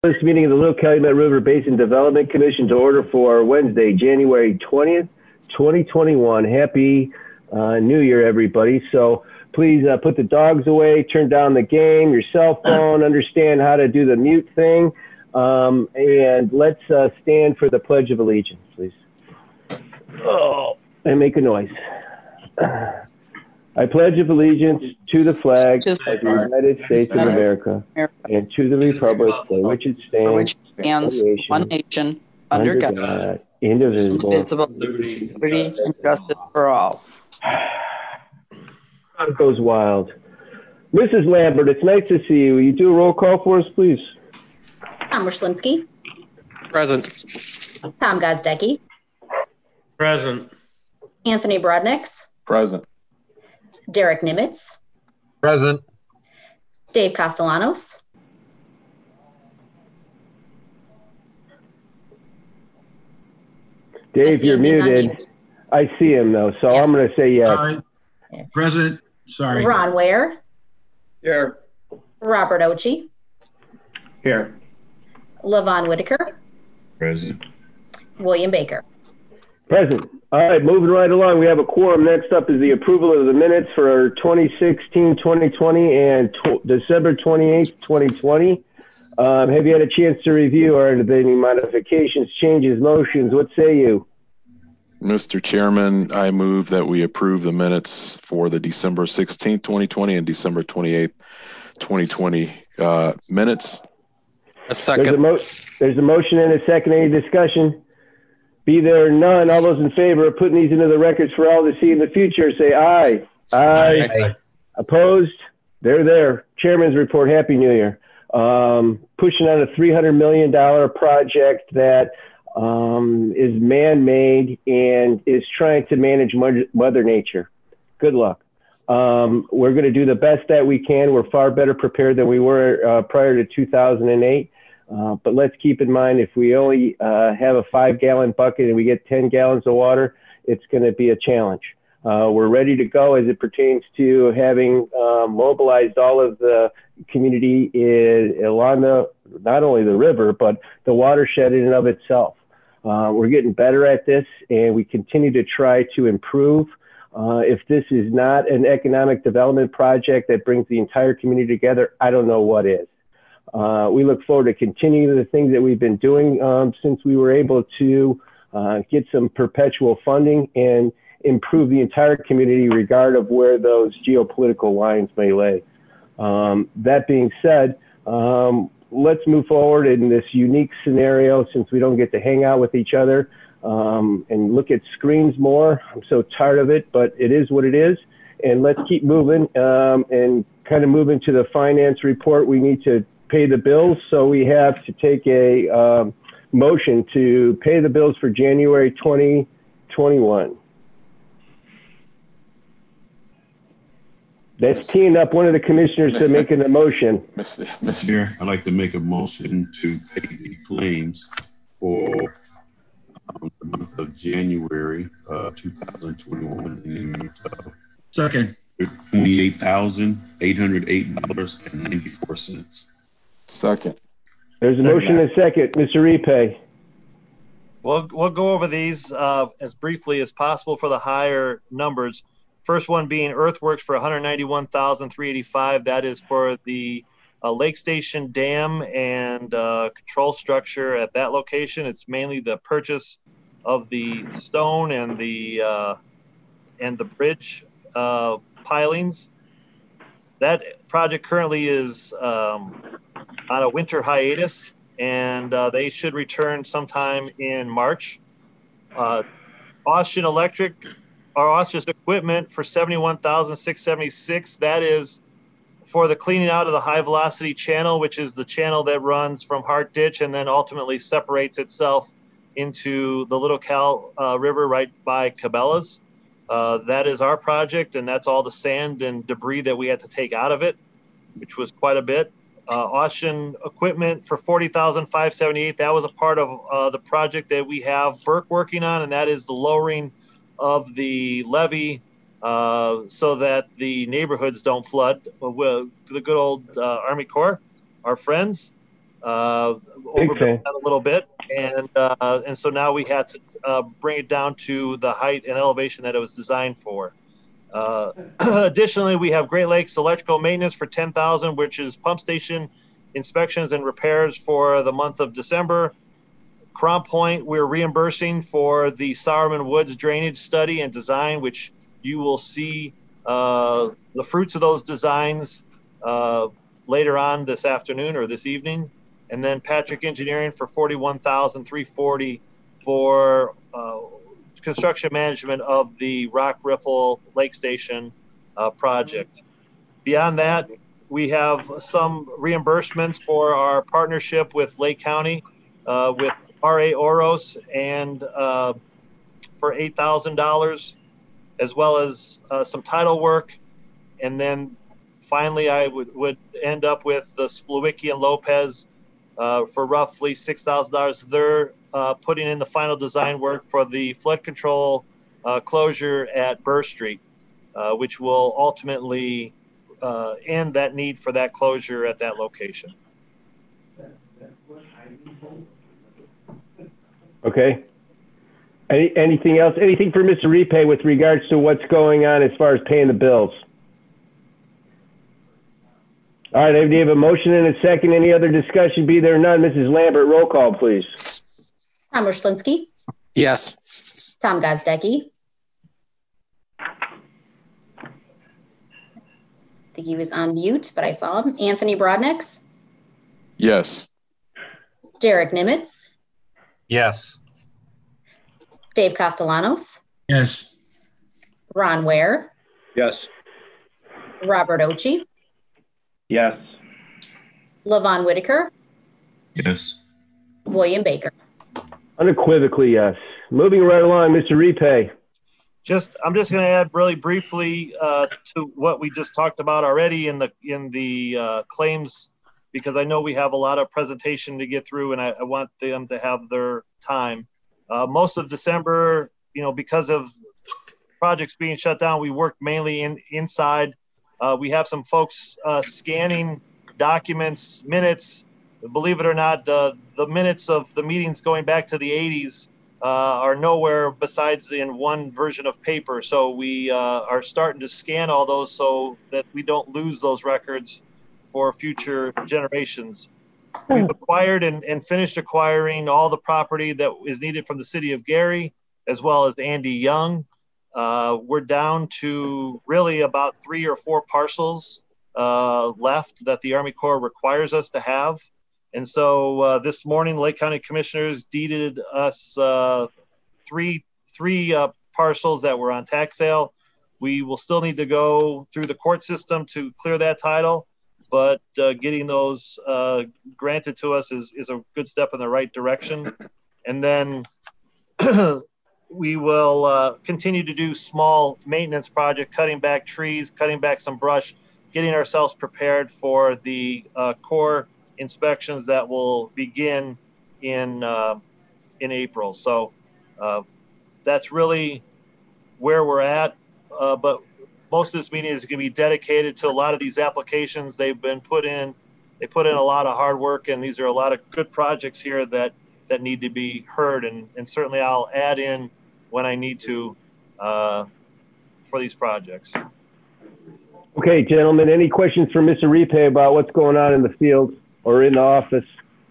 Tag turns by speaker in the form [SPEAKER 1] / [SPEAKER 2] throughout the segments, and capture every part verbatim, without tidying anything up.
[SPEAKER 1] This meeting of the Little Calumet River Basin Development Commission to order for Wednesday, January twentieth, twenty twenty-one. Happy uh, New Year, everybody. So please uh, put the dogs away, turn down the game, your cell phone, understand how to do the mute thing, um, and let's uh, stand for the Pledge of Allegiance, please. Oh, and make a noise. I pledge of allegiance to the flag of the United States of America and to the republic for which it stands,
[SPEAKER 2] one nation, under God, indivisible, liberty and justice for all.
[SPEAKER 1] It goes wild. Missus Lambert, it's nice to see you. Will you do a roll call for us, please?
[SPEAKER 3] Tom Ryszlinski.
[SPEAKER 4] Present.
[SPEAKER 3] Tom Gozdecki.
[SPEAKER 4] Present.
[SPEAKER 3] Anthony Brodnicks.
[SPEAKER 5] Present.
[SPEAKER 3] Derek Nimitz.
[SPEAKER 4] Present.
[SPEAKER 3] Dave Castellanos.
[SPEAKER 1] Dave, you're muted. I see him, though, so yes. I'm going to say yes.
[SPEAKER 6] Sorry. Present. Sorry.
[SPEAKER 3] Ron Ware.
[SPEAKER 5] Here.
[SPEAKER 3] Robert Ochi.
[SPEAKER 5] Here.
[SPEAKER 3] Levon Whitaker.
[SPEAKER 5] Present.
[SPEAKER 3] William Baker.
[SPEAKER 1] Present. All right, moving right along. We have a quorum. Next up is the approval of the minutes for twenty sixteen twenty twenty and December twenty-eighth, twenty twenty. Um, have you had a chance to review? Are there any modifications, changes, motions? What say you?
[SPEAKER 5] Mister Chairman, I move that we approve the minutes for the December sixteenth, twenty twenty and December twenty-eighth, twenty twenty uh, minutes.
[SPEAKER 4] A second.
[SPEAKER 1] There's a, mo there's a motion and a second. Any discussion? Be there none. All those in favor of putting these into the records for all to see in the future, say aye. Aye. Aye. Opposed? They're there. Chairman's report. Happy New Year. Um, pushing on a three hundred million dollar project that um, is man-made and is trying to manage Mother Nature. Good luck. Um, we're going to do the best that we can. We're far better prepared than we were uh, prior to two thousand eight. Uh, but let's keep in mind, if we only uh, have a five gallon bucket and we get ten gallons of water, it's going to be a challenge. Uh, we're ready to go as it pertains to having uh, mobilized all of the community in, along the, not only the river, but the watershed in and of itself. Uh, we're getting better at this, and we continue to try to improve. Uh, if this is not an economic development project that brings the entire community together, I don't know what is. Uh, we look forward to continuing the things that we've been doing um, since we were able to uh, get some perpetual funding and improve the entire community regard of where those geopolitical lines may lay. Um, that being said, um, let's move forward in this unique scenario since we don't get to hang out with each other um, and look at screens more. I'm so tired of it, but it is what it is. And let's keep moving um, and kind of move into the finance report. We need to pay the bills, so we have to take a um, motion to pay the bills for January twenty twenty-one. That's teeing up one of the commissioners to make an motion.
[SPEAKER 7] Mister Chair, I'd like to make a motion to pay the claims for um, the month of January uh, two thousand twenty-one in the amount of
[SPEAKER 6] Second.
[SPEAKER 7] twenty-eight thousand eight hundred eight dollars and ninety-four cents.
[SPEAKER 5] Second.
[SPEAKER 1] There's a motion and a second. Mister Repay.
[SPEAKER 8] We'll, we'll go over these uh, as briefly as possible for the higher numbers. First one being Earthworks for one hundred ninety-one thousand three hundred eighty-five dollars. That is for the uh, Lake Station Dam and uh, control structure at that location. It's mainly the purchase of the stone and the uh, and the bridge uh, pilings. That project currently is um, on a winter hiatus, and uh, they should return sometime in March. Uh, Austin Electric, or Austin's equipment for seventy-one thousand six hundred seventy-six dollars. That is for the cleaning out of the high velocity channel, which is the channel that runs from Hart Ditch and then ultimately separates itself into the Little Cal uh, River right by Cabela's. Uh, that is our project, and that's all the sand and debris that we had to take out of it, which was quite a bit. Uh, Austin equipment for forty thousand five hundred seventy-eight dollars. That was a part of uh, the project that we have Burke working on, and that is the lowering of the levee uh, so that the neighborhoods don't flood. With the good old uh, Army Corps, our friends. Uh, overbuilt
[SPEAKER 1] Okay.
[SPEAKER 8] that a little bit, and uh, and so now we had to uh, bring it down to the height and elevation that it was designed for. Uh, additionally, we have Great Lakes Electrical Maintenance for ten thousand dollars, which is pump station inspections and repairs for the month of December. Crown Point, we're reimbursing for the Sowerman Woods drainage study and design, which you will see uh, the fruits of those designs uh, later on this afternoon or this evening. And then Patrick Engineering for forty-one thousand three hundred forty dollars for uh, construction management of the Rock Riffle Lake Station uh, project. Beyond that, we have some reimbursements for our partnership with Lake County uh, with R A Oros and uh, for eight thousand dollars, as well as uh, some title work. And then finally, I would, would end up with the Splewicki and Lopez uh, for roughly six thousand dollars. They're uh, putting in the final design work for the flood control uh, closure at Burr Street, uh, which will ultimately uh, end that need for that closure at that location.
[SPEAKER 1] Okay. Any, anything else? Anything for Mister Repay with regards to what's going on as far as paying the bills? All right, I have a motion and a second. Any other discussion? Be there none. Missus Lambert, roll call, please.
[SPEAKER 3] Tom Rushlinsky,
[SPEAKER 4] Yes.
[SPEAKER 3] Tom Gozdecki. I think he was on mute, but I saw him. Anthony Brodnix,
[SPEAKER 5] Yes.
[SPEAKER 3] Derek Nimitz,
[SPEAKER 4] Yes.
[SPEAKER 3] Dave Castellanos,
[SPEAKER 6] Yes.
[SPEAKER 3] Ron Ware,
[SPEAKER 4] Yes.
[SPEAKER 3] Robert Ochi,
[SPEAKER 4] Yes.
[SPEAKER 3] Levon Whitaker,
[SPEAKER 7] Yes.
[SPEAKER 3] William Baker.
[SPEAKER 1] Unequivocally, yes. Moving right along, Mister Repay.
[SPEAKER 8] Just, I'm just going to add really briefly uh, to what we just talked about already in the in the uh, claims, because I know we have a lot of presentation to get through, and I, I want them to have their time. Uh, most of December, you know, because of projects being shut down, we work mainly in inside. Uh, we have some folks uh, scanning documents, minutes. Believe it or not, the the minutes of the meetings going back to the eighties uh, are nowhere besides in one version of paper. So we uh, are starting to scan all those so that we don't lose those records for future generations. We've acquired and, and finished acquiring all the property that is needed from the city of Gary, as well as Andy Young. Uh, we're down to really about three or four parcels uh, left that the Army Corps requires us to have. And so uh, this morning, Lake County Commissioners deeded us uh, three three uh, parcels that were on tax sale. We will still need to go through the court system to clear that title, but uh, getting those uh, granted to us is, is a good step in the right direction. And then we will uh, continue to do small maintenance project, cutting back trees, cutting back some brush, getting ourselves prepared for the uh, Corps inspections that will begin in uh, in April. So uh, that's really where we're at. Uh, but most of this meeting is going to be dedicated to a lot of these applications. They've been put in, they put in a lot of hard work, and these are a lot of good projects here that that need to be heard. And, and certainly I'll add in when I need to uh, for these projects.
[SPEAKER 1] Okay, gentlemen, any questions for Mister Repay about what's going on in the field or in the office?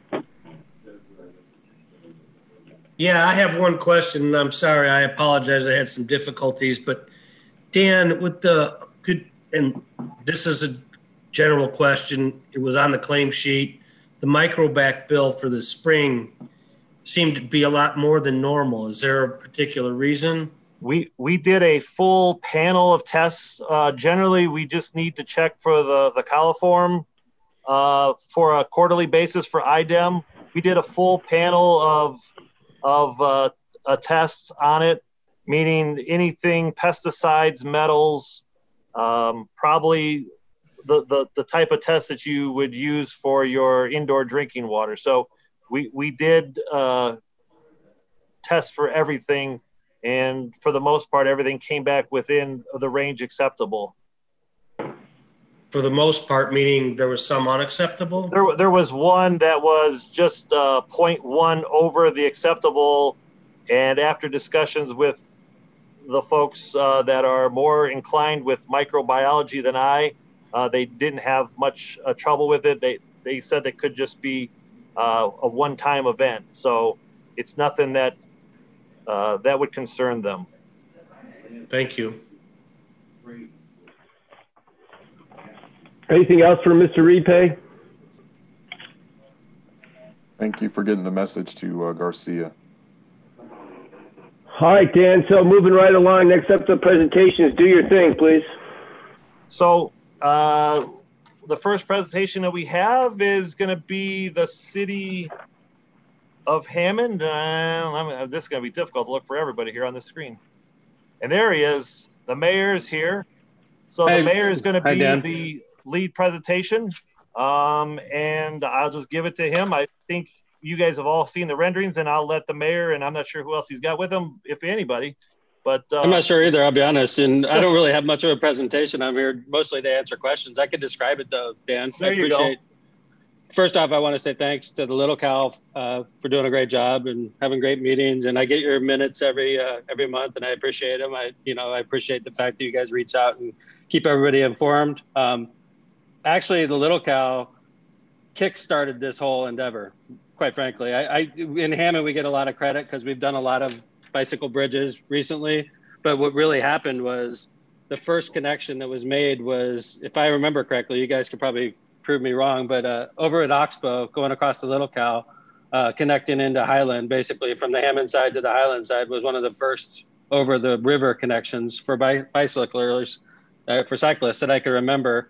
[SPEAKER 9] Yeah, I have one question, and I'm sorry, I apologize, I had some difficulties, but Dan, with the, could, and this is a general question, it was on the claim sheet, the microback bill for the spring seemed to be a lot more than normal. Is there a particular reason?
[SPEAKER 8] We we did a full panel of tests. Uh, generally, we just need to check for the, the coliform uh, for a quarterly basis for I D E M. We did a full panel of of uh, uh, tests on it, meaning anything, pesticides, metals, um, probably the, the, the type of test that you would use for your indoor drinking water. So we, we did uh, test for everything, and for the most part, everything came back within the range acceptable.
[SPEAKER 9] for the most part, meaning there was some unacceptable?
[SPEAKER 8] There, there was one that was just uh, zero point one over the acceptable, and after discussions with the folks uh, that are more inclined with microbiology than I, uh, they didn't have much uh, trouble with it. They they said it could just be uh, a one-time event, so it's nothing that uh, that would concern them.
[SPEAKER 9] Thank you.
[SPEAKER 1] Anything else for Mister Repay?
[SPEAKER 5] Thank you for getting the message to uh, Garcia.
[SPEAKER 1] All right, Dan. So moving right along. Next up, the presentations. Do your thing, please.
[SPEAKER 8] So uh, the first presentation that we have is going to be the city of Hammond. Uh, I mean, this is going to be difficult to look for everybody here on the screen. And there he is. The mayor is here. So
[SPEAKER 10] Hi.
[SPEAKER 8] the mayor is going to
[SPEAKER 10] Hi,
[SPEAKER 8] be
[SPEAKER 10] Dan.
[SPEAKER 8] the lead presentation. Um, and I'll just give it to him. I think you guys have all seen the renderings, and I'll let the mayor, and I'm not sure who else he's got with him, if anybody. But uh,
[SPEAKER 10] I'm not sure either, I'll be honest. And I don't really have much of a presentation. I'm here mostly to answer questions. I could describe it though, Dan.
[SPEAKER 8] There
[SPEAKER 10] I
[SPEAKER 8] you go.
[SPEAKER 10] appreciate. First off, I want to say thanks to the Little Cal uh, for doing a great job and having great meetings. And I get your minutes every uh, every month, and I appreciate them. I you know I appreciate the fact that you guys reach out and keep everybody informed. Um, actually, the Little Cal kick-started this whole endeavor. Quite frankly, I, I in Hammond we get a lot of credit because we've done a lot of bicycle bridges recently. But what really happened was the first connection that was made was, if I remember correctly, you guys could probably prove me wrong, but uh, over at Oxbow, going across the Little Cal, uh, connecting into Highland, basically from the Hammond side to the Highland side, was one of the first over the river connections for bi- bicyclers, uh, for cyclists that I can remember.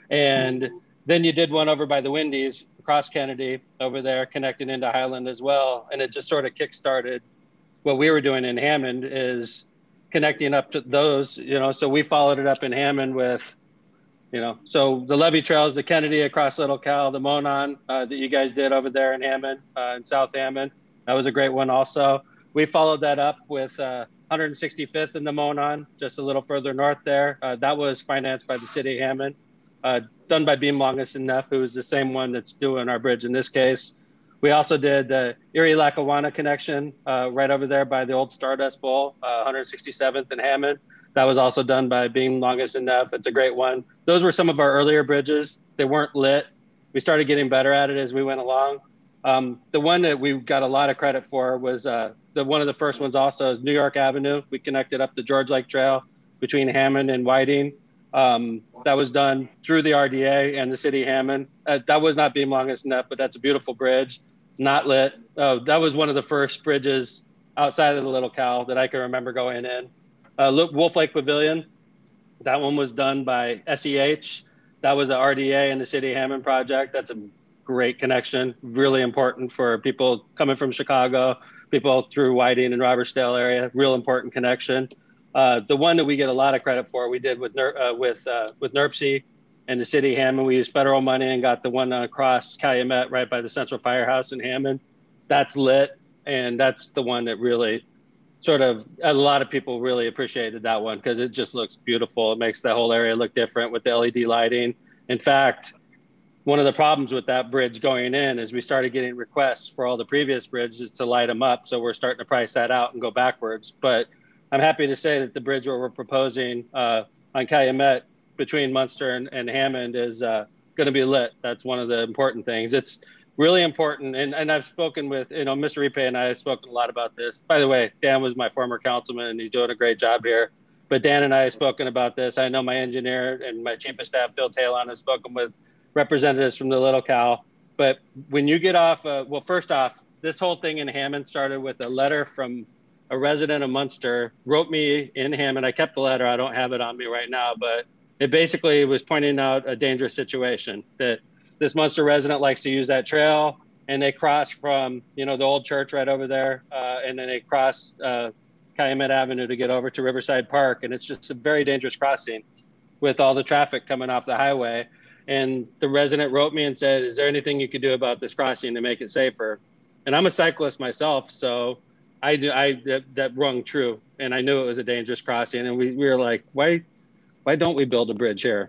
[SPEAKER 10] And then you did one over by the Windies, across Kennedy, over there, connecting into Highland as well. And it just sort of kick-started what we were doing in Hammond, is connecting up to those, you know, so we followed it up in Hammond with, you know, so the levee trails, the Kennedy across Little Cal, the Monon uh, that you guys did over there in Hammond, uh, in South Hammond. That was a great one also. We followed that up with uh, one hundred sixty-fifth in the Monon, just a little further north there. Uh, that was financed by the city of Hammond, uh, done by Beam Longus and Neff, who is the same one that's doing our bridge in this case. We also did the Erie-Lackawanna connection uh, right over there by the old Stardust Bowl, uh, one hundred sixty-seventh in Hammond. That was also done by Beam Longus and Neff. It's a great one. Those were some of our earlier bridges. They weren't lit. We started getting better at it as we went along. Um, the one that we got a lot of credit for was uh, the one of the first ones also is New York Avenue. We connected up the George Lake Trail between Hammond and Whiting. Um, that was done through the R D A and the city of Hammond. Uh, that was not Beam Longus and Neff, but that's a beautiful bridge, not lit. Oh, that was one of the first bridges outside of the Little Cal that I can remember going in. Uh, look, Wolf Lake Pavilion, that one was done by S E H. That was an R D A and the City of Hammond project. That's a great connection, really important for people coming from Chicago, people through Whiting and Robertsdale area, real important connection. Uh, the one that we get a lot of credit for, we did with uh, with uh, with NERPC and the City of Hammond. We used federal money and got the one across Calumet right by the Central Firehouse in Hammond. That's lit, and that's the one that really sort of, a lot of people really appreciated that one because it just looks beautiful. It makes the whole area look different with the L E D lighting. In fact, one of the problems with that bridge going in is we started getting requests for all the previous bridges to light them up. So we're starting to price that out and go backwards. But I'm happy to say that the bridge where we're proposing uh, on Calumet between Munster and, and Hammond is uh, going to be lit. That's one of the important things. It's really important. And, and I've spoken with, you know, Mister Repay and I have spoken a lot about this. By the way, Dan was my former councilman and he's doing a great job here. But Dan and I have spoken about this. I know my engineer and my chief of staff, Phil Talon, has spoken with representatives from the Little Cal. But when you get off, uh, well, first off, this whole thing in Hammond started with a letter from a resident of Munster, wrote me in Hammond. I kept the letter. I don't have it on me right now, but it basically was pointing out a dangerous situation that this Munster resident likes to use that trail, and they cross from, you know, the old church right over there, uh, and then they cross uh, Calumet Avenue to get over to Riverside Park, and it's just a very dangerous crossing with all the traffic coming off the highway. And the resident wrote me and said, is there anything you could do about this crossing to make it safer? And I'm a cyclist myself, so I, I that, that rung true, and I knew it was a dangerous crossing, and we, we were like, why, why don't we build a bridge here?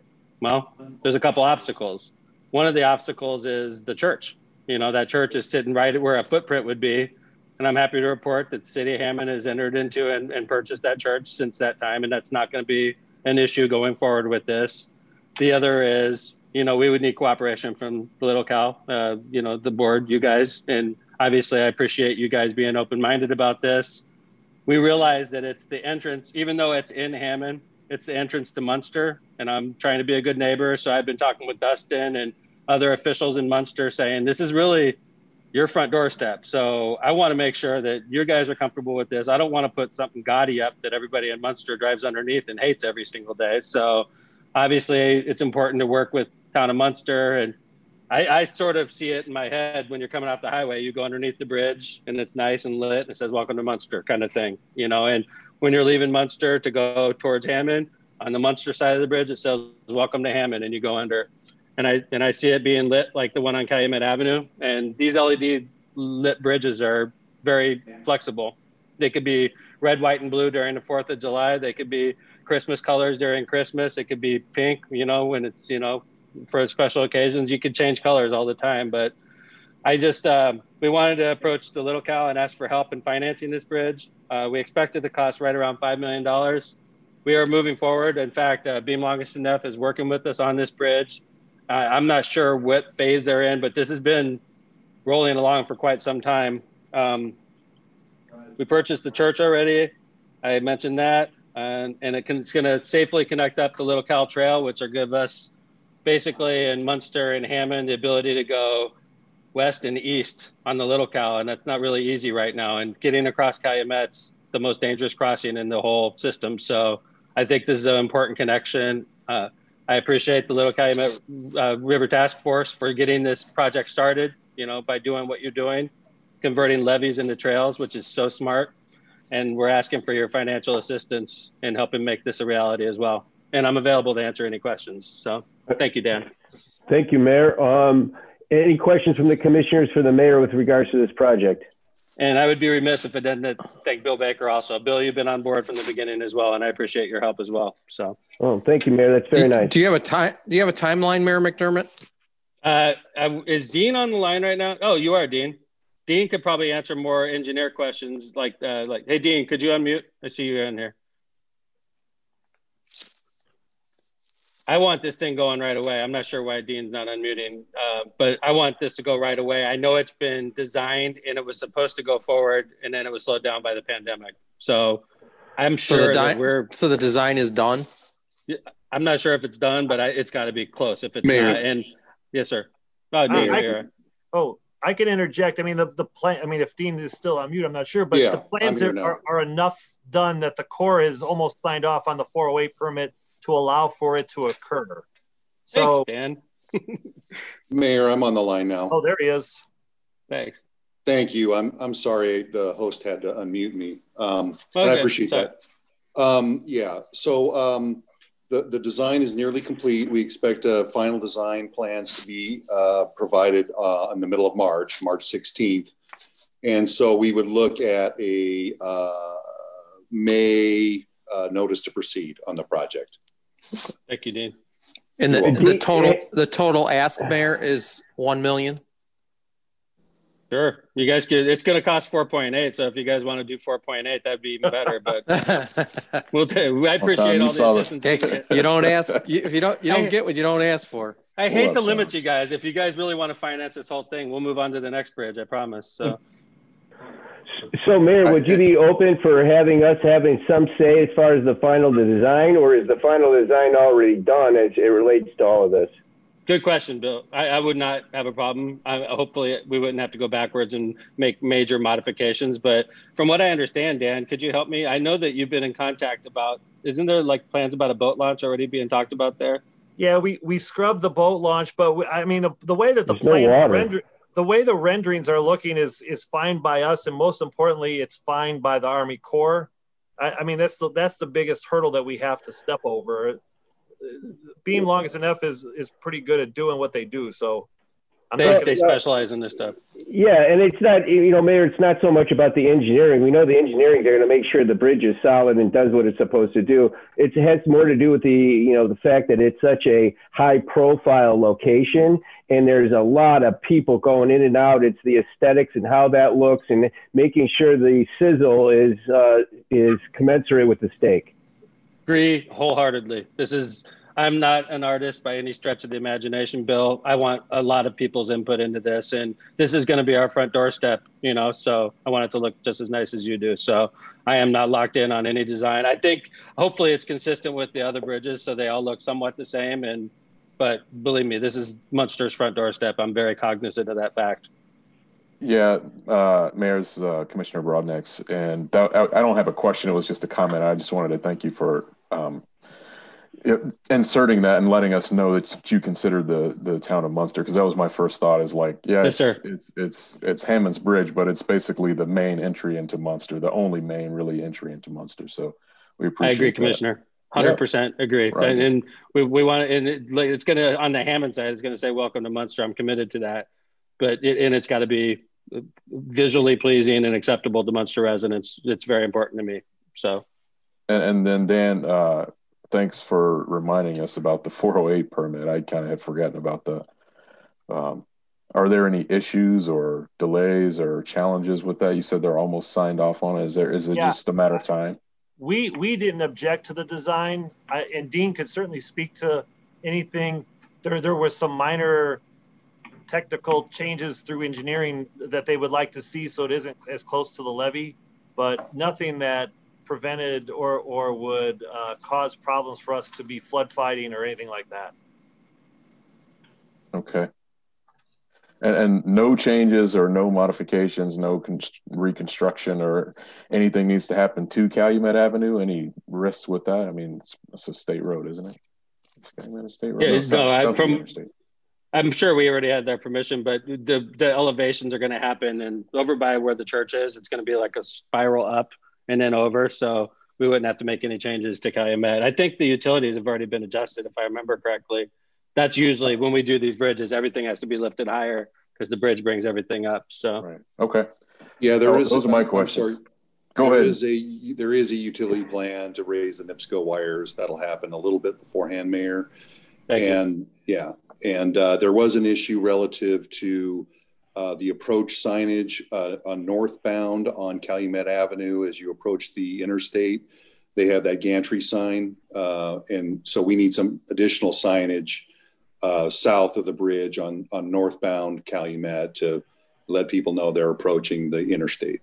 [SPEAKER 10] Well, there's a couple obstacles. One of the obstacles is the church. You know, that church is sitting right where a footprint would be. And I'm happy to report that the city of Hammond has entered into and, and purchased that church since that time. And that's not going to be an issue going forward with this. The other is, you know, we would need cooperation from the Little Cal, uh, you know, the board, you guys. And obviously I appreciate you guys being open-minded about this. We realize that it's the entrance, even though it's in Hammond, it's the entrance to Munster. And I'm trying to be a good neighbor. So I've been talking with Dustin and other officials in Munster saying, this is really your front doorstep. So I want to make sure that you guys are comfortable with this. I don't want to put something gaudy up that everybody in Munster drives underneath and hates every single day. So obviously it's important to work with town of Munster. And I, I sort of see it in my head when you're coming off the highway, you go underneath the bridge and it's nice and lit and it says, welcome to Munster kind of thing, you know, and when you're leaving Munster to go towards Hammond, on the Munster side of the bridge, it says, welcome to Hammond, and you go under. And I and I see it being lit like the one on Calumet Avenue. And these L E D lit bridges are very flexible. They could be red, white, and blue during the fourth of July. They could be Christmas colors during Christmas. It could be pink, you know, when it's, you know, for special occasions. You could change colors all the time. But I just, uh, we wanted to approach the Little Cal and ask for help in financing this bridge. Uh, we expected to cost right around five million dollars. We are moving forward. In fact, uh, Beam Longest Enough is working with us on this bridge. I'm not sure what phase they're in, but this has been rolling along for quite some time. Um, we purchased the church already. I mentioned that, and, and it can, it's going to safely connect up the Little Cal Trail, which will give us basically in Munster and Hammond the ability to go west and east on the Little Cal, and that's not really easy right now. And getting across Calumet's the most dangerous crossing in the whole system. So I think this is an important connection. Uh, I appreciate the Little Calumet uh, River Task Force for getting this project started, you know, by doing what you're doing, converting levees into trails, which is so smart. And we're asking for your financial assistance in helping make this a reality as well. And I'm available to answer any questions. So thank you, Dan.
[SPEAKER 1] Thank you, Mayor. Um, any questions from the commissioners for the mayor with regards to this project?
[SPEAKER 10] And I would be remiss if I didn't thank Bill Baker also. Bill, you've been on board from the beginning as well, and I appreciate your help as well. So,
[SPEAKER 1] oh, thank you, Mayor. That's very
[SPEAKER 11] do,
[SPEAKER 1] nice.
[SPEAKER 11] Do you have a time? Do you have a timeline, Mayor McDermott?
[SPEAKER 10] Uh, is Dean on the line right now? Oh, you are, Dean. Dean could probably answer more engineer questions. Like, uh, like, hey, Dean, could you unmute? I see you in here. I want this thing going right away. I'm not sure why Dean's not unmuting, uh, but I want this to go right away. I know it's been designed and it was supposed to go forward, and then it was slowed down by the pandemic. So I'm sure
[SPEAKER 11] so the,
[SPEAKER 10] that we're.
[SPEAKER 11] So the design is done?
[SPEAKER 10] I'm not sure if it's done, but I, it's got to be close. If it's
[SPEAKER 8] Mayor.
[SPEAKER 10] not, and yes, sir. Oh, Dean,
[SPEAKER 8] I, I
[SPEAKER 10] here.
[SPEAKER 8] can, oh, I can interject. I mean, the, the plan, I mean, if Dean is still on mute, I'm not sure, but
[SPEAKER 12] Yeah,
[SPEAKER 8] the plans
[SPEAKER 12] I'm here
[SPEAKER 8] are,
[SPEAKER 12] now.
[SPEAKER 8] are, are enough done that the Corps is almost signed off on the four oh eight permit to allow for it to occur. So,
[SPEAKER 10] Thanks, Dan.
[SPEAKER 12] Mayor, I'm on the line now.
[SPEAKER 8] Oh, there he is.
[SPEAKER 10] Thanks.
[SPEAKER 12] Thank you. I'm I'm sorry the host had to unmute me. Um, and I
[SPEAKER 10] Okay,
[SPEAKER 12] appreciate
[SPEAKER 10] sorry.
[SPEAKER 12] that. Um, yeah. So um, the the design is nearly complete. We expect uh, final design plans to be uh, provided uh, in the middle of March, March sixteenth, and so we would look at a uh, May uh, notice to proceed on the project.
[SPEAKER 10] Thank you, Dean.
[SPEAKER 11] And the,
[SPEAKER 12] You're welcome.
[SPEAKER 11] the total the total ask, Mayor, is one million.
[SPEAKER 10] Sure. You guys could, it's going to cost four point eight. So if you guys want to do four point eight, that'd be even better, but we'll take, I appreciate all the assistance. we get.
[SPEAKER 11] You don't ask, you, if you don't, you don't
[SPEAKER 10] I-
[SPEAKER 11] get what you don't ask for.
[SPEAKER 10] I hate to limit you guys. If you guys really want to finance this whole thing, we'll move on to the next bridge. I promise. So
[SPEAKER 1] So, Mayor, would you be open for having us having some say as far as the final design, or is the final design already done as it relates to all of this?
[SPEAKER 10] good question, Bill. I, I would not have a problem. I, hopefully we wouldn't have to go backwards and make major modifications. But from what I understand, Dan, could you help me? I know that you've been in contact about, isn't there like plans about a boat launch already being talked about there?
[SPEAKER 8] Yeah, we, we scrubbed the boat launch, but we, I mean, the, the way that the
[SPEAKER 1] There's no
[SPEAKER 8] plans
[SPEAKER 1] water.
[SPEAKER 8] render, the way the renderings are looking is, is fine by us. And most importantly, it's fine by the Army Corps. I, I mean, that's the, that's the biggest hurdle that we have to step over. Beam Longest Enough is, is pretty good at doing what they do. So I'm
[SPEAKER 10] they,
[SPEAKER 8] not gonna,
[SPEAKER 10] they specialize in this stuff.
[SPEAKER 1] Yeah, and it's not, you know, Mayor, it's not so much about the engineering. We know the engineering, they're going to make sure the bridge is solid and does what it's supposed to do. It has more to do with the, you know, the fact that it's such a high profile location and there's a lot of people going in and out. It's the aesthetics and how that looks and making sure the sizzle is, uh, is commensurate with the steak.
[SPEAKER 10] Agree wholeheartedly. This is, I'm not an artist by any stretch of the imagination, Bill. I want a lot of people's input into this, and this is going to be our front doorstep, you know, so I want it to look just as nice as you do. So I am not locked in on any design. I think hopefully it's consistent with the other bridges, so they all look somewhat the same. And but believe me, this is Munster's front doorstep. I'm very cognizant of that fact.
[SPEAKER 5] Yeah, uh, Mayor's uh, Commissioner Brodnix, and that, I, I don't have a question. It was just a comment. I just wanted to thank you for um, it, inserting that and letting us know that you considered the the town of Munster, because that was my first thought. Is like, yeah,
[SPEAKER 10] yes,
[SPEAKER 5] it's,
[SPEAKER 10] sir.
[SPEAKER 5] it's it's it's Hammond's Bridge, but it's basically the main entry into Munster, the only main really entry into Munster. So we appreciate.
[SPEAKER 10] I agree,
[SPEAKER 5] that.
[SPEAKER 10] Commissioner. one hundred percent agree.
[SPEAKER 5] Right.
[SPEAKER 10] And, and we we want to, and it, like it's gonna on the Hammond side, it's gonna say welcome to Munster. I'm committed to that, but it, and it's got to be visually pleasing and acceptable to Munster residents. It's very important to me. So,
[SPEAKER 5] and, and then Dan, uh, thanks for reminding us about the four oh eight permit. I kind of had forgotten about the. Um, are there any issues or delays or challenges with that? You said they're almost signed off on it. Is there? Is it
[SPEAKER 8] Yeah.
[SPEAKER 5] just a matter of time?
[SPEAKER 8] we we didn't object to the design, I, and Dean could certainly speak to anything. There there was some minor technical changes through engineering that they would like to see, so it isn't as close to the levee, but nothing that prevented or or would uh, cause problems for us to be flood fighting or anything like that.
[SPEAKER 5] Okay. And, and no changes or no modifications, no con- reconstruction or anything needs to happen to Calumet Avenue. Any risks with that? I mean, it's, it's a state road, isn't it? It's Calumet State Road.
[SPEAKER 10] yeah,
[SPEAKER 5] No,
[SPEAKER 10] no,
[SPEAKER 5] South-
[SPEAKER 10] I,
[SPEAKER 5] South
[SPEAKER 10] from
[SPEAKER 5] Interstate.
[SPEAKER 10] I'm sure we already had their permission, but the the elevations are going to happen, and over by where the church is, it's going to be like a spiral up and then over. So we wouldn't have to make any changes to Calumet. I think the utilities have already been adjusted, if I remember correctly. That's usually when we do these bridges, everything has to be lifted higher because the bridge brings everything up. So
[SPEAKER 5] right. Okay.
[SPEAKER 12] Yeah, there is.
[SPEAKER 5] Those are my
[SPEAKER 12] I'm
[SPEAKER 5] questions.
[SPEAKER 12] sorry.
[SPEAKER 5] Go
[SPEAKER 12] there
[SPEAKER 5] ahead.
[SPEAKER 12] Is a, there is a utility plan to raise the NIPSCO wires. That'll happen a little bit beforehand, Mayor.
[SPEAKER 10] Thank
[SPEAKER 12] and
[SPEAKER 10] you.
[SPEAKER 12] yeah, and uh, there was an issue relative to uh, the approach signage uh, on northbound on Calumet Avenue as you approach the interstate. They have that gantry sign, uh, and so we need some additional signage uh, south of the bridge on, on northbound Calumet to let people know they're approaching the interstate.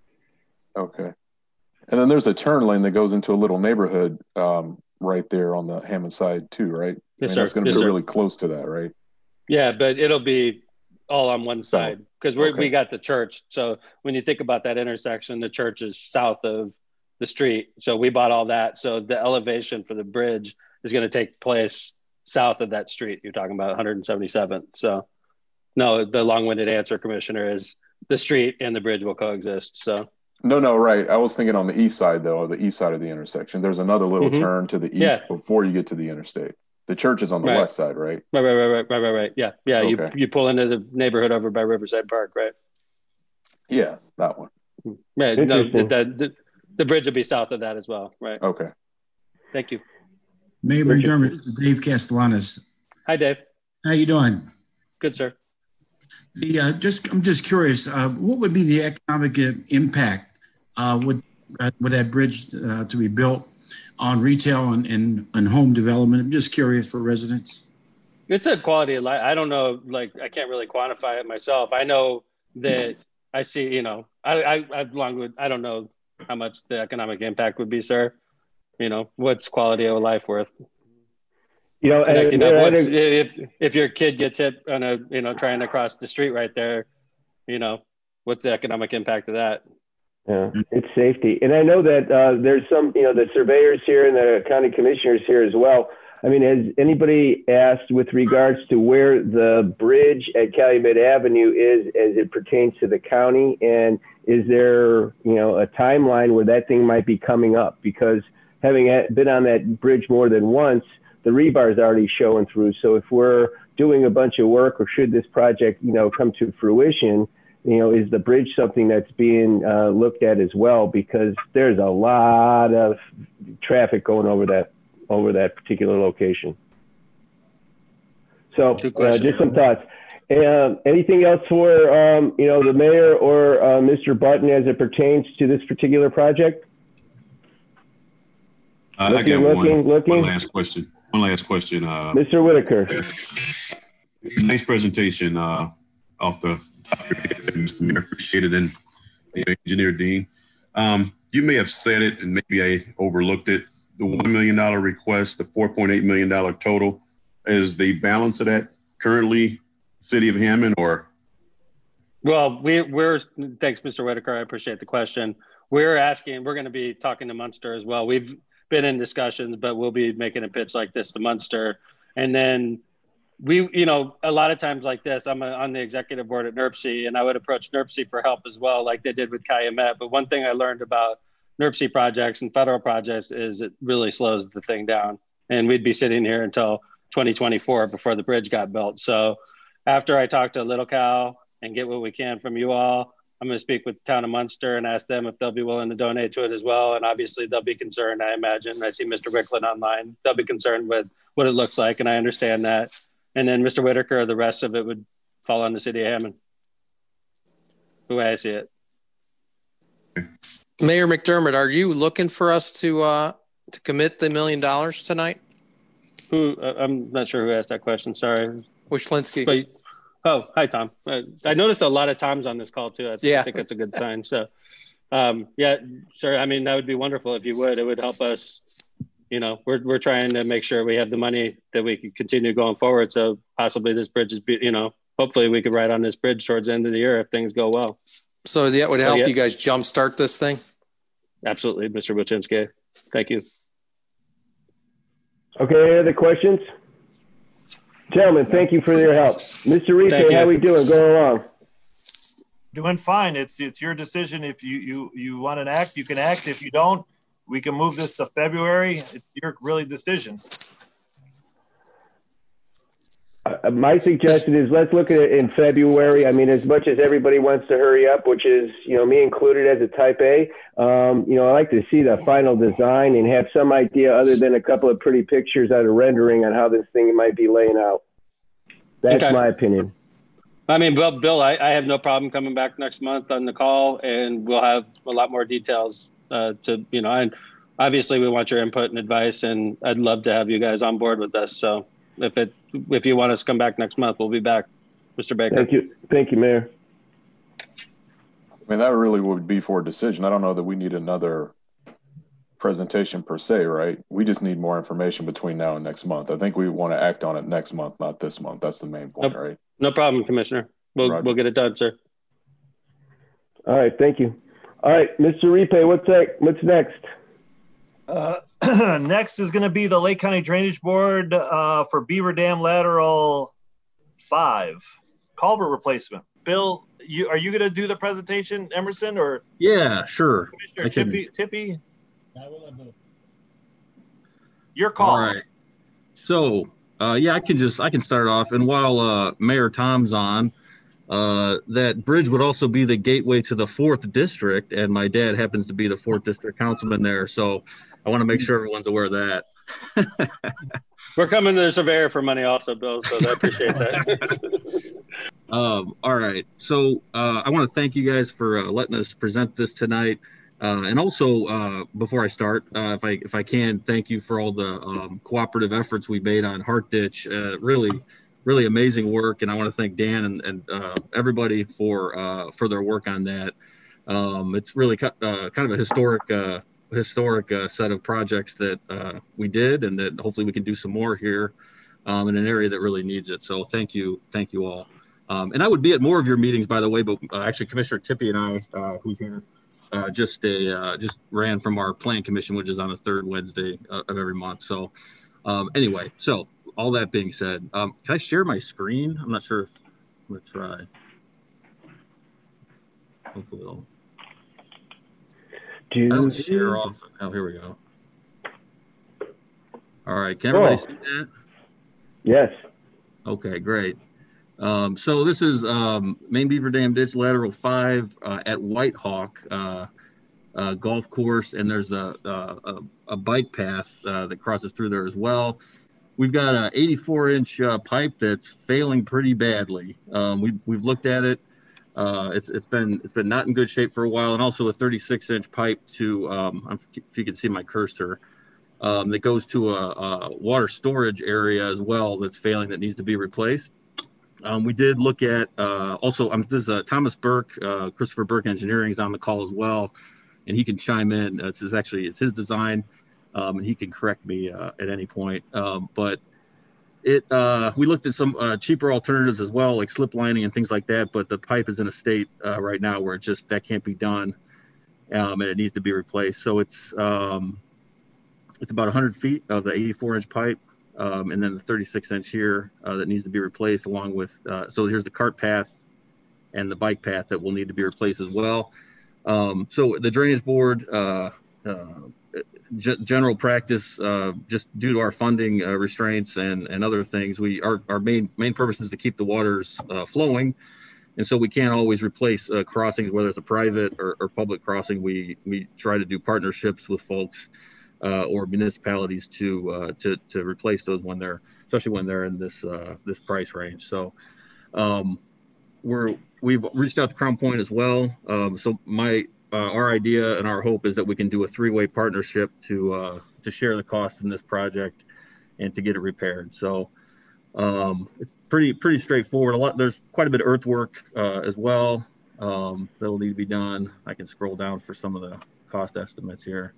[SPEAKER 5] Okay. And then there's a turn lane that goes into a little neighborhood um, right there on the Hammond side too, right?
[SPEAKER 10] Yes,
[SPEAKER 5] I mean,
[SPEAKER 10] sir.
[SPEAKER 5] It's going to
[SPEAKER 10] Yes,
[SPEAKER 5] be
[SPEAKER 10] sir.
[SPEAKER 5] really close to that, right?
[SPEAKER 10] Yeah, but it'll be all on one side because we
[SPEAKER 5] okay.
[SPEAKER 10] we got the church. So when you think about that intersection, the church is south of the street. So we bought all that. So the elevation for the bridge is going to take place south of that street. You're talking about one seventy-seventh. So no, the long-winded answer, Commissioner, is the street and the bridge will coexist. So
[SPEAKER 5] No, no, right. I was thinking on the east side, though, the east side of the intersection. There's another little
[SPEAKER 10] Mhm.
[SPEAKER 5] turn to the east
[SPEAKER 10] Yeah.
[SPEAKER 5] before you get to the interstate. The church is on the
[SPEAKER 10] Right.
[SPEAKER 5] west side, right?
[SPEAKER 10] right, right, right, right, right, right, right. Yeah, yeah.
[SPEAKER 5] Okay.
[SPEAKER 10] You you pull into the neighborhood over by Riverside Park, right?
[SPEAKER 5] Yeah, that one.
[SPEAKER 10] Right. No, the,
[SPEAKER 1] Interesting.
[SPEAKER 10] the, the bridge will be south of that as well. Right.
[SPEAKER 5] Okay.
[SPEAKER 10] Thank you.
[SPEAKER 6] Mayor McDermott, this is Dave Castellanos.
[SPEAKER 10] Hi, Dave.
[SPEAKER 6] How you doing?
[SPEAKER 10] Good, sir.
[SPEAKER 6] The uh, just I'm just curious, uh, what would be the economic uh, impact uh, with uh, with that bridge uh, to be built on retail and, and and home development? I'm just curious for residents.
[SPEAKER 10] It's a quality of life. I don't know, like I can't really quantify it myself. I know that I see, you know, I I I've long with I don't know how much the economic impact would be, sir. You know, what's quality of life worth?
[SPEAKER 1] You know, and,
[SPEAKER 10] Connecting
[SPEAKER 1] and
[SPEAKER 10] up.
[SPEAKER 1] I
[SPEAKER 10] What's,
[SPEAKER 1] think-
[SPEAKER 10] if if your kid gets hit on a, you know, trying to cross the street right there, you know, what's the economic impact of that?
[SPEAKER 1] Yeah, it's safety. And I know that uh, there's some, you know, the surveyors here and the county commissioners here as well. I mean, has anybody asked with regards to where the bridge at Calumet Avenue is as it pertains to the county? And is there, you know, a timeline where that thing might be coming up? Because having been on that bridge more than once, the rebar is already showing through. So if we're doing a bunch of work, or should this project, you know, come to fruition, you know, is the bridge something that's being uh, looked at as well? Because there's a lot of traffic going over that over that particular location. So uh, just some thoughts. Um, anything else for, um, you know, the mayor or uh, Mister Button as it pertains to this particular project?
[SPEAKER 7] Uh,
[SPEAKER 1] looking,
[SPEAKER 7] I got
[SPEAKER 1] looking,
[SPEAKER 7] one,
[SPEAKER 1] looking.
[SPEAKER 7] one last question. One last question. Uh,
[SPEAKER 1] Mister Whitaker.
[SPEAKER 7] Nice presentation uh, off the top of your head, Mister Mayor. Appreciate it. And you know, Engineer Dean, um, you may have said it and maybe I overlooked it. The one million dollar request, the four point eight million dollar total, is the balance of that currently City of Hammond, or?
[SPEAKER 10] Well, we, we're, thanks, Mister Whitaker. I appreciate the question. We're asking, we're going to be talking to Munster as well. We've been in discussions, but we'll be making a pitch like this to Munster. And then we, you know, a lot of times like this, I'm a, on the executive board at NERC, and I would approach NERC for help as well, like they did with Calumet. But one thing I learned about NERC projects and federal projects is it really slows the thing down. And we'd be sitting here until twenty twenty-four before the bridge got built. So after I talk to Little Cal and get what we can from you all, I'm going to speak with the town of Munster and ask them if they'll be willing to donate to it as well. And obviously they'll be concerned, I imagine. I see Mister Wicklund online. They'll be concerned with what it looks like, and I understand that. And then Mister Whitaker, the rest of it would fall on the city of Hammond, the way I see it.
[SPEAKER 11] Mayor McDermott, are you looking for us to uh, to commit the million dollars tonight?
[SPEAKER 10] Who? Uh, I'm not sure who asked that question. Sorry.
[SPEAKER 11] Wishlinski.
[SPEAKER 10] But, oh, hi, Tom. Uh, I noticed a lot of Toms on this call, too. I,
[SPEAKER 11] yeah.
[SPEAKER 10] I think that's a good sign. So, um, yeah, sure. I mean, that would be wonderful if you would. It would help us. You know, we're, we're trying to make sure we have the money that we can continue going forward. So possibly this bridge is, you know, hopefully we could ride on this bridge towards the end of the year if things go well.
[SPEAKER 11] So that would help
[SPEAKER 10] so, yeah.
[SPEAKER 11] you guys jumpstart this thing?
[SPEAKER 10] Absolutely, Mister Wojcinski. Thank you.
[SPEAKER 1] Okay, any other questions? Gentlemen, thank you for your help. Mister Ripe, how we doing? Going along?
[SPEAKER 8] Doing fine. It's it's your decision. If you you you want to act, you can act. If you don't, we can move this to February. It's your really decision.
[SPEAKER 1] Uh, my suggestion is let's look at it in February. I mean, as much as everybody wants to hurry up, which is, you know, me included as a type A, um, you know, I like to see the final design and have some idea other than a couple of pretty pictures out of rendering on how this thing might be laying out. That's
[SPEAKER 10] okay.
[SPEAKER 1] my opinion.
[SPEAKER 10] I mean, Bill, Bill I, I have no problem coming back next month on the call, and we'll have a lot more details uh, to, you know, and obviously we want your input and advice, and I'd love to have you guys on board with us. So if it, if you want us to come back next month, we'll be back. Mister Baker.
[SPEAKER 1] Thank you. Thank you, Mayor.
[SPEAKER 5] I mean, that really would be for a decision. I don't know that we need another presentation per se, right? We just need more information between now and next month. I think we want to act on it next month, not this month. That's the main point,
[SPEAKER 10] no,
[SPEAKER 5] right?
[SPEAKER 10] No problem, Commissioner. We'll,
[SPEAKER 5] Roger.
[SPEAKER 10] we'll get it done, sir.
[SPEAKER 1] All right. Thank you. All right, Mister Ripe, what's that? What's next?
[SPEAKER 8] Uh, next is going to be the Lake County Drainage Board uh, for Beaver Dam Lateral five, culvert replacement. Bill, you are you going to do the presentation, Emerson, or?
[SPEAKER 13] Yeah, sure.
[SPEAKER 8] Commissioner Tippy, Tippy? Your call.
[SPEAKER 13] All right. So, uh, yeah, I can just, I can start off. And while uh, Mayor Tom's on, uh, that bridge would also be the gateway to the fourth district. And my dad happens to be the fourth district councilman there. So I want to make sure everyone's aware of that.
[SPEAKER 10] We're coming to the surveyor for money also, Bill, so I appreciate that.
[SPEAKER 13] um, all right. So uh, I want to thank you guys for uh, letting us present this tonight. Uh, and also, uh, before I start, uh, if I if I can, thank you for all the um, cooperative efforts we made on Heart Ditch. Uh, really, really amazing work, and I want to thank Dan and, and uh, everybody for uh, for their work on that. Um, it's really uh, kind of a historic uh, historic uh, set of projects that uh, we did, and that hopefully we can do some more here um, in an area that really needs it. So thank you, thank you all. Um, and I would be at more of your meetings, by the way, but uh, actually Commissioner Tippy and I, uh, who's here. Uh, just a uh, just ran from our plan commission, which is on the third Wednesday uh, of every month. So um, anyway, so all that being said, um, can I share my screen? I'm not sure if I'm gonna try. Hopefully it'll.
[SPEAKER 1] Do,
[SPEAKER 13] I don't share off. Oh, here we go. All right, can everybody
[SPEAKER 1] oh.
[SPEAKER 13] see that?
[SPEAKER 1] Yes.
[SPEAKER 13] Okay, great. Um, so this is um, Main Beaver Dam Ditch Lateral five uh, at White Hawk uh, uh, Golf Course, and there's a, a, a bike path uh, that crosses through there as well. We've got an eighty-four inch uh, pipe that's failing pretty badly. Um, we, we've looked at it. Uh, it's, it's been it's been not in good shape for a while, and also a thirty-six inch pipe to um, if you can see my cursor. Um, that goes to a, a water storage area as well that's failing, that needs to be replaced. Um, we did look at uh, also, um, this is uh, Thomas Burke, uh, Christopher Burke Engineering is on the call as well, and he can chime in. It's his, actually, it's his design, um, and he can correct me uh, at any point. Um, but it uh, we looked at some uh, cheaper alternatives as well, like slip lining and things like that, but the pipe is in a state uh, right now where it just, that can't be done, um, and it needs to be replaced. So it's, um, It's about one hundred feet of the eighty-four inch pipe, um, and then the thirty-six inch here uh, that needs to be replaced, along with, uh, so here's the cart path and the bike path that will need to be replaced as well. Um, so the drainage board, uh, uh, g- general practice, uh, just due to our funding uh, restraints and, and other things, we our, our main main purpose is to keep the waters uh, flowing. And so we can't always replace uh, crossings, whether it's a private or, or public crossing. We, we try to do partnerships with folks Uh, or municipalities to uh, to to replace those when they're, especially when they're in this uh, this price range. So um, we're we've reached out to Crown Point as well. Um, so my uh, our idea and our hope is that we can do a three-way partnership to uh, to share the cost in this project and to get it repaired. So um, it's pretty pretty straightforward. A lot there's quite a bit of earthwork uh, as well um, that will need to be done. I can scroll down for some of the cost estimates here.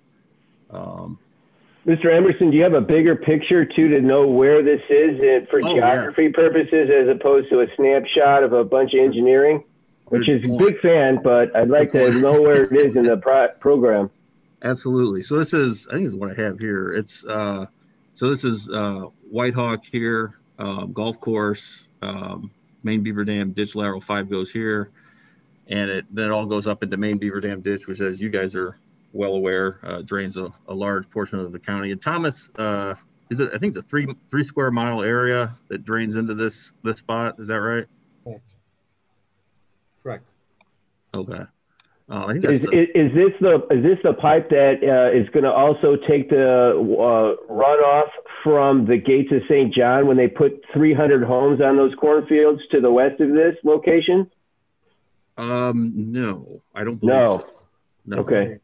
[SPEAKER 13] Um,
[SPEAKER 1] Mister Emerson, do you have a bigger picture too to know where this is and for
[SPEAKER 13] oh,
[SPEAKER 1] geography
[SPEAKER 13] yeah.
[SPEAKER 1] purposes, as opposed to a snapshot of a bunch of engineering? Which is a big fan, but I'd like to know where it is in the pro- program.
[SPEAKER 13] Absolutely. So this is, I think this is what I have here. It's uh, so this is uh, White Hawk here, um, golf course, um, Main Beaver Dam Ditch Lateral five goes here, and it then it all goes up into Main Beaver Dam Ditch, which, as you guys are well aware, uh, drains a, a large portion of the county. And Thomas, uh, is it? I think it's a three three square mile area that drains into this this spot. Is that right?
[SPEAKER 14] Correct. Correct.
[SPEAKER 13] Okay. Uh, I think that's
[SPEAKER 1] is,
[SPEAKER 13] the,
[SPEAKER 1] is, is this the is this the pipe that uh, is going to also take the uh, runoff from the gates of Saint John when they put three hundred homes on those cornfields to the west of this location?
[SPEAKER 13] Um, no, I don't believe
[SPEAKER 1] No.
[SPEAKER 13] so. No.
[SPEAKER 1] Okay.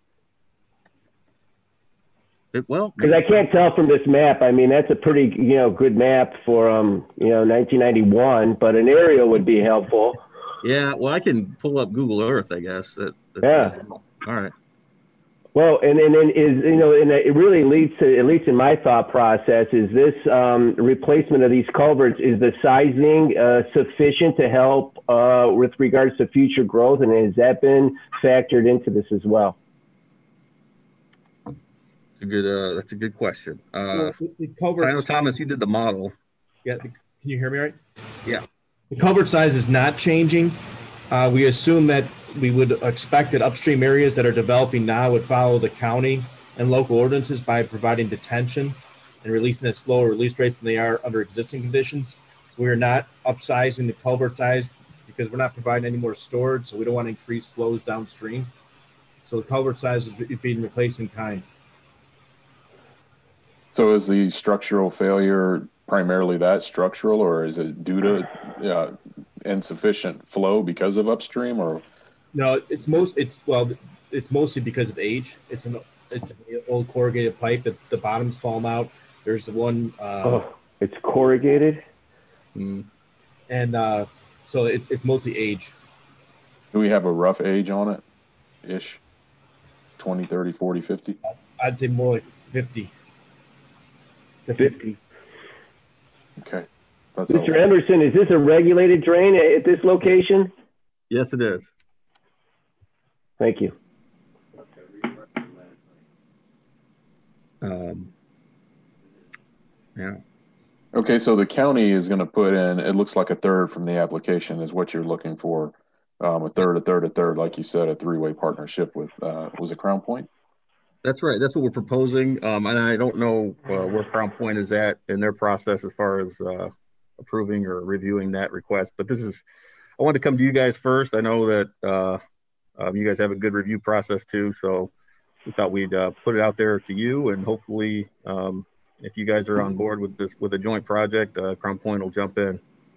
[SPEAKER 13] It, well,
[SPEAKER 1] Because I can't tell from this map. I mean, that's a pretty, you know, good map for, um, you know, nineteen ninety-one, but an aerial would be helpful.
[SPEAKER 13] Yeah, well, I can pull up Google Earth, I guess. That,
[SPEAKER 1] Yeah.
[SPEAKER 13] All right.
[SPEAKER 1] Well, and and then is, you know, and it really leads to, at least in my thought process, is this um, replacement of these culverts, is the sizing uh, sufficient to help uh, with regards to future growth? And has that been factored into this as well?
[SPEAKER 13] A good, uh, that's a good question. Uh,
[SPEAKER 14] Well, the, the culvert,
[SPEAKER 13] I know, Thomas, you did the model.
[SPEAKER 14] yeah, the, can you hear me right?
[SPEAKER 13] Yeah.
[SPEAKER 14] The culvert size is not changing. Uh, we assume that we would expect that upstream areas that are developing now would follow the county and local ordinances by providing detention and releasing at slower release rates than they are under existing conditions. So we are not upsizing the culvert size because we're not providing any more storage, so we don't want to increase flows downstream. So the culvert size is being replaced in kind.
[SPEAKER 5] So is the structural failure primarily that structural, or is it due to uh, insufficient flow because of upstream, or?
[SPEAKER 14] No, it's most, it's, well, it's mostly because of age. It's an, it's an old corrugated pipe that the bottom's fallen out. There's one, uh,
[SPEAKER 1] Oh, it's corrugated?
[SPEAKER 13] Mm.
[SPEAKER 14] and uh, so it's, it's mostly age.
[SPEAKER 5] Do we have a rough age on it ish? twenty, thirty, forty, fifty?
[SPEAKER 14] I'd say more like fifty.
[SPEAKER 1] fifty.
[SPEAKER 5] Okay. That's
[SPEAKER 1] Mister Emerson, is this a regulated drain at this location?
[SPEAKER 13] Yes, it is.
[SPEAKER 1] Thank you.
[SPEAKER 13] Um, yeah.
[SPEAKER 5] Okay, so the county is going to put in, it looks like a third from the application is what you're looking for. Um, a third, a third, a third, like you said, a three-way partnership with, uh, was it Crown Point?
[SPEAKER 13] That's right. That's what we're proposing. Um, and I don't know uh, where Crown Point is at in their process as far as uh, approving or reviewing that request. But this is, I wanted to come to you guys first. I know that uh, um, you guys have a good review process too, so we thought we'd uh, put it out there to you, and hopefully, um, if you guys are on board with this with a joint project, uh, Crown Point will jump in.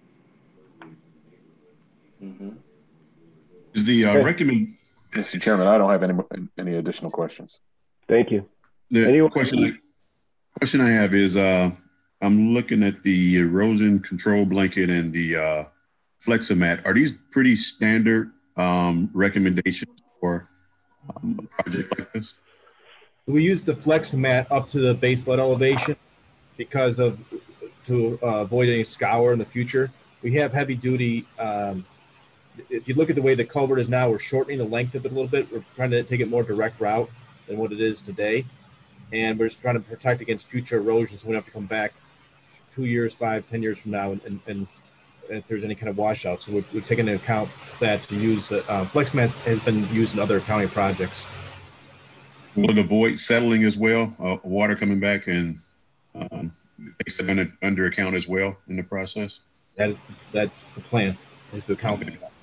[SPEAKER 5] Mm-hmm.
[SPEAKER 7] Is the uh,
[SPEAKER 5] Okay.
[SPEAKER 7] recommend?
[SPEAKER 5] Mister Chairman, I don't have any any additional questions.
[SPEAKER 1] Thank you.
[SPEAKER 7] The
[SPEAKER 1] Anyone-
[SPEAKER 7] question I, question I have is, uh, I'm looking at the erosion control blanket and the uh, Fleximat. Are these pretty standard um, recommendations for um, a project like this?
[SPEAKER 14] We use the Fleximat up to the base flood elevation because of to uh, avoid any scour in the future. We have heavy duty. Um, if you look at the way the culvert is now, we're shortening the length of it a little bit. We're trying to take it more direct route than what it is today. And we're just trying to protect against future erosion so we don't have to come back two years, five, ten years from now and, and, and if there's any kind of washout. So we're, we're taking into account that to use, uh, Fleximat has been used in other county projects.
[SPEAKER 7] Will it avoid settling as well, uh, water coming back and um, takes it under, under account as well in the process?
[SPEAKER 14] That is, that's the plan, is to account for that.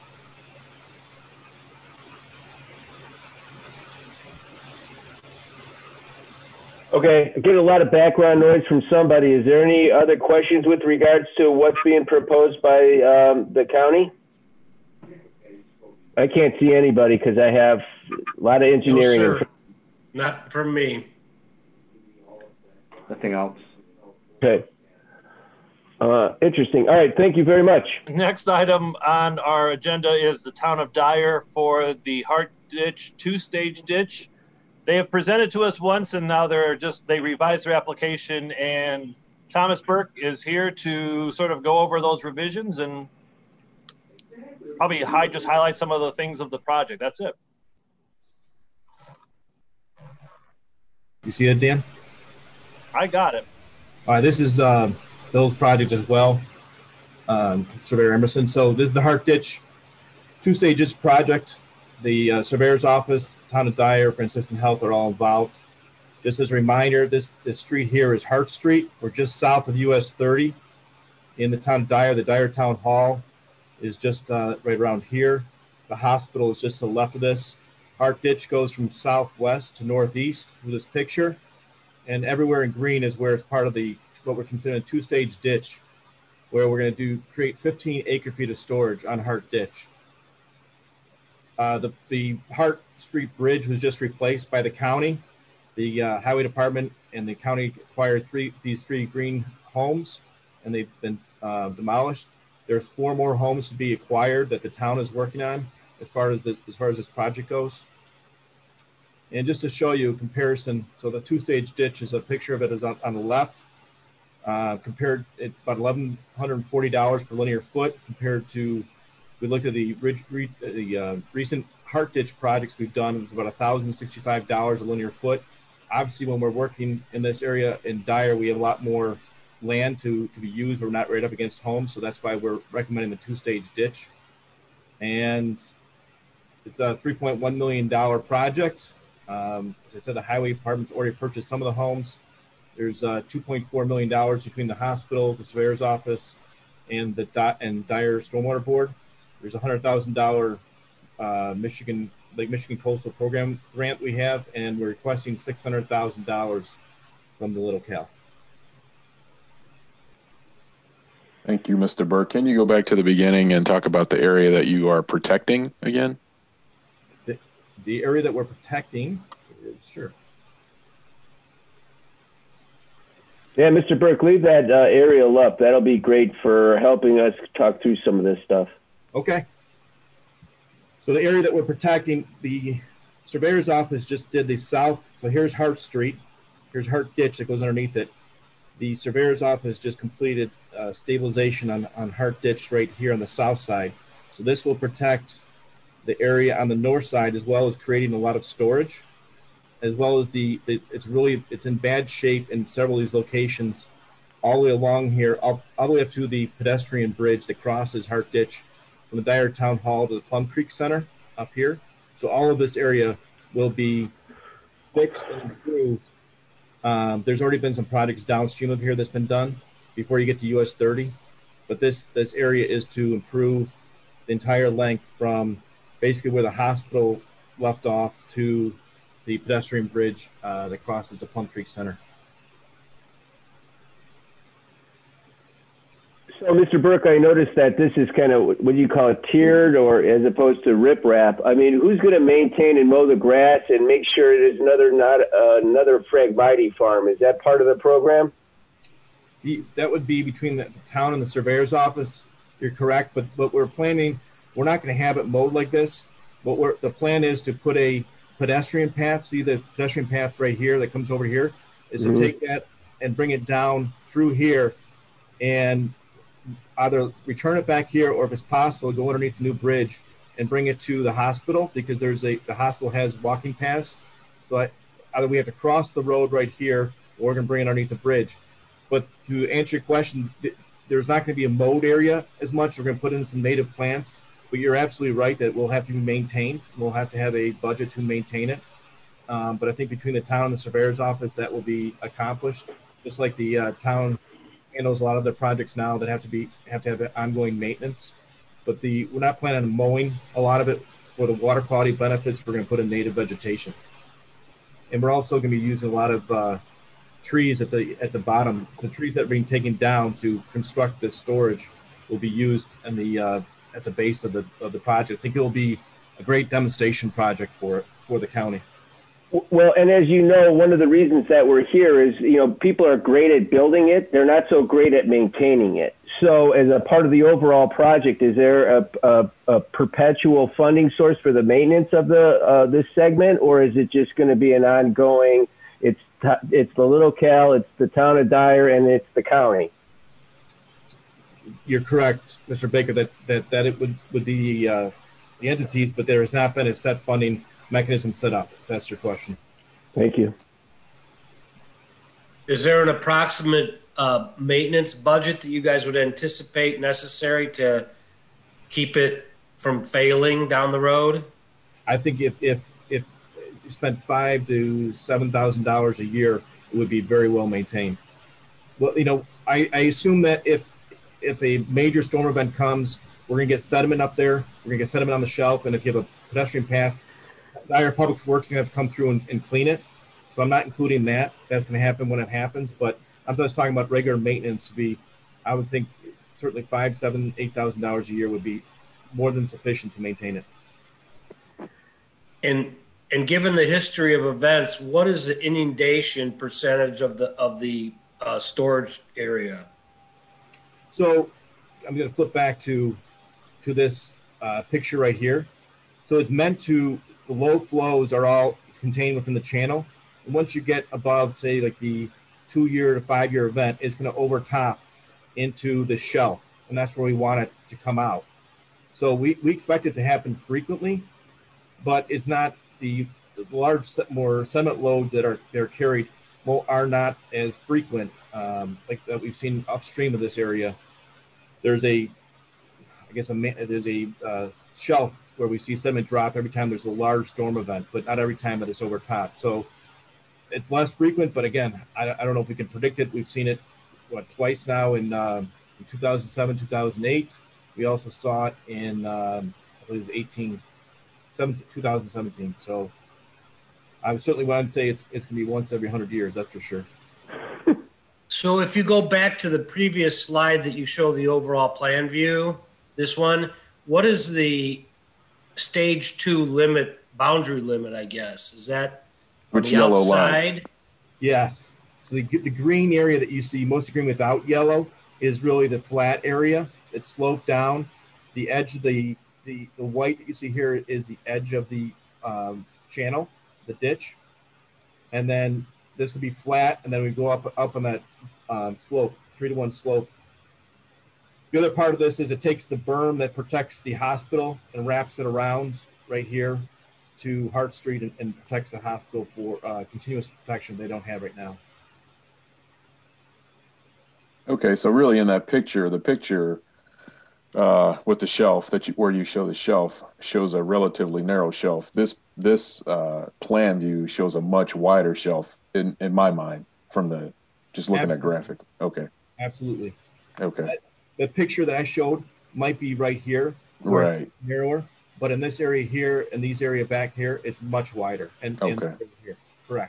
[SPEAKER 1] Okay, I get a lot of background noise from somebody. Is there any other questions with regards to what's being proposed by um, the county? I can't see anybody because I have a lot of engineering.
[SPEAKER 9] No, sir. Not from me.
[SPEAKER 4] Nothing else.
[SPEAKER 1] Okay. Uh, interesting. All right. Thank you very much.
[SPEAKER 8] Next item on our agenda is the town of Dyer for the Hart Ditch two-stage ditch. They have presented to us once, and now they're just they revised their application. And Thomas Burke is here to sort of go over those revisions and probably high, just highlight some of the things of the project. That's it.
[SPEAKER 14] You see it, Dan?
[SPEAKER 8] I got it.
[SPEAKER 14] All right, this is uh, Bill's project as well, um, Surveyor Emerson. So this is the Hart Ditch two stages project. The uh, Surveyor's Office, Town of Dyer, Franciscan Health are all involved. Just as a reminder, this, this street here is Hart Street. We're just south of U S thirty in the town of Dyer. The Dyer Town Hall is just uh, right around here. The hospital is just to the left of this. Hart Ditch goes from southwest to northeast with this picture. And everywhere in green is where it's part of the what we're considering a two-stage ditch, where we're going to do create fifteen acre feet of storage on Hart Ditch. Uh, the, the Hart Street Bridge was just replaced by the county. The uh, highway department and the county acquired three these three green homes, and they've been uh, demolished. There's four more homes to be acquired that the town is working on as far as this, as far as this project goes. And just to show you a comparison, so the two-stage ditch is a picture of it is on, on the left. Uh, compared, it's about eleven forty dollars per linear foot compared to, we looked at the, re, the uh, recent Hart Ditch projects we've done, it was about one thousand sixty-five dollars a linear foot. Obviously, when we're working in this area in Dyer, we have a lot more land to, to be used. We're not right up against homes, so that's why we're recommending the two-stage ditch. And it's a three point one million dollars project. Um, as I said, the highway department's already purchased some of the homes. There's uh, two point four million dollars between the hospital, the surveyor's office, and the Di- and Dyer Stormwater Board. There's a one hundred thousand dollars uh, Michigan Lake Michigan Coastal Program grant we have, and we're requesting six hundred thousand dollars from the Little Cal.
[SPEAKER 5] Thank you, Mister Burke. Can you go back to the beginning and talk about the area that you are protecting again?
[SPEAKER 14] The, the area that we're protecting is, sure.
[SPEAKER 1] Yeah, Mister Burke, leave that uh, aerial up. That'll be great for helping us talk through some of this stuff.
[SPEAKER 14] Okay. So the area that we're protecting, the surveyor's office just did the south. So here's Hart Street. Here's Hart Ditch that goes underneath it. The surveyor's office just completed uh, stabilization on, on Hart Ditch right here on the south side. So this will protect the area on the north side, as well as creating a lot of storage, as well as the, the it's really, it's in bad shape in several of these locations all the way along here, all, all the way up to the pedestrian bridge that crosses Hart Ditch from the Dyer Town Hall to the Plum Creek Center up here. So all of this area will be fixed and improved. Um, there's already been some projects downstream of here that's been done before you get to U S thirty. but this, this area is to improve the entire length from basically where the hospital left off to the pedestrian bridge uh, that crosses the Plum Creek Center.
[SPEAKER 1] So, Mister Burke, I noticed that this is kind of what you call it, tiered, or as opposed to riprap. I mean, who's going to maintain and mow the grass and make sure there's another not uh, another Phragmite farm? Is that part of the program?
[SPEAKER 14] The, that would be between the, the town and the surveyor's office. You're correct, but what we're planning, we're not going to have it mowed like this. What we're, the plan is to put a pedestrian path. See the pedestrian path right here that comes over here? Is mm-hmm. to take that and bring it down through here and either return it back here, or if it's possible, go underneath the new bridge and bring it to the hospital, because there's a the hospital has walking paths. So I, either we have to cross the road right here, or we're going to bring it underneath the bridge. But to answer your question, there's not going to be a mowed area as much. We're going to put in some native plants, but you're absolutely right that we'll have to be maintained. We'll have to have a budget to maintain it. Um, but I think between the town and the surveyor's office, that will be accomplished. Just like the uh, town handles a lot of their projects now that have to be have to have ongoing maintenance. But the we're not planning on mowing a lot of it for the water quality benefits. We're going to put in native vegetation, and we're also going to be using a lot of uh, trees at the at the bottom. The trees that are being taken down to construct this storage will be used in the uh, at the base of the of the project. I think it will be a great demonstration project for for the county.
[SPEAKER 1] Well, and as you know, one of the reasons that we're here is, you know, people are great at building it. They're not so great at maintaining it. So as a part of the overall project, is there a, a, a perpetual funding source for the maintenance of the uh, this segment, or is it just going to be an ongoing, it's it's the Little Cal, it's the town of Dyer, and it's the county?
[SPEAKER 14] You're correct, Mister Baker, that, that, that it would, would be uh, the entities, but there has not been a set funding mechanism set up. That's your question.
[SPEAKER 1] Thank you.
[SPEAKER 9] Is there an approximate uh, maintenance budget that you guys would anticipate necessary to keep it from failing down the road?
[SPEAKER 14] I think if if if you spent five to seven thousand dollars a year, it would be very well maintained. Well, you know, I, I assume that if if a major storm event comes, we're gonna get sediment up there. We're gonna get sediment on the shelf, and if you have a pedestrian path, Dyer Public Works is going to have to come through and, and clean it. So I'm not including that. That's going to happen when it happens. But I'm just talking about regular maintenance. Be, I would think certainly five, seven, eight thousand dollars a year would be more than sufficient to maintain it.
[SPEAKER 9] And and given the history of events, what is the inundation percentage of the of the uh, storage area?
[SPEAKER 14] So I'm going to flip back to to this uh, picture right here. So it's meant to. The low flows are all contained within the channel. And once you get above, say, like the two-year to five-year event, it's going to overtop into the shelf. And that's where we want it to come out. So we, we expect it to happen frequently, but it's not the, the large, more sediment loads that are that are carried well, are not as frequent um, like that we've seen upstream of this area. There's a, I guess, a, there's a uh, shelf where we see sediment drop every time there's a large storm event, but not every time that it's overtopped. So it's less frequent, but again, I, I don't know if we can predict it. We've seen it, what, twice now in, uh, in two thousand seven, two thousand eight. We also saw it in, um, I believe it was eighteen, two thousand seventeen. So I would certainly want to say it's, it's going to be once every one hundred years, that's for sure.
[SPEAKER 9] So if you go back to the previous slide that you show the overall plan view, this one, what is the stage two limit, boundary limit, I guess? Is that on
[SPEAKER 5] Which
[SPEAKER 9] the
[SPEAKER 5] yellow
[SPEAKER 9] outside?
[SPEAKER 5] line?
[SPEAKER 14] Yes. So the, the green area that you see, most green without yellow, is really the flat area. It's sloped down. The edge of the, the, the white that you see here is the edge of the um, channel, the ditch. And then this will be flat, and then we go up, up on that um, slope, three to one slope. The other part of this is it takes the berm that protects the hospital and wraps it around right here to Hart Street and, and protects the hospital for uh, continuous protection they don't have right now.
[SPEAKER 5] Okay, so really in that picture, the picture uh, with the shelf that you, where you show the shelf shows a relatively narrow shelf. This this uh, plan view shows a much wider shelf in, in my mind from the just looking
[SPEAKER 14] Absolutely.
[SPEAKER 5] at graphic. Okay.
[SPEAKER 14] Absolutely.
[SPEAKER 5] Okay.
[SPEAKER 14] the picture that I showed might be right here,
[SPEAKER 5] right,
[SPEAKER 14] narrower. But in this area here, and these area back here, it's much wider. And,
[SPEAKER 5] okay.
[SPEAKER 14] and here, correct.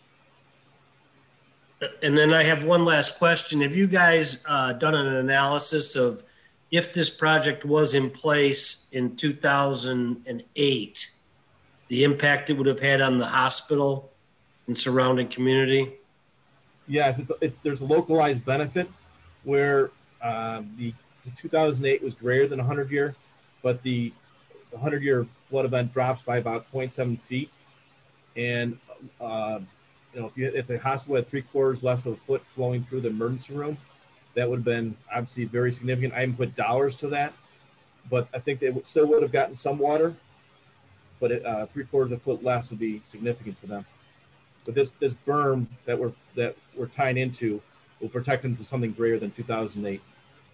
[SPEAKER 9] And then I have one last question. Have you guys uh, done an analysis of if this project was in place in two thousand eight, the impact it would have had on the hospital and surrounding community?
[SPEAKER 14] Yes, it's, it's there's a localized benefit where um, the, the two thousand eight was greater than one hundred year, but the one hundred year flood event drops by about zero point seven feet. And, uh, you know, if, you, if the hospital had three quarters less of a foot flowing through the emergency room, that would have been obviously very significant. I haven't put dollars to that, but I think they would, still would have gotten some water, but it, uh, three quarters of a foot less would be significant for them. But this this berm that we're that we're tying into will protect them to something greater than two thousand eight.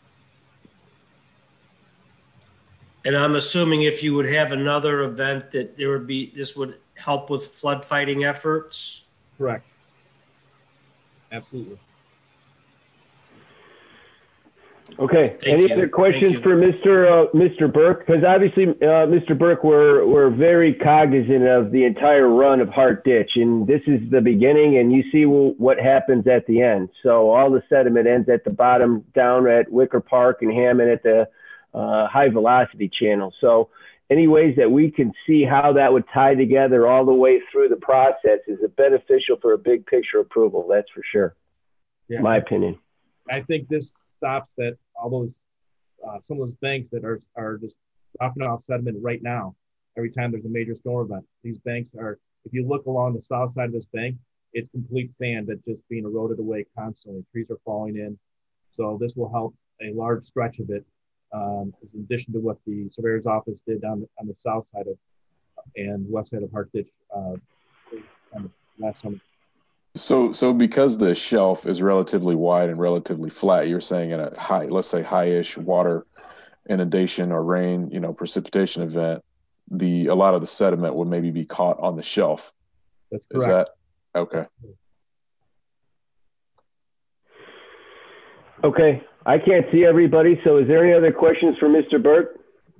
[SPEAKER 9] And I'm assuming if you would have another event that there would be, this would help with flood fighting efforts?
[SPEAKER 14] Correct. Absolutely.
[SPEAKER 1] Okay.
[SPEAKER 9] Thank
[SPEAKER 1] Any
[SPEAKER 9] you.
[SPEAKER 1] other questions
[SPEAKER 9] Thank you.
[SPEAKER 1] for Mister Uh, Mister Burke? Because obviously, uh, Mister Burke, we're we're very cognizant of the entire run of Hart Ditch, and this is the beginning, and you see w- what happens at the end. So all the sediment ends at the bottom, down at Wicker Park and Hammond at the uh, high velocity channel. So any ways that we can see how that would tie together all the way through the process is beneficial for a big picture approval. That's for sure.
[SPEAKER 14] Yeah.
[SPEAKER 1] My opinion.
[SPEAKER 14] I think this stops that all those uh, some of those banks that are are just dropping off sediment right now. Every time there's a major storm event, these banks are. If you look along the south side of this bank, it's complete sand that's just being eroded away constantly. Trees are falling in, so this will help a large stretch of it. Um, in addition to what the surveyor's office did on the, on the south side of and west side of Hart Ditch uh, on the last summer.
[SPEAKER 5] So, so because the shelf is relatively wide and relatively flat, you're saying in a high, let's say high-ish water inundation or rain, you know, precipitation event, the a lot of the sediment would maybe be caught on the shelf.
[SPEAKER 14] That's correct.
[SPEAKER 5] Is that okay?
[SPEAKER 1] Okay. I can't see everybody, so is there any other questions for Mister Burke?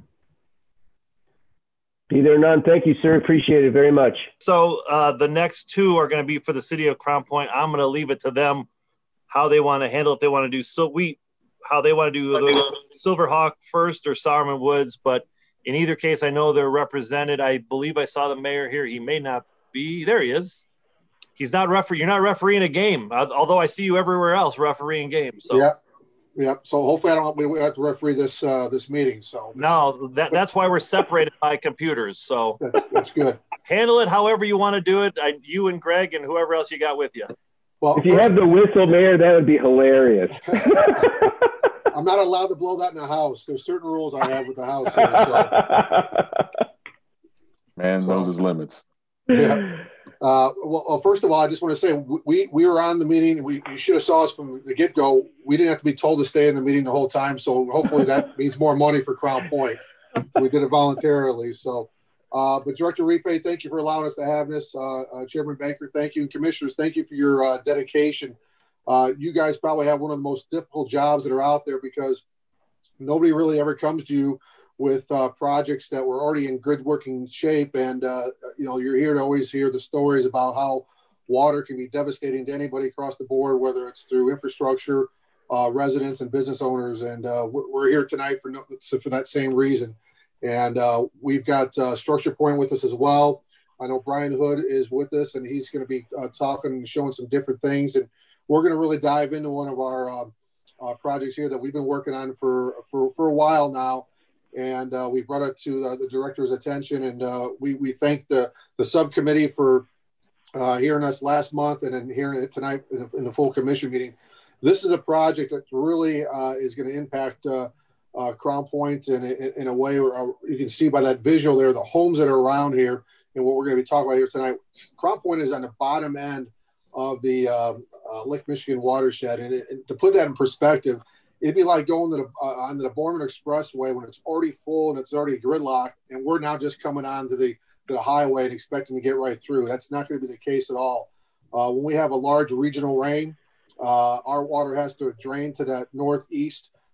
[SPEAKER 1] Be there none. Thank you, sir. Appreciate it very much.
[SPEAKER 8] So uh, the next two are going to be for the city of Crown Point. I'm going to leave it to them how they want to handle it. They want to do so we how they want to do the Silverhawk first or Solomon Woods, but in either case, I know they're represented. I believe I saw the mayor here. He may not be. There he is. He's not referee. You're not refereeing a game, although I see you everywhere else refereeing games. So.
[SPEAKER 15] Yeah. Yeah, so hopefully I don't we have to referee this uh, this meeting. So
[SPEAKER 8] no, that that's why we're separated by computers. So
[SPEAKER 15] that's, that's good.
[SPEAKER 8] Handle it however you want to do it. I, you and Greg and whoever else you got with you.
[SPEAKER 15] Well,
[SPEAKER 1] if you have the whistle, Mayor, that would be hilarious.
[SPEAKER 15] I'm not allowed to blow that in the house. There's certain rules I have with the house here. So.
[SPEAKER 5] Man, those is limits.
[SPEAKER 15] Yeah. Uh, well, well, first of all, I just want to say we we were on the meeting. We you should have saw us from the get go. We didn't have to be told to stay in the meeting the whole time. So hopefully that means more money for Crown Point. We did it voluntarily. So, uh, but Director Repe, thank you for allowing us to have this. Uh, uh, Chairman Banker, thank you, and Commissioners, thank you for your uh, dedication. Uh, you guys probably have one of the most difficult jobs that are out there because nobody really ever comes to you with uh, projects that were already in good working shape. And, uh, you know, you're here to always hear the stories about how water can be devastating to anybody across the board, whether it's through infrastructure, uh, residents and business owners. And uh, we're here tonight for, no, for that same reason. And uh, we've got uh, Structure Point with us as well. I know Brian Hood is with us and he's going to be uh, talking and showing some different things. And we're going to really dive into one of our uh, uh, projects here that we've been working on for, for, for a while now. And uh, we brought it to the, the director's attention, and uh, we we thank the the subcommittee for uh, hearing us last month and then hearing it tonight in the, in the full commission meeting. This is a project that really uh, is going to impact uh, uh, Crown Point in, in, in a way where uh, you can see by that visual there the homes that are around here and what we're going to be talking about here tonight. Crown Point is on the bottom end of the uh, uh, Lake Michigan watershed, and, it, and to put that in perspective. It'd be like going to the, uh, on the Borman Expressway when it's already full and it's already gridlocked, and we're now just coming on to the to the highway and expecting to get right through. That's not going to be the case at all. Uh, when we have a large regional rain, uh, our water has to drain to that northeast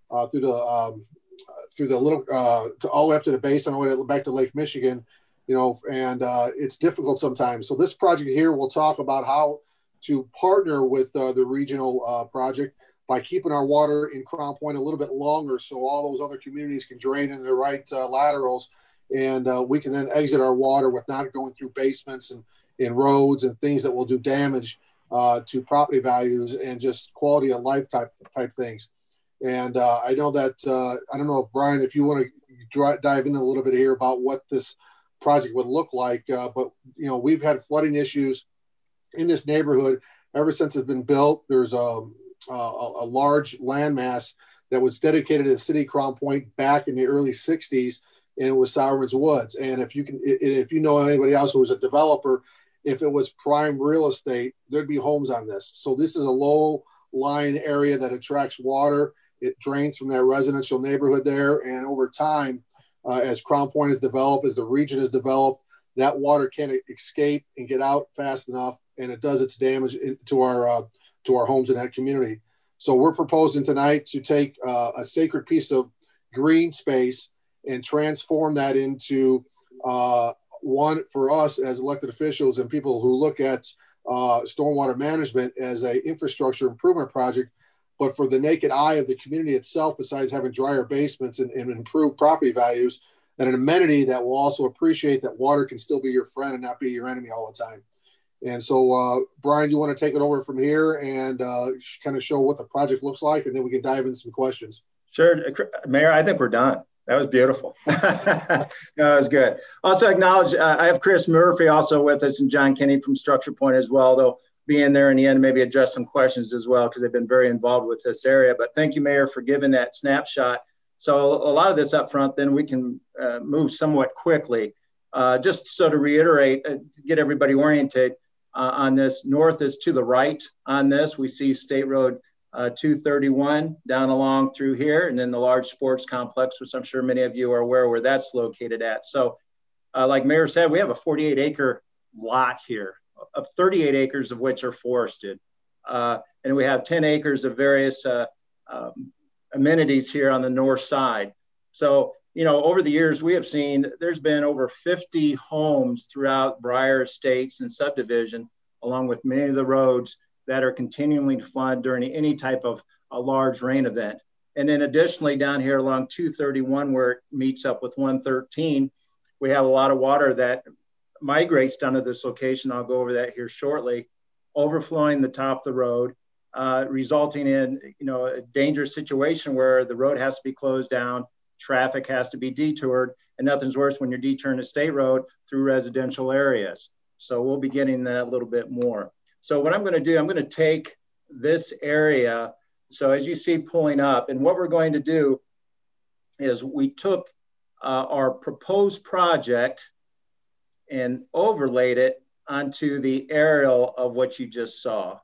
[SPEAKER 15] uh, through the um, through the little uh, to all the way up to the base and all the way back to Lake Michigan, you know, and uh, it's difficult sometimes. So this project here will talk about how to partner with uh, the regional uh, project by keeping our water in Crown Point a little bit longer, so all those other communities can drain in the right uh, laterals, and uh, we can then exit our water with not going through basements and in roads and things that will do damage uh, to property values and just quality of life type type things. And uh, I know that, uh, I don't know if Brian, if you want to dive in a little bit here about what this project would look like, uh, but you know, we've had flooding issues in this neighborhood ever since it's been built. There's a, a, a large landmass that was dedicated to the city of Crown Point back in the early sixties, and it was Sowerman's Woods. And if you can, if you know anybody else who was a developer, if it was prime real estate, there'd be homes on this. So this is a low lying area that attracts water. It drains from that residential neighborhood there. And over time, uh, as Crown Point is developed, as the region is developed, that water can't escape and get out fast enough, and it does its damage to our uh, to our homes in that community. So we're proposing tonight to take uh, a sacred piece of green space and transform that into uh, one for us as elected officials and people who look at uh, stormwater management as a infrastructure improvement project, but for the naked eye of the community itself, besides having drier basements and, and improved property values, and an amenity that will also appreciate that water can still be your friend and not be your enemy all the time. And so, uh, Brian, you want to take it over from here and uh, kind of show what the project looks like, and then we can dive into some questions.
[SPEAKER 16] Sure. Mayor, I think we're done. That was beautiful. No, that was good. Also acknowledge, uh, I have Chris Murphy also with us and John Kenny from Structure Point as well, though being there in the end, maybe address some questions as well, because they've been very involved with this area. But thank you, Mayor, for giving that snapshot. So a lot of this up front, then we can uh, move somewhat quickly. Uh, just so to reiterate, uh, get everybody oriented uh, on this, north is to the right on this. We see State Road uh, two thirty-one down along through here, and then the large sports complex, which I'm sure many of you are aware where that's located at. So uh, like Mayor said, we have a forty-eight acre lot here, of thirty-eight acres of which are forested. Uh, and we have ten acres of various uh, um, amenities here on the north side. So, you know, over the years, we have seen there's been over fifty homes throughout Briar Estates and subdivision, along with many of the roads that are continuing to flood during any type of a large rain event. And then additionally down here along two thirty-one, where it meets up with one thirteen, we have a lot of water that migrates down to this location. I'll go over that here shortly, overflowing the top of the road, uh, resulting in, you know, a dangerous situation where the road has to be closed down, traffic has to be detoured, and nothing's worse when you're detouring a state road through residential areas. So we'll be getting that a little bit more. So what I'm going to do, I'm going to take this area. So as you see pulling up, and what we're going to do is we took uh, our proposed project and overlaid it onto the aerial of what you just saw.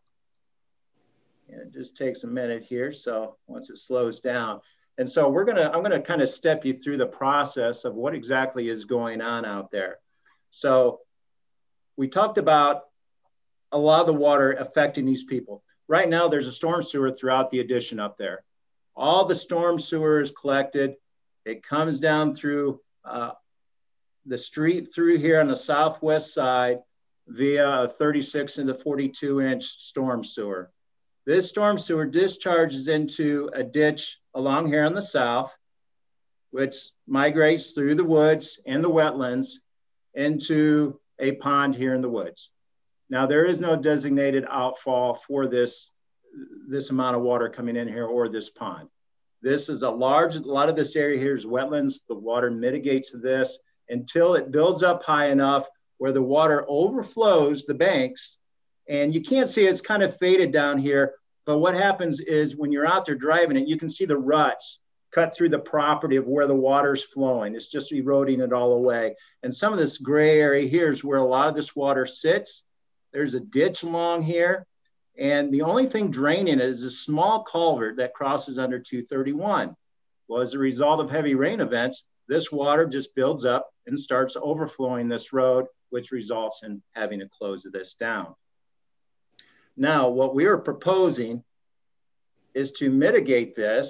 [SPEAKER 16] And it just takes a minute here. So once it slows down. And so we're gonna, I'm gonna kind of step you through the process of what exactly is going on out there. So we talked about a lot of the water affecting these people. Right now, there's a storm sewer throughout the addition up there. All the storm sewer is collected. It comes down through uh, the street through here on the southwest side via a thirty-six into forty-two inch storm sewer. This storm sewer discharges into a ditch along here on the south, which migrates through the woods and the wetlands into a pond here in the woods. Now, there is no designated outfall for this, this amount of water coming in here or this pond. This is a large, a lot of this area here is wetlands. The water mitigates this until it builds up high enough where the water overflows the banks. And you can't see it's kind of faded down here, but what happens is when you're out there driving it, you can see the ruts cut through the property of where the water's flowing. It's just eroding it all away. And some of this gray area here is where a lot of this water sits. There's a ditch along here. And the only thing draining it is a small culvert that crosses under two thirty-one. Well, as a result of heavy rain events, this water just builds up and starts overflowing this road, which results in having to close this down. Now, what we are proposing is to mitigate this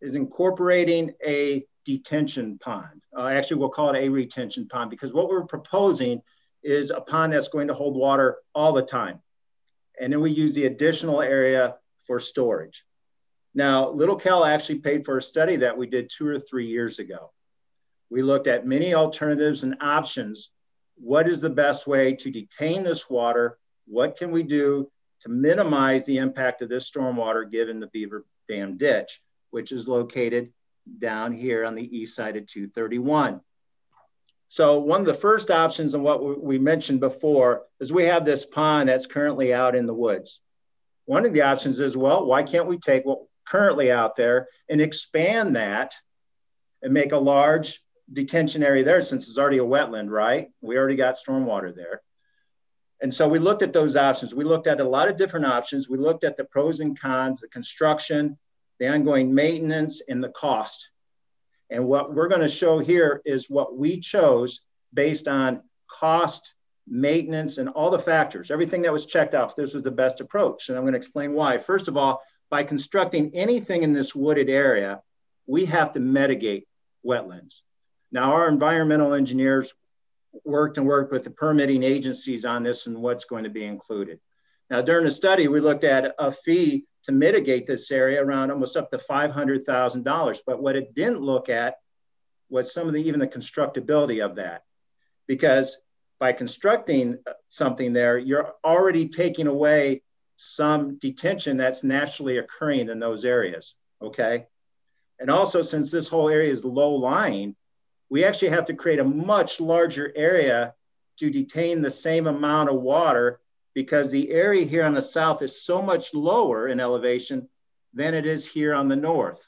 [SPEAKER 16] is incorporating a detention pond. Uh, actually, we'll call it a retention pond, because what we're proposing is a pond that's going to hold water all the time. And then we use the additional area for storage. Now, Little Cal actually paid for a study that we did two or three years ago. We looked at many alternatives and options. What is the best way to detain this water? What can we do to minimize the impact of this stormwater given the Beaver Dam Ditch, which is located down here on the east side of two thirty-one. So one of the first options, and what we mentioned before, is we have this pond that's currently out in the woods. One of the options is, well, why can't we take what's currently out there and expand that and make a large detention area there, since it's already a wetland, right? We already got stormwater there. And so we looked at those options. We looked at a lot of different options. We looked at the pros and cons, the construction, the ongoing maintenance, and the cost. And what we're going to show here is what we chose based on cost, maintenance, and all the factors, everything that was checked off. This was the best approach. And I'm going to explain why. First of all, by constructing anything in this wooded area, we have to mitigate wetlands. Now, our environmental engineers worked and worked with the permitting agencies on this and what's going to be included. Now, during the study, we looked at a fee to mitigate this area around almost up to five hundred thousand dollars. But what it didn't look at was some of the, even the constructability of that. Because by constructing something there, you're already taking away some detention that's naturally occurring in those areas, okay? And also, since this whole area is low lying, we actually have to create a much larger area to detain the same amount of water, because the area here on the south is so much lower in elevation than it is here on the north.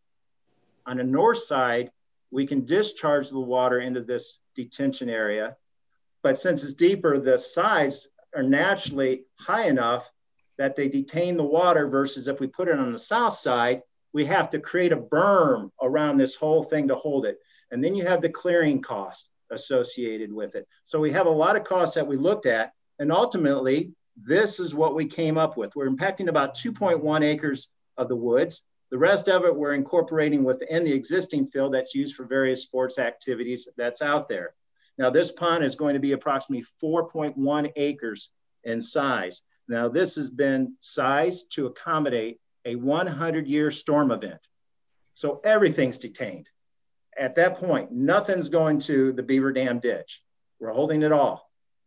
[SPEAKER 16] On the north side, we can discharge the water into this detention area, but since it's deeper, the sides are naturally high enough that they detain the water, versus if we put it on the south side, we have to create a berm around this whole thing to hold it. And then you have the clearing cost associated with it. So we have a lot of costs that we looked at. And ultimately, this is what we came up with. We're impacting about two point one acres of the woods. The rest of it we're incorporating within the existing field that's used for various sports activities that's out there. Now, this pond is going to be approximately four point one acres in size. Now, this has been sized to accommodate a one hundred year storm event. So everything's detained. At that point, nothing's going to the Beaver Dam Ditch. We're holding it all.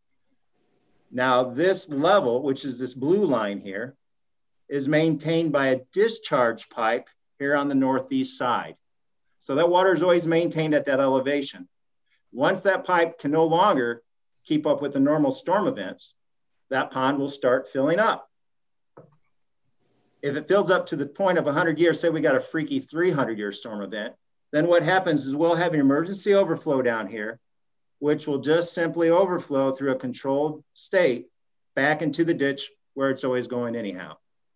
[SPEAKER 16] Now, this level, which is this blue line here, is maintained by a discharge pipe here on the northeast side. So that water is always maintained at that elevation. Once that pipe can no longer keep up with the normal storm events, that pond will start filling up. If it fills up to the point of one hundred years, say we got a freaky three hundred year storm event, then what happens is we'll have an emergency overflow down here, which will just simply overflow through a controlled state back into the ditch where it's always going anyhow.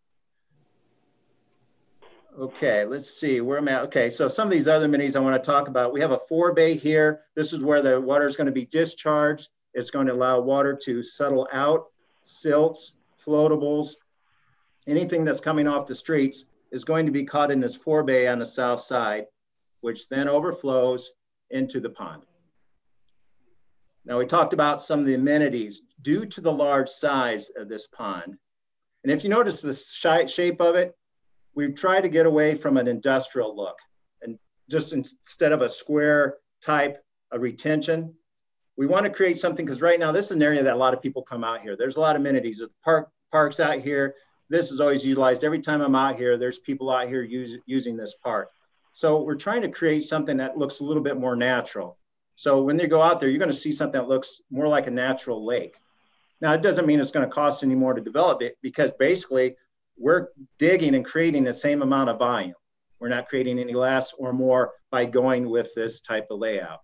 [SPEAKER 16] Okay, let's see where I'm at. Okay, so some of these other minis I want to talk about. We have a forebay here. This is where the water is going to be discharged. It's going to allow water to settle out, silts, floatables, anything that's coming off the streets is going to be caught in this forebay on the south side, which then overflows into the pond. Now, we talked about some of the amenities due to the large size of this pond. And if you notice the shape of it, we've tried to get away from an industrial look. And just instead of a square type of retention, we want to create something, because right now this is an area that a lot of people come out here. There's a lot of amenities. The park, parks out here. This is always utilized. Every time I'm out here, there's people out here use, using this park. So we're trying to create something that looks a little bit more natural. So when they go out there, you're going to see something that looks more like a natural lake. Now, it doesn't mean it's going to cost any more to develop it, because basically we're digging and creating the same amount of volume. We're not creating any less or more by going with this type of layout.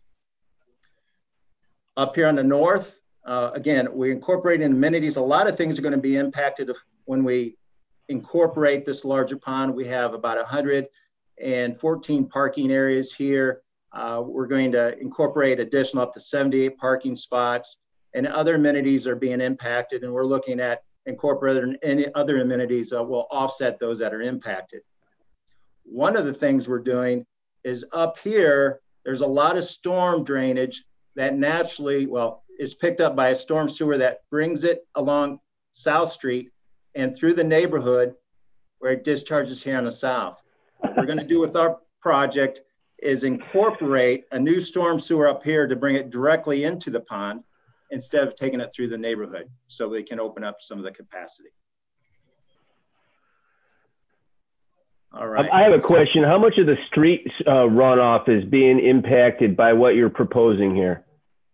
[SPEAKER 16] Up here on the north, uh, again, we incorporate in amenities. A lot of things are going to be impacted when we incorporate this larger pond. We have about one hundred fourteen parking areas here. Uh, we're going to incorporate additional up to seventy-eight parking spots, and other amenities are being impacted, and we're looking at incorporating any other amenities that will offset those that are impacted. one of the things we're doing is up here, there's a lot of storm drainage that naturally, well, is picked up by a storm sewer that brings it along South Street and through the neighborhood where it discharges here on the south. What we're going to do with our project is incorporate a new storm sewer up here to bring it directly into the pond instead of taking it through the neighborhood, so we can open up some of the capacity. All right.
[SPEAKER 1] I have a question. How much of the street uh, runoff is being impacted by what you're proposing here?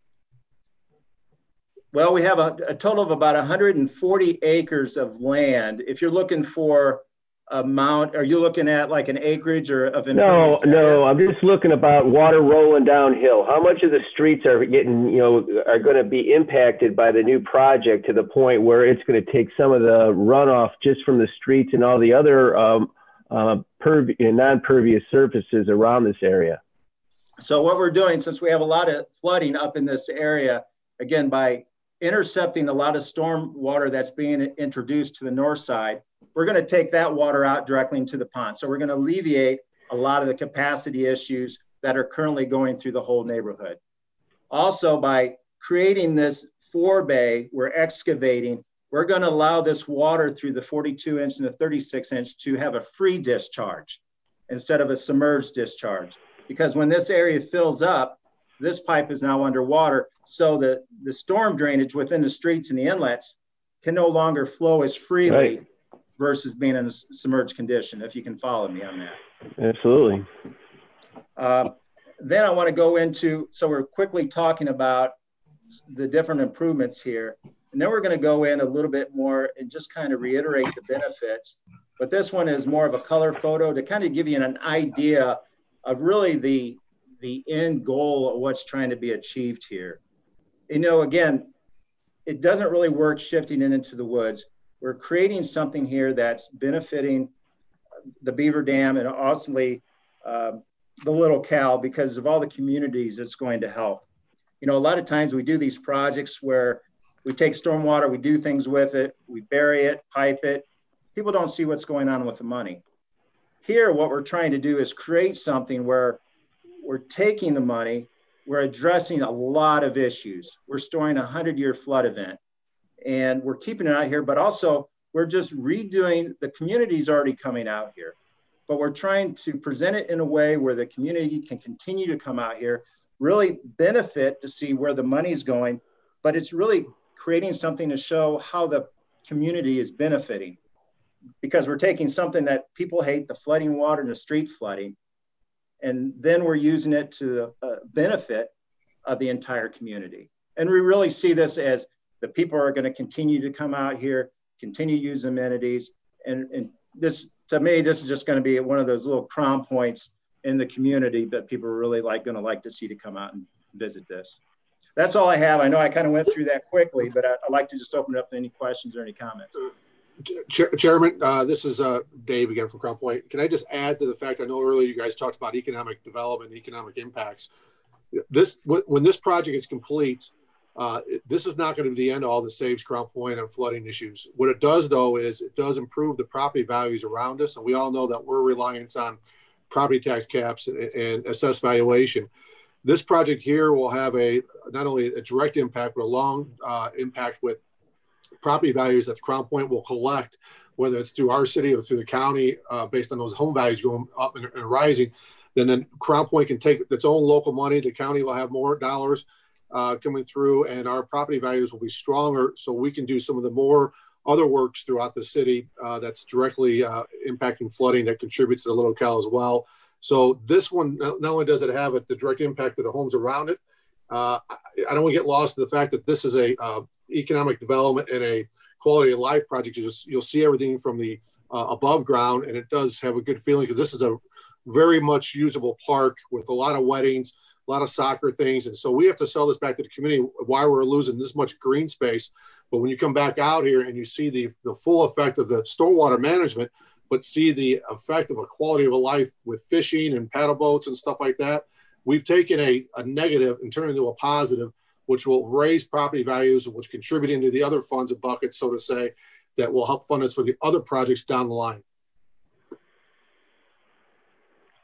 [SPEAKER 16] Well, we have a, a total of about one hundred forty acres of land. If you're looking for amount, are you looking at like an acreage or of
[SPEAKER 1] no no I'm just looking about water rolling downhill. How much of the streets are getting, you know, are going to be impacted by the new project to the point where it's going to take some of the runoff just from the streets and all the other um, uh, perv- non-pervious surfaces around this area?
[SPEAKER 16] So what we're doing, since we have a lot of flooding up in this area, again, by intercepting a lot of storm water that's being introduced to the north side, we're going to take that water out directly into the pond. So we're going to alleviate a lot of the capacity issues that are currently going through the whole neighborhood. Also, by creating this forebay, we're excavating, we're going to allow this water through the forty-two inch and the thirty-six inch to have a free discharge instead of a submerged discharge. Because when this area fills up, this pipe is now underwater, so the, the storm drainage within the streets and the inlets can no longer flow as freely right. versus being in a submerged condition, if you can follow me on that.
[SPEAKER 1] Absolutely.
[SPEAKER 16] Uh, then I want to go into, so we're quickly talking about the different improvements here. And then we're going to go in a little bit more and just kind of reiterate the benefits. But this one is more of a color photo to kind of give you an idea of really the the end goal of what's trying to be achieved here. You know, again, it doesn't really work shifting it into the woods. We're creating something here that's benefiting the Beaver Dam and ultimately uh, the Little Cal because of all the communities it's going to help. You know, a lot of times we do these projects where we take stormwater, we do things with it, we bury it, pipe it. People don't see what's going on with the money. Here, what we're trying to do is create something where we're taking the money, we're addressing a lot of issues. We're storing a hundred-year flood event, and we're keeping it out here, but also we're just redoing, the community's already coming out here, but we're trying to present it in a way where the community can continue to come out here, really benefit to see where the money's going, but it's really creating something to show how the community is benefiting, because we're taking something that people hate, the flooding water and the street flooding, and then we're using it to the uh, benefit of the entire community. And we really see this as the people are going to continue to come out here, continue to use amenities. And, and this, to me, this is just going to be one of those little crown points in the community that people are really like going to like to see to come out and visit this. That's all I have. I know I kind of went through that quickly, but I, I'd like to just open it up to any questions or any comments.
[SPEAKER 15] Chair, Chairman, uh, this is uh, Dave again from Crown Point. Can I just add to the fact, I know earlier you guys talked about economic development, economic impacts. This, when this project is complete, uh, this is not going to be the end all that saves Crown Point on flooding issues. What it does, though, is it does improve the property values around us. And we all know that we're reliant on property tax caps and, and assessed valuation. This project here will have a not only a direct impact, but a long uh, impact with property values that the Crown Point will collect, whether it's through our city or through the county, uh, based on those home values going up and, and rising. Then, then Crown Point can take its own local money. The county will have more dollars uh, coming through, and our property values will be stronger, so we can do some of the more other works throughout the city uh, that's directly uh, impacting flooding that contributes to the Little Cal as well. So this one, not only does it have a, the direct impact of the homes around it, uh, I, I don't want to get lost in the fact that this is a uh, economic development and a quality of life project. You just, you'll see everything from the uh, above ground, and it does have a good feeling because this is a very much usable park with a lot of weddings, a lot of soccer things. And so we have to sell this back to the community why we're losing this much green space. But when you come back out here and you see the, the full effect of the stormwater management, but see the effect of a quality of a life with fishing and paddle boats and stuff like that, we've taken a, a negative and turned it into a positive, which will raise property values, which contribute into the other funds and buckets, so to say, that will help fund us for the other projects down the line.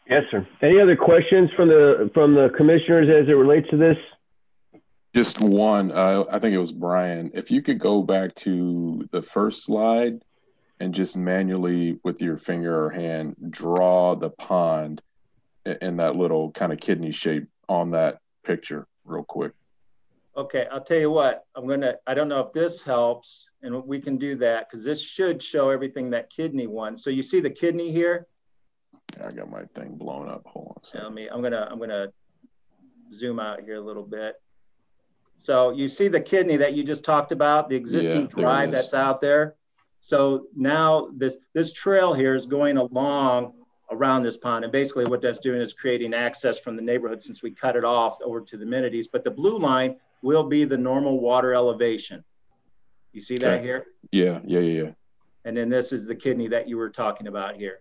[SPEAKER 1] Yes, sir. Any other questions from the from the commissioners as it relates to this?
[SPEAKER 5] Just one. Uh, I think it was Brian. If you could go back to the first slide and just manually with your finger or hand draw the pond in that little kind of kidney shape on that picture real quick.
[SPEAKER 16] Okay, I'll tell you what, I'm gonna, I don't know if this helps, and we can do that because this should show everything that kidney wants. So you see the kidney here?
[SPEAKER 5] I got my thing blown up. Hold on a second.
[SPEAKER 16] Tell me, I'm gonna, I'm gonna zoom out here a little bit. So you see the kidney that you just talked about, the existing
[SPEAKER 5] Yeah, there
[SPEAKER 16] drive
[SPEAKER 5] it is.
[SPEAKER 16] that's out there. So now this, this trail here is going along around this pond. And basically what that's doing is creating access from the neighborhood since we cut it off over to the amenities. But the blue line will be the normal water elevation. You see that
[SPEAKER 5] Okay.
[SPEAKER 16] here?
[SPEAKER 5] Yeah, yeah, yeah, yeah.
[SPEAKER 16] And then this is the kidney that you were talking about here.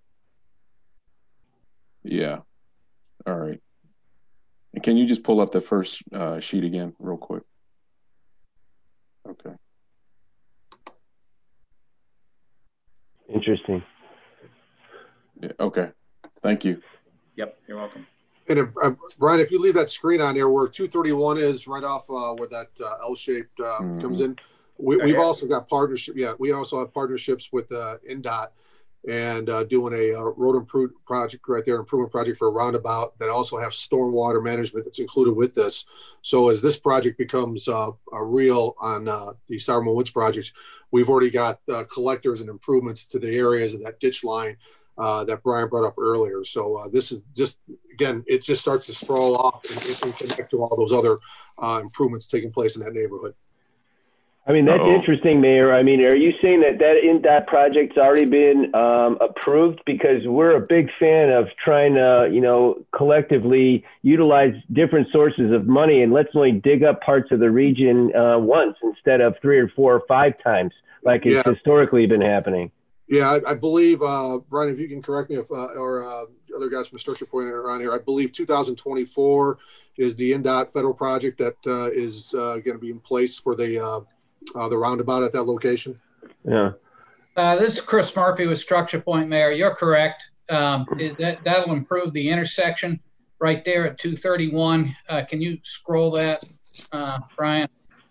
[SPEAKER 5] Yeah. All right. And can you just pull up the first uh, sheet again real quick? Okay.
[SPEAKER 1] Interesting.
[SPEAKER 5] Yeah, okay. Thank you.
[SPEAKER 16] Yep, you're welcome.
[SPEAKER 15] And if, uh, Brian, if you leave that screen on there where two thirty-one is, right off uh, where that uh, L-shaped uh,
[SPEAKER 5] Mhm.
[SPEAKER 15] comes in, we, we've also got partnership. Yeah, we also have partnerships with uh, N D O T and uh, doing a uh, road improvement project right there, improvement project for a roundabout that also have stormwater management that's included with this. So as this project becomes uh, a real on uh, the Sourmont Woods project, we've already got uh, collectors and improvements to the areas of that ditch line uh, that Brian brought up earlier. So uh, this is just, again, it just starts to sprawl off and, and connect to all those other uh, improvements taking place in that neighborhood.
[SPEAKER 1] I mean, that's
[SPEAKER 5] Uh-oh.
[SPEAKER 1] interesting, Mayor. I mean, are you saying that that N D O T project's already been um, approved? Because we're a big fan of trying to, you know, collectively utilize different sources of money, and let's only dig up parts of the region uh, once instead of three or four or five times, like it's
[SPEAKER 15] Yeah.
[SPEAKER 1] historically been happening.
[SPEAKER 15] Yeah, I, I believe, uh, Brian, if you can correct me, if uh, or uh, other guys from Structure Point are on here, I believe two thousand twenty-four is the N D O T federal project that uh, is uh, going to be in place for the uh, uh, the roundabout at that location.
[SPEAKER 1] Yeah.
[SPEAKER 17] Uh, this is Chris Murphy with Structure Point, Mayor. You're correct. Um, it, that, that'll improve the intersection right there at two thirty-one. Uh, can you scroll that, uh, Brian?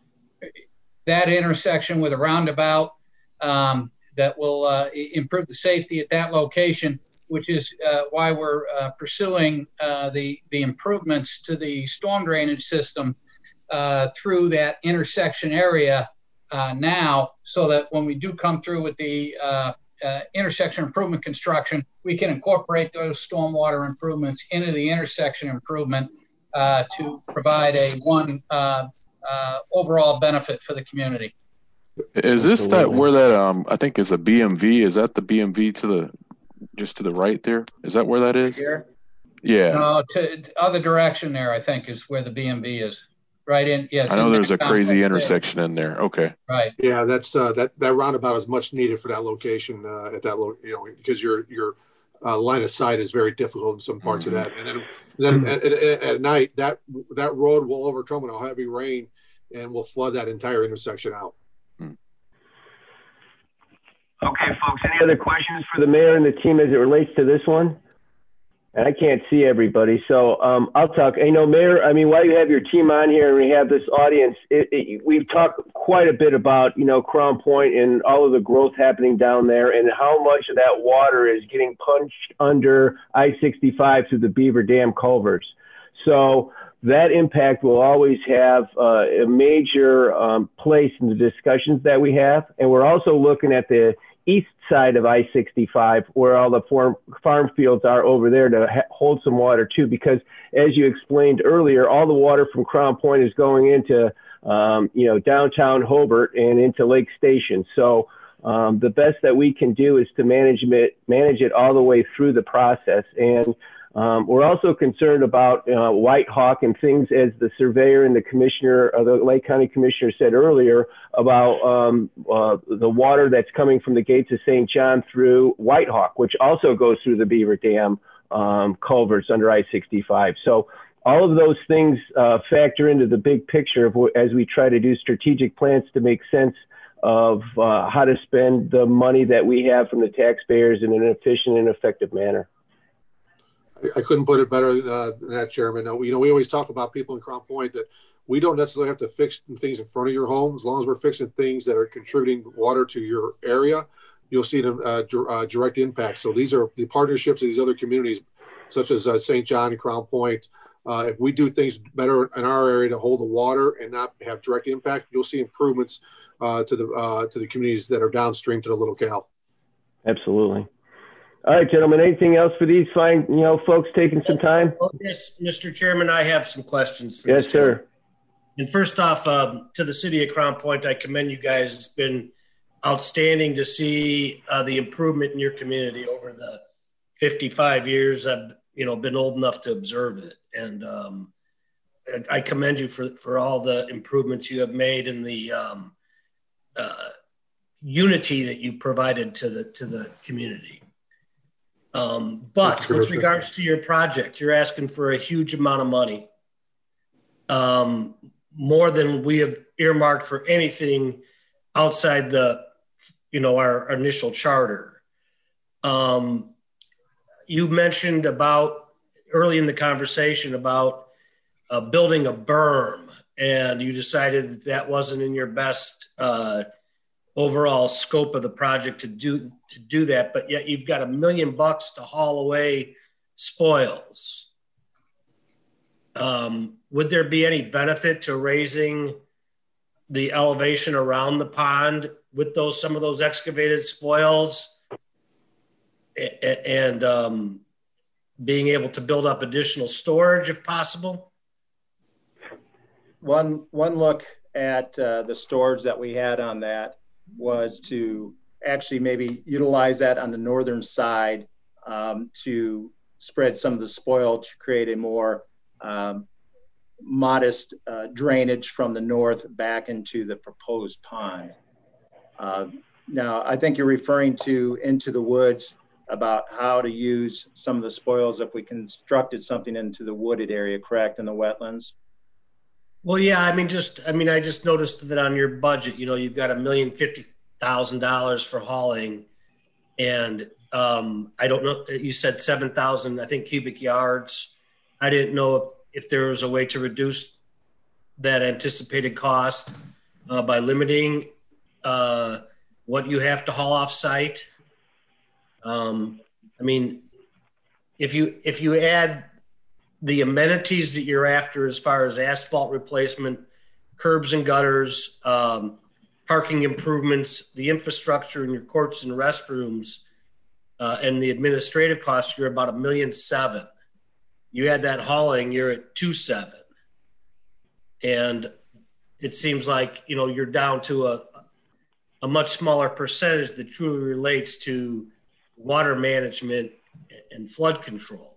[SPEAKER 17] That intersection with a roundabout um, that will uh, improve the safety at that location, which is uh, why we're uh, pursuing uh, the, the improvements to the storm drainage system uh, through that intersection area uh, now, so that when we do come through with the uh, uh, intersection improvement construction, we can incorporate those stormwater improvements into the intersection improvement uh, to provide a one uh, uh, overall benefit for the community.
[SPEAKER 5] Is this that where that um I think is a B M V? Is that the B M V to the just to the right there? Is that where that is?
[SPEAKER 16] Here?
[SPEAKER 5] Yeah.
[SPEAKER 17] No, to the other direction there, I think, is where the B M V is. Right in. Yeah. it's
[SPEAKER 5] I know
[SPEAKER 17] in
[SPEAKER 5] there's a
[SPEAKER 17] that
[SPEAKER 5] crazy
[SPEAKER 17] complex
[SPEAKER 5] intersection in there. Okay.
[SPEAKER 17] there. Right.
[SPEAKER 15] Yeah, that's uh, that that roundabout is much needed for that location uh, at that lo- you know, because your your uh, line of sight is very difficult in some parts
[SPEAKER 5] Mhm.
[SPEAKER 15] of that, and then then at, at, at night that that road will overcome in a heavy rain and will flood that entire intersection out.
[SPEAKER 1] Okay, folks, any other questions for the mayor and the team as it relates to this one? And I can't see everybody, so um, I'll talk. You know, Mayor, I mean, while you have your team on here and we have this audience, it, it, we've talked quite a bit about, you know, Crown Point and all of the growth happening down there and how much of that water is getting punched under I sixty-five through the Beaver Dam culverts. So that impact will always have uh, a major um, place in the discussions that we have. And we're also looking at the east side of I sixty-five, where all the farm, farm fields are over there, to ha- hold some water too, because as you explained earlier, all the water from Crown Point is going into, um, you know, downtown Hobart and into Lake Station. So um, the best that we can do is to manage it, manage it all the way through the process. And Um, we're also concerned about uh, White Hawk and things, as the surveyor and the commissioner, or the Lake County commissioner said earlier, about um, uh, the water that's coming from the gates of Saint John through White Hawk, which also goes through the Beaver Dam um, culverts under I sixty-five. So all of those things uh, factor into the big picture of, as we try to do strategic plans to make sense of uh, how to spend the money that we have from the taxpayers in an efficient and effective manner.
[SPEAKER 15] I couldn't put it better uh, than that, Chairman. Uh, you know, we always talk about people in Crown Point that we don't necessarily have to fix things in front of your home. As long as we're fixing things that are contributing water to your area, you'll see the uh, d- uh, direct impact. So these are the partnerships of these other communities, such as uh, Saint John and Crown Point. Uh, if we do things better in our area to hold the water and not have direct impact, you'll see improvements uh, to the uh, to the communities that are downstream to the Little Cal.
[SPEAKER 1] Absolutely. All right, gentlemen, anything else for these fine, you know, folks taking some time?
[SPEAKER 9] Oh, yes, Mister Chairman, I have some questions for
[SPEAKER 1] Yes, sir.
[SPEAKER 9] And first off, um, to the city of Crown Point, I commend you guys. It's been outstanding to see uh, the improvement in your community over the fifty-five years I've, you know, been old enough to observe it. And um, I commend you for, for all the improvements you have made in the um, uh, unity that you provided to the to the community. Um, but with regards to your project, you're asking for a huge amount of money, um, more than we have earmarked for anything outside the, you know, our, our initial charter. Um, you mentioned about early in the conversation about uh, building a berm, and you decided that that wasn't in your best uh, overall scope of the project to do to do that, but yet you've got a million bucks to haul away spoils. Um, would there be any benefit to raising the elevation around the pond with those some of those excavated spoils and, and um, being able to build up additional storage if possible?
[SPEAKER 16] One one look at uh, the storage that we had on that was to actually maybe utilize that on the northern side um, to spread some of the spoil to create a more um, modest uh, drainage from the north back into the proposed pond. Uh, now, I think you're referring to into the woods about how to use some of the spoils if we constructed something into the wooded area, correct, in the wetlands?
[SPEAKER 9] Well, yeah, I mean, just, I mean, I just noticed that on your budget, you know, you've got a million fifty thousand dollars for hauling. And um, I don't know, you said seven thousand, I think, cubic yards. I didn't know if, if there was a way to reduce that anticipated cost uh, by limiting uh, what you have to haul off site. Um, I mean, if you, if you add the amenities that you're after as far as asphalt replacement, curbs and gutters, um, parking improvements, the infrastructure in your courts and restrooms, uh, and the administrative costs, you're about a million seven. You add that hauling, you're at two seven. And it seems like, you know, you're down to a, a much smaller percentage that truly relates to water management and flood control.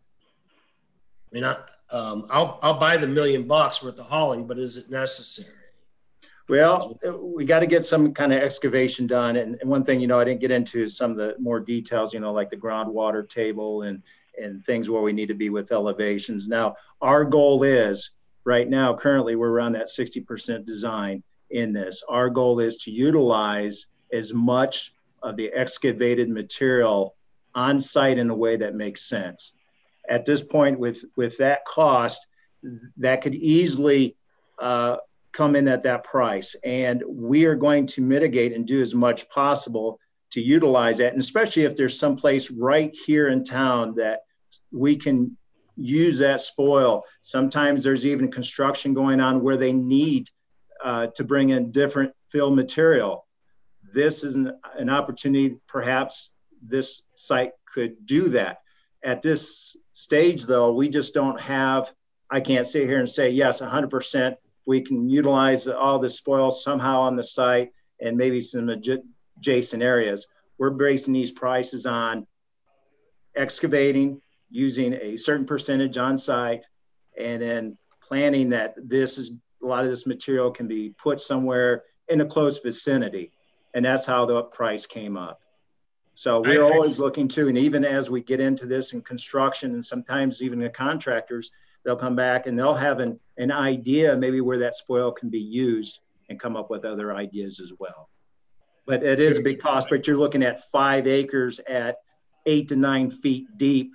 [SPEAKER 9] I mean, I, um, I'll I'll buy the million bucks worth of hauling, but is it necessary?
[SPEAKER 16] Well, we got to get some kind of excavation done. And, and one thing, you know, I didn't get into some of the more details, you know, like the groundwater table and, and things where we need to be with elevations. Now, our goal is right now, currently, we're around that sixty percent design in this. Our goal is to utilize as much of the excavated material on site in a way that makes sense. At this point, with, with that cost, that could easily uh, come in at that price. And we are going to mitigate and do as much possible to utilize that. And especially if there's some place right here in town that we can use that spoil. Sometimes there's even construction going on where they need uh, to bring in different fill material. This is an, an opportunity, perhaps this site could do that. At this stage, though, we just don't have, I can't sit here and say, yes, one hundred percent, we can utilize all the spoil somehow on the site and maybe some adjacent areas. We're basing these prices on excavating, using a certain percentage on site, and then planning that this is, a lot of this material can be put somewhere in a close vicinity. And that's how the price came up. So we're always looking to, and even as we get into this in construction, and sometimes even the contractors, they'll come back and they'll have an, an idea maybe where that spoil can be used and come up with other ideas as well. But it is a big cost, but you're looking at five acres at eight to nine feet deep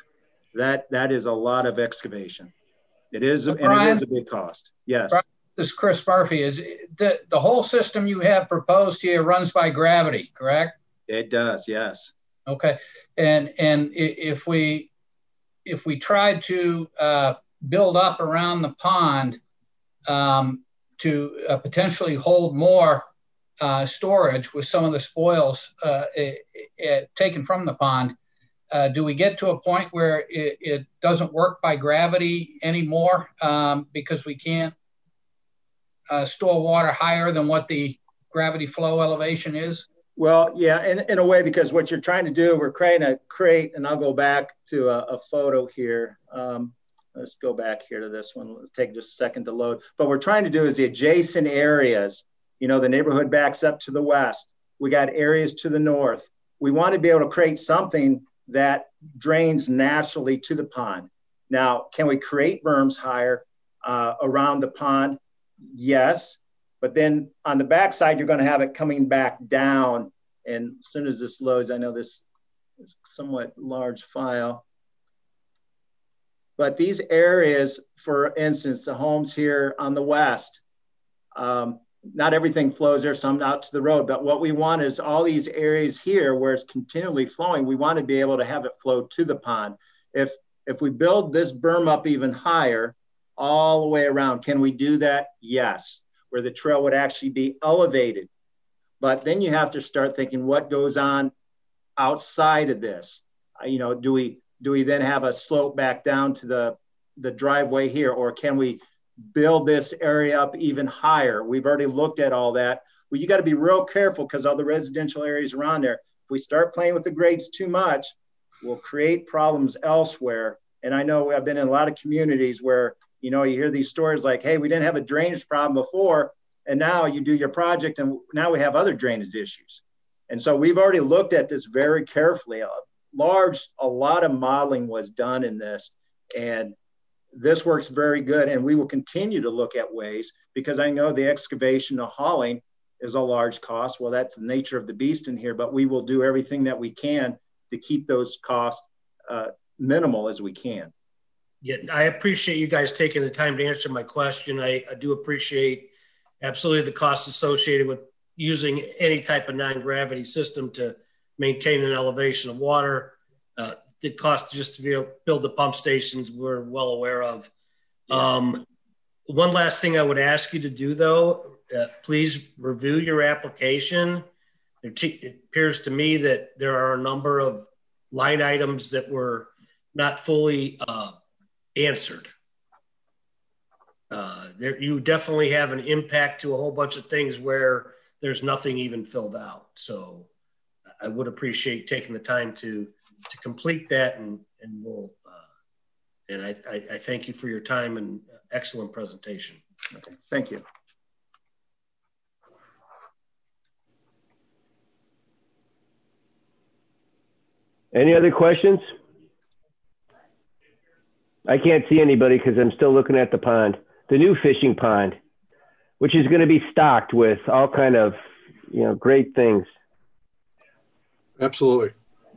[SPEAKER 16] that that is a lot of excavation. It is,
[SPEAKER 17] So
[SPEAKER 16] and
[SPEAKER 17] Brian,
[SPEAKER 16] it is a big cost. Yes.
[SPEAKER 17] Brian, this is Chris Murphy. Is the the whole system you have proposed here runs by gravity, correct?
[SPEAKER 16] It does. Yes.
[SPEAKER 17] Okay, and and if we if we tried to uh, build up around the pond um, to uh, potentially hold more uh, storage with some of the spoils uh, it, it, taken from the pond, uh, do we get to a point where it, it doesn't work by gravity anymore um, because we can't uh, store water higher than what the gravity flow elevation is?
[SPEAKER 16] Well, yeah, in, in a way, because what you're trying to do, we're trying to create, and I'll go back to a, a photo here. Um, let's go back here to this one. Let's take just a second to load. But we're trying to do is the adjacent areas. You know, the neighborhood backs up to the west. We got areas to the north. We want to be able to create something that drains naturally to the pond. Now, can we create berms higher uh, around the pond? Yes. But then on the backside, you're going to have it coming back down. And as soon as this loads, I know this is a somewhat large file. But these areas, for instance, the homes here on the west, um, not everything flows there, some out to the road. But what we want is all these areas here where it's continually flowing, we want to be able to have it flow to the pond. If, if we build this berm up even higher, all the way around, can we do that? Yes. Where the trail would actually be elevated. But then you have to start thinking what goes on outside of this. Uh, you know, do we do we then have a slope back down to the, the driveway here, or can we build this area up even higher? We've already looked at all that. Well, you got to be real careful because all the residential areas around there, if we start playing with the grades too much, we'll create problems elsewhere. And I know I've been in a lot of communities where, you know, you hear these stories like, hey, we didn't have a drainage problem before, and now you do your project and now we have other drainage issues. And so we've already looked at this very carefully. A large, a lot of modeling was done in this, and this works very good. And we will continue to look at ways, because I know the excavation, the hauling is a large cost. Well, that's the nature of the beast in here, but we will do everything that we can to keep those costs uh, minimal as we can.
[SPEAKER 9] Yeah, I appreciate you guys taking the time to answer my question. I, I do appreciate absolutely the costs associated with using any type of non-gravity system to maintain an elevation of water. Uh, the cost just to be able to build the pump stations we're well aware of. Yeah. Um, one last thing I would ask you to do, though, uh, please review your application. It, t- it appears to me that there are a number of line items that were not fully uh, answered. Uh, there, you definitely have an impact to a whole bunch of things where there's nothing even filled out. So I would appreciate taking the time to to complete that, and and we'll uh, and I, I I thank you for your time and excellent presentation.
[SPEAKER 16] Okay, thank you.
[SPEAKER 1] Any other questions? I can't see anybody because I'm still looking at the pond, the new fishing pond, which is going to be stocked with all kind of, you know, great things.
[SPEAKER 15] Absolutely.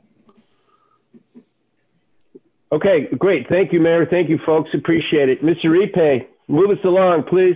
[SPEAKER 1] Okay, great. Thank you, Mayor. Thank you, folks. Appreciate it. Mister Repay, move us along, please.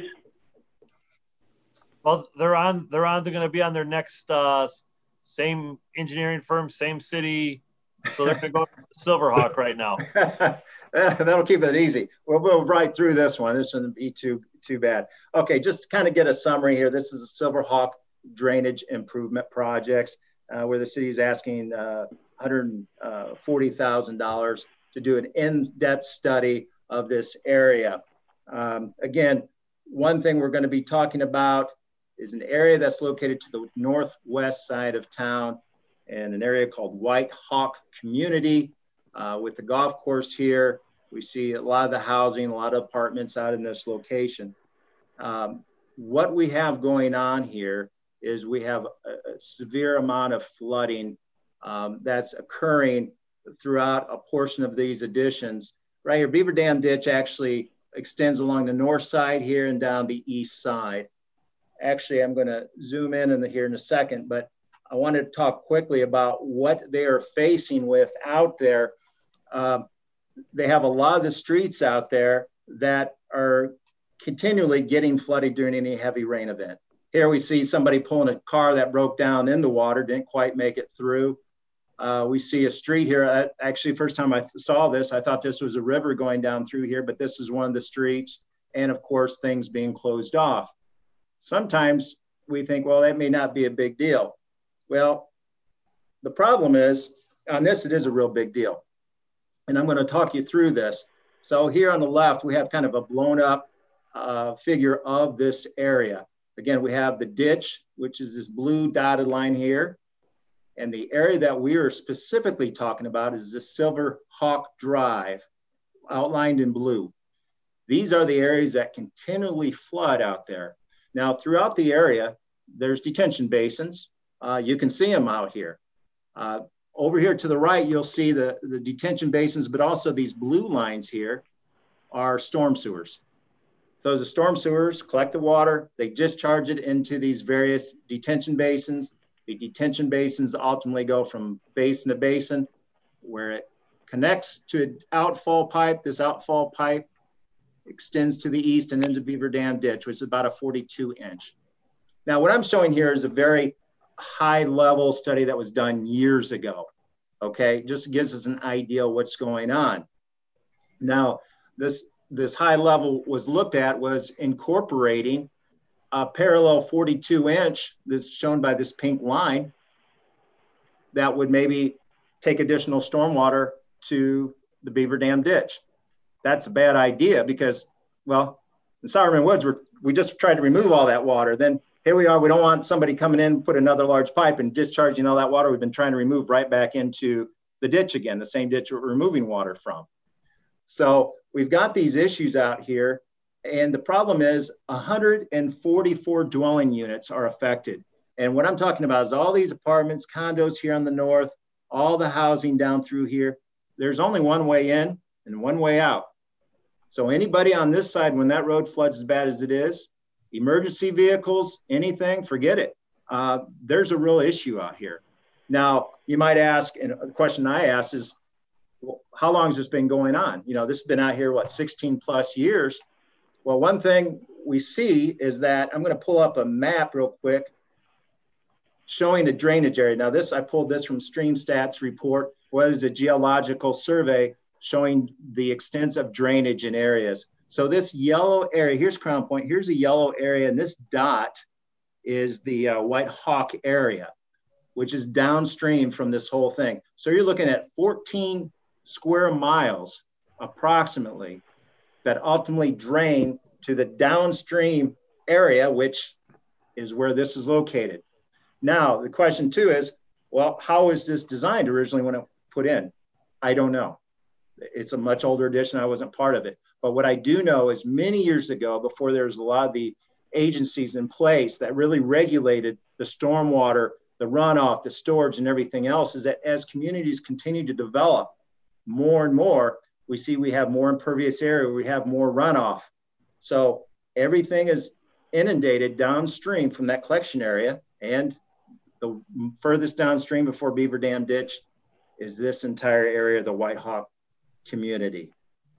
[SPEAKER 8] Well, they're on. They're on. They're going to be on their next uh, same engineering firm, same city. So they're going to go to Silverhawk right now.
[SPEAKER 16] That'll keep it easy. We'll move right through this one. This wouldn't be too too bad. Okay, just to kind of get a summary here. This is a Silverhawk drainage improvement projects uh, where the city is asking uh, one hundred forty thousand dollars to do an in-depth study of this area. Um, again, one thing we're going to be talking about is an area that's located to the northwest side of town, and an area called White Hawk Community uh, with the golf course here. We see a lot of the housing, a lot of apartments out in this location. Um, what we have going on here is we have a, a severe amount of flooding um, that's occurring throughout a portion of these additions. Right here, Beaver Dam Ditch actually extends along the north side here and down the east side. Actually, I'm going to zoom in, in the, here in a second, but I want to talk quickly about what they are facing with out there. Uh, they have a lot of the streets out there that are continually getting flooded during any heavy rain event. Here we see somebody pulling a car that broke down in the water, didn't quite make it through. Uh, we see a street here. Uh, actually, first time I saw this, I thought this was a river going down through here, but this is one of the streets. And of course, things being closed off. Sometimes we think, well, that may not be a big deal. Well, the problem is, on this, it is a real big deal. And I'm going to talk you through this. So here on the left, we have kind of a blown up uh, figure of this area. Again, we have the ditch, which is this blue dotted line here. And the area that we are specifically talking about is the Silver Hawk Drive, outlined in blue. These are the areas that continually flood out there. Now, throughout the area, there's detention basins. Uh, you can see them out here. Uh, over here to the right, you'll see the, the detention basins, but also these blue lines here are storm sewers. Those are storm sewers, collect the water, they discharge it into these various detention basins. The detention basins ultimately go from basin to basin, where it connects to an outfall pipe. This outfall pipe extends to the east and into Beaver Dam Ditch, which is about a forty-two inch. Now, what I'm showing here is a very high level study that was done years ago. Okay, just gives us an idea of what's going on. Now, this, this high level was looked at was incorporating a parallel forty-two inch, this shown by this pink line, that would maybe take additional stormwater to the Beaver Dam Ditch. That's a bad idea because, well, in Sowerman Woods, we're, we just tried to remove all that water. Then here we are, we don't want somebody coming in, put another large pipe and discharging all that water we've been trying to remove right back into the ditch again, the same ditch we're removing water from. So we've got these issues out here. And the problem is one hundred forty-four dwelling units are affected. And what I'm talking about is all these apartments, condos here on the north, all the housing down through here. There's only one way in and one way out. So anybody on this side, when that road floods as bad as it is, emergency vehicles, anything, forget it. Uh, there's a real issue out here. Now, you might ask, and the question I ask is, well, how long has this been going on? You know, this has been out here, what, sixteen plus years? Well, one thing we see is that, I'm going to pull up a map real quick showing the drainage area. Now this, I pulled this from StreamStats report, what is a geological survey showing the extent of drainage in areas. So this yellow area, here's Crown Point, here's a yellow area, and this dot is the uh, White Hawk area, which is downstream from this whole thing. So you're looking at fourteen square miles approximately that ultimately drain to the downstream area, which is where this is located. Now, the question too is, well, how was this designed originally when it put in? I don't know. It's a much older edition. I wasn't part of it. But what I do know is many years ago, before there was a lot of the agencies in place that really regulated the stormwater, the runoff, the storage, and everything else, is that as communities continue to develop more and more, we see we have more impervious area, we have more runoff. So everything is inundated downstream from that collection area. And the furthest downstream before Beaver Dam Ditch is this entire area of the White Hawk community.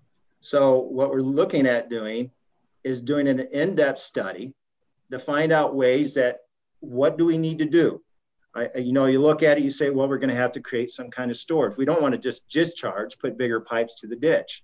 [SPEAKER 16] So what we're looking at doing is doing an in-depth study to find out ways that, what do we need to do? I, you know, you look at it, you say, well, we're going to have to create some kind of storage. We don't want to just discharge, put bigger pipes to the ditch.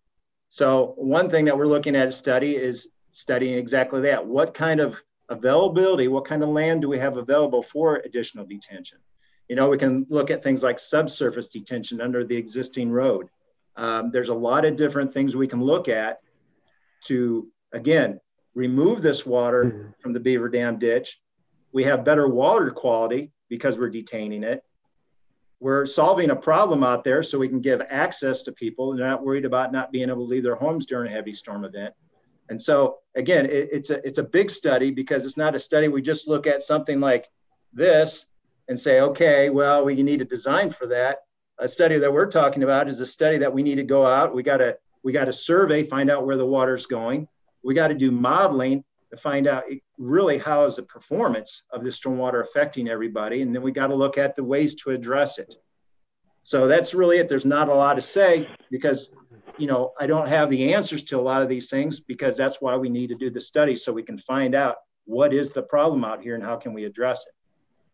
[SPEAKER 16] So one thing that we're looking at a study is studying exactly that. What kind of availability, what kind of land do we have available for additional detention? You know, we can look at things like subsurface detention under the existing road. Um, there's a lot of different things we can look at to, again, remove this water from the Beaver Dam Ditch. We have better water quality because we're detaining it. We're solving a problem out there so we can give access to people. They're not worried about not being able to leave their homes during a heavy storm event. And so, again, it, it's a it's a big study because it's not a study we just look at something like this and say, okay, well, we need a design for that. A study that we're talking about is a study that we need to go out. We got to we got to survey, find out where the water's going. We got to do modeling to find out really how is the performance of the stormwater affecting everybody. And then we got to look at the ways to address it. So that's really it. There's not a lot to say because, you know, I don't have the answers to a lot of these things because that's why we need to do the study so we can find out what is the problem out here and how can we address it.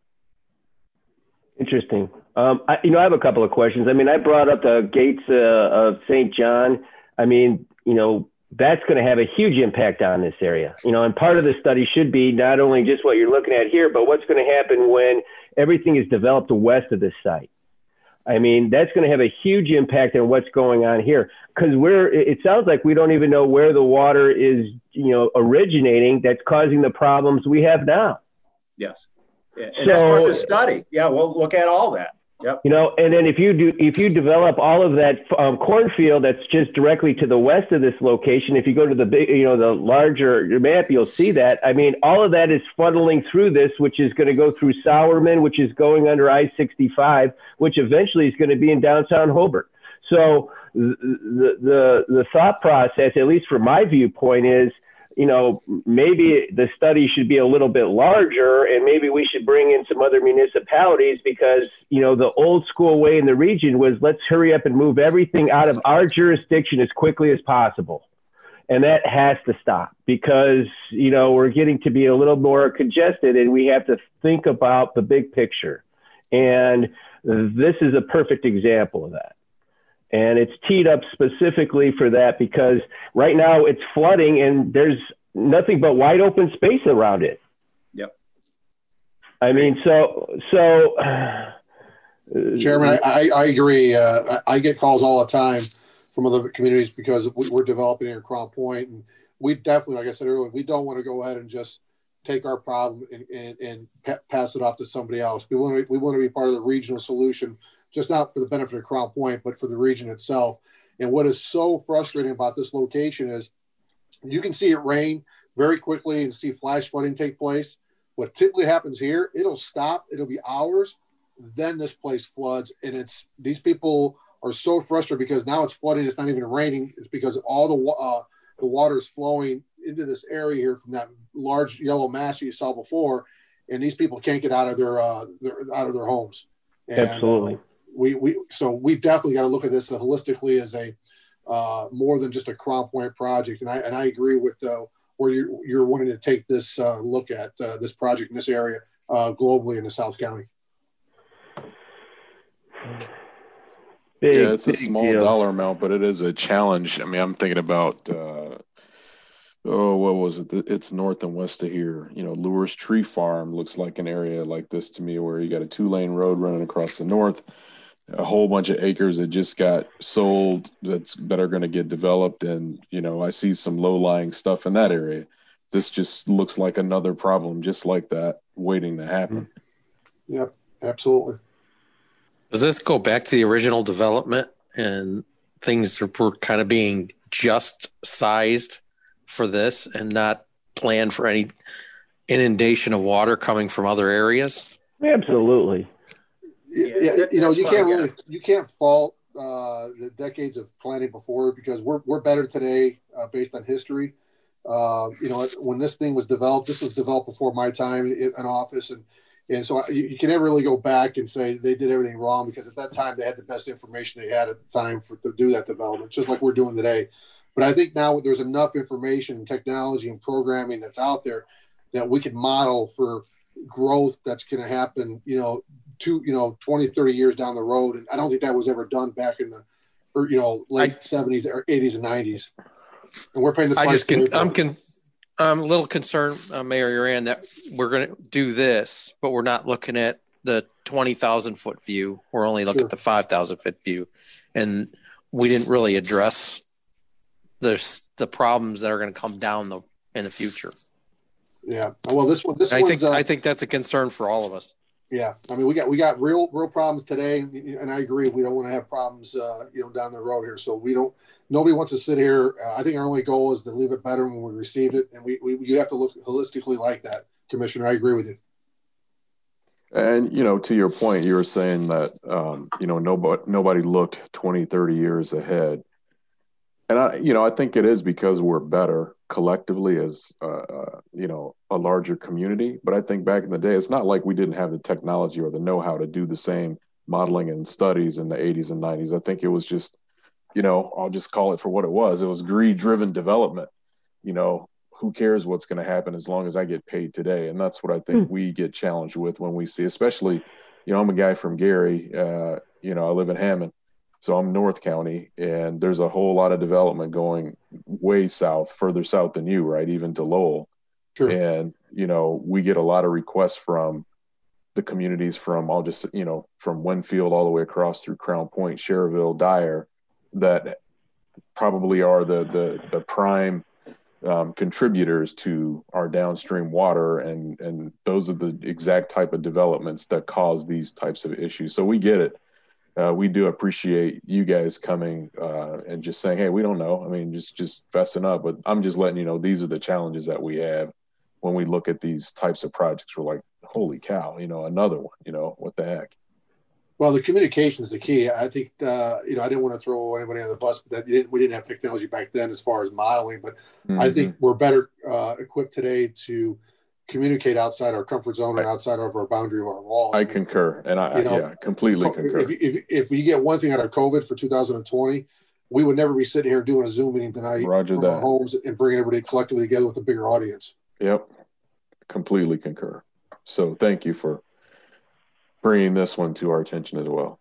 [SPEAKER 1] Interesting. Um, I, you know, I have a couple of questions. I mean, I brought up the gates uh, of Saint John. I mean, you know, that's going to have a huge impact on this area. You know, and part of the study should be not only just what you're looking at here, but what's going to happen when everything is developed west of this site. I mean, that's going to have a huge impact on what's going on here because we're, it sounds like we don't even know where the water is, you know, originating that's causing the problems we have now.
[SPEAKER 16] Yes. Yeah, and
[SPEAKER 1] so,
[SPEAKER 16] that's part of the study. Yeah, we'll look at all that. Yep.
[SPEAKER 1] You know, and then if you do, if you develop all of that um, cornfield that's just directly to the west of this location, if you go to the big, you know, the larger map, you'll see that. I mean, all of that is funneling through this, which is going to go through Sowerman, which is going under I sixty-five, which eventually is going to be in downtown Hobart. So the, the, the thought process, at least from my viewpoint, is, you know, maybe the study should be a little bit larger and maybe we should bring in some other municipalities because, you know, the old school way in the region was let's hurry up and move everything out of our jurisdiction as quickly as possible. And that has to stop because, you know, we're getting to be a little more congested and we have to think about the big picture. And this is a perfect example of that. And it's teed up specifically for that because right now it's flooding and there's nothing but wide open space around it.
[SPEAKER 16] Yep.
[SPEAKER 1] I mean, so, so.
[SPEAKER 15] Chairman, I, I agree. Uh, I get calls all the time from other communities because we're developing here at Crown Point, and we definitely, like I said earlier, we don't want to go ahead and just take our problem and, and, and pa- pass it off to somebody else. We want to, we want to be part of the regional solution, just not for the benefit of Crown Point, but for the region itself. And what is so frustrating about this location is you can see it rain very quickly and see flash flooding take place. What typically happens here, it'll stop, it'll be hours, then this place floods. And it's, these people are so frustrated because now it's flooding, it's not even raining. It's because all the, uh, the water is flowing into this area here from that large yellow mass you saw before. And these people can't get out of their, uh, their out of their homes. And,
[SPEAKER 1] Absolutely.
[SPEAKER 15] Uh, We, we so we definitely got to look at this holistically as a uh, more than just a Crown Point project, and I and I agree with uh, where you're you're wanting to take this uh, look at uh, this project in this area uh, globally in the South County.
[SPEAKER 5] Big, yeah, it's a small deal. dollar amount, but it is a challenge. I mean, I'm thinking about uh, oh, what was it? It's north and west of here. You know, Lures Tree Farm looks like an area like this to me, where you got a two lane road running across the north. A whole bunch of acres that just got sold that's that are going to get developed, and you know I see some low-lying stuff in that area. This just looks like another problem, just like that, waiting to happen.
[SPEAKER 15] Yep, absolutely.
[SPEAKER 11] Does this go back to the original development and things were kind of being just sized for this and not planned for any inundation of water coming from other areas?
[SPEAKER 1] Absolutely.
[SPEAKER 15] Yeah, you know, you can't really, you can't fault uh, the decades of planning before because we're we're better today uh, based on history. Uh, you know, when this thing was developed, this was developed before my time in, in office, and and so you, you can never really go back and say they did everything wrong because at that time they had the best information they had at the time for to do that development, just like we're doing today. But I think now there's enough information, technology, and programming that's out there that we can model for growth that's going to happen. You know. Two, you know, twenty, thirty years down the road. And I don't think that was ever done back in the, or, you know, late I, seventies or eighties and nineties. And we're paying the price.
[SPEAKER 11] I just can, I'm, con, I'm a little concerned, uh, Mayor Uran, that we're going to do this, but we're not looking at the twenty thousand foot view. We're only looking sure. at the five thousand foot view. And we didn't really address the, the problems that are going to come down the, in the future.
[SPEAKER 15] Yeah. Well, this one, this
[SPEAKER 11] I think, uh, I think that's a concern for all of us.
[SPEAKER 15] Yeah, I mean, we got we got real real problems today, and I agree. We don't want to have problems, uh, you know, down the road here. So we don't. Nobody wants to sit here. Uh, I think our only goal is to leave it better when we received it, and we we you have to look holistically like that, Commissioner. I agree with you.
[SPEAKER 5] And you know, to your point, you were saying that um, you know nobody nobody looked twenty, thirty years ahead, and I you know I think it is because we're better collectively as uh, uh, you know a larger community. But I think back in the day, it's not like we didn't have the technology or the know-how to do the same modeling and studies in the eighties and nineties. I think it was just, you know, I'll just call it for what it was. It was greed-driven development. You know, who cares what's going to happen as long as I get paid today? And that's what I think we get challenged with when we see, especially, you know, I'm a guy from Gary, uh, you know, I live in Hammond, so I'm North County, and there's a whole lot of development going way south, further south than you, right? Even to Lowell. Sure. And, you know, we get a lot of requests from the communities from, I'll just, you know, from Winfield all the way across through Crown Point, Cherville, Dyer, that probably are the, the, the prime um, contributors to our downstream water. And, and those are the exact type of developments that cause these types of issues. So we get it. Uh, we do appreciate you guys coming uh, and just saying, hey, we don't know. I mean, just, just fessing up, but I'm just letting you know, these are the challenges that we have when we look at these types of projects. We're like, holy cow, you know, another one, you know, what the heck?
[SPEAKER 15] Well, the communication is the key. I think, uh, you know, I didn't want to throw anybody on the bus, but that didn't, we didn't have technology back then as far as modeling, but mm-hmm. I think we're better uh, equipped today to communicate outside our comfort zone and outside of our boundary of our walls.
[SPEAKER 5] I concur. And I,
[SPEAKER 15] you know,
[SPEAKER 5] yeah, completely concur.
[SPEAKER 15] If, if, if we get one thing out of COVID for two thousand twenty, we would never be sitting here doing a Zoom meeting tonight
[SPEAKER 5] Roger
[SPEAKER 15] from
[SPEAKER 5] that.
[SPEAKER 15] our homes and bringing everybody collectively together with a bigger audience.
[SPEAKER 5] Yep. Completely concur. So thank you for bringing this one to our attention as well.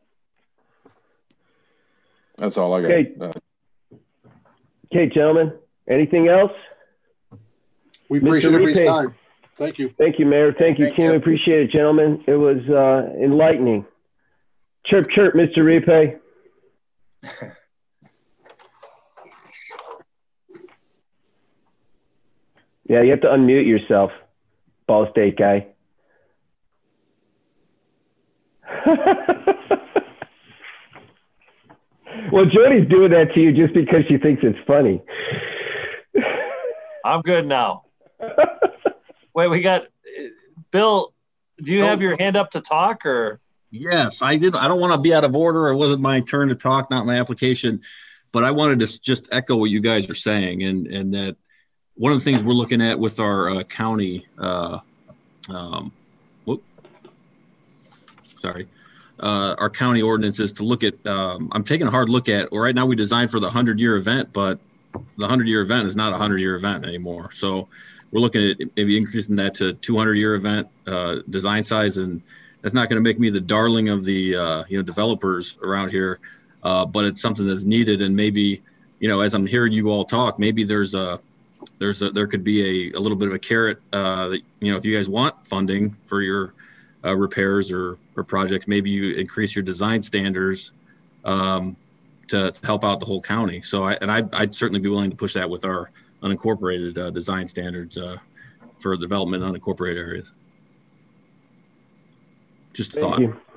[SPEAKER 5] That's all I got.
[SPEAKER 1] Okay,
[SPEAKER 5] uh,
[SPEAKER 1] okay gentlemen. Anything else?
[SPEAKER 15] We appreciate everybody's time. Thank you.
[SPEAKER 1] Thank you, Mayor. Thank you,
[SPEAKER 16] Thank
[SPEAKER 1] Kim.
[SPEAKER 16] you.
[SPEAKER 1] Appreciate it, gentlemen. It was uh, enlightening. Chirp, chirp, Mister Ripe. Yeah, you have to unmute yourself, Ball State guy. Well, Jody's doing that to you just because she thinks it's funny.
[SPEAKER 8] I'm good now. Wait, we got Bill. Do you have your hand up to talk, or?
[SPEAKER 13] Yes, I did. I don't want to be out of order. It wasn't my turn to talk, not my application, but I wanted to just echo what you guys are saying, and and that one of the things we're looking at with our uh, county, uh, um, whoop, sorry, uh, our county ordinance is to look at. Um, I'm taking a hard look at. Well, right now we designed for the hundred-year event, but the hundred-year event is not a hundred-year event anymore. So we're looking at maybe increasing that to two hundred-year event uh, design size, and that's not going to make me the darling of the uh, you know developers around here, uh, but it's something that's needed. And maybe, you know, as I'm hearing you all talk, maybe there's a there's a there could be a, a little bit of a carrot uh, that, you know, if you guys want funding for your uh, repairs or or projects, maybe you increase your design standards um, to, to help out the whole county. So I and I'd, I'd certainly be willing to push that with our unincorporated uh, design standards uh, for development in unincorporated areas. Just a
[SPEAKER 1] Thank
[SPEAKER 13] thought.
[SPEAKER 1] you.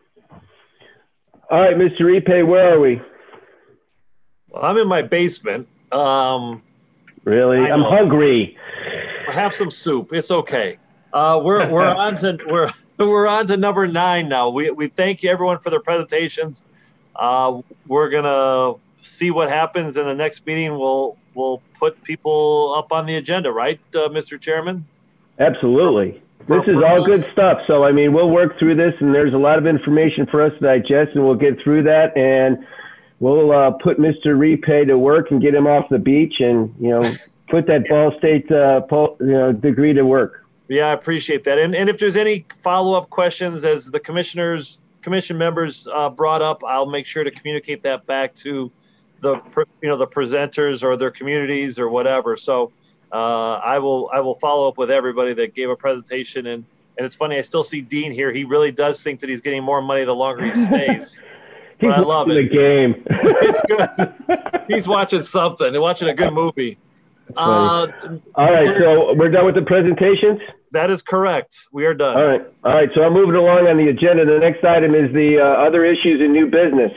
[SPEAKER 1] All right, Mister Ripe, where are we?
[SPEAKER 8] Well, I'm in my basement. Um,
[SPEAKER 1] really? I'm hungry.
[SPEAKER 8] Have some soup. It's okay. Uh, we're we're on to we're we're on to number nine now. We we thank you everyone for their presentations. Uh, we're gonna see what happens in the next meeting. We'll we'll put people up on the agenda, right, uh, Mister Chairman?
[SPEAKER 1] Absolutely.
[SPEAKER 8] For
[SPEAKER 1] This is all good stuff. So, I mean, we'll work through this, and there's a lot of information for us to digest, and we'll get through that, and we'll uh, put Mister Ripe to work and get him off the beach and, you know, put that Ball State uh, pol- you know, degree to work.
[SPEAKER 8] Yeah, I appreciate that. And and if there's any follow-up questions, as the commissioners, commission members uh, brought up, I'll make sure to communicate that back to the, you know, the presenters or their communities or whatever. So uh, I will I will follow up with everybody that gave a presentation. And and it's funny, I still see Dean here. He really does think that he's getting more money the longer he stays. But I love it.
[SPEAKER 1] The game.
[SPEAKER 8] It's good. He's watching something. He's watching a good movie. Uh,
[SPEAKER 1] all right, so we're done with the presentations?
[SPEAKER 8] That is correct. We are done.
[SPEAKER 1] All right. All right, so I'm moving along on the agenda. The next item is the uh, other issues in new business.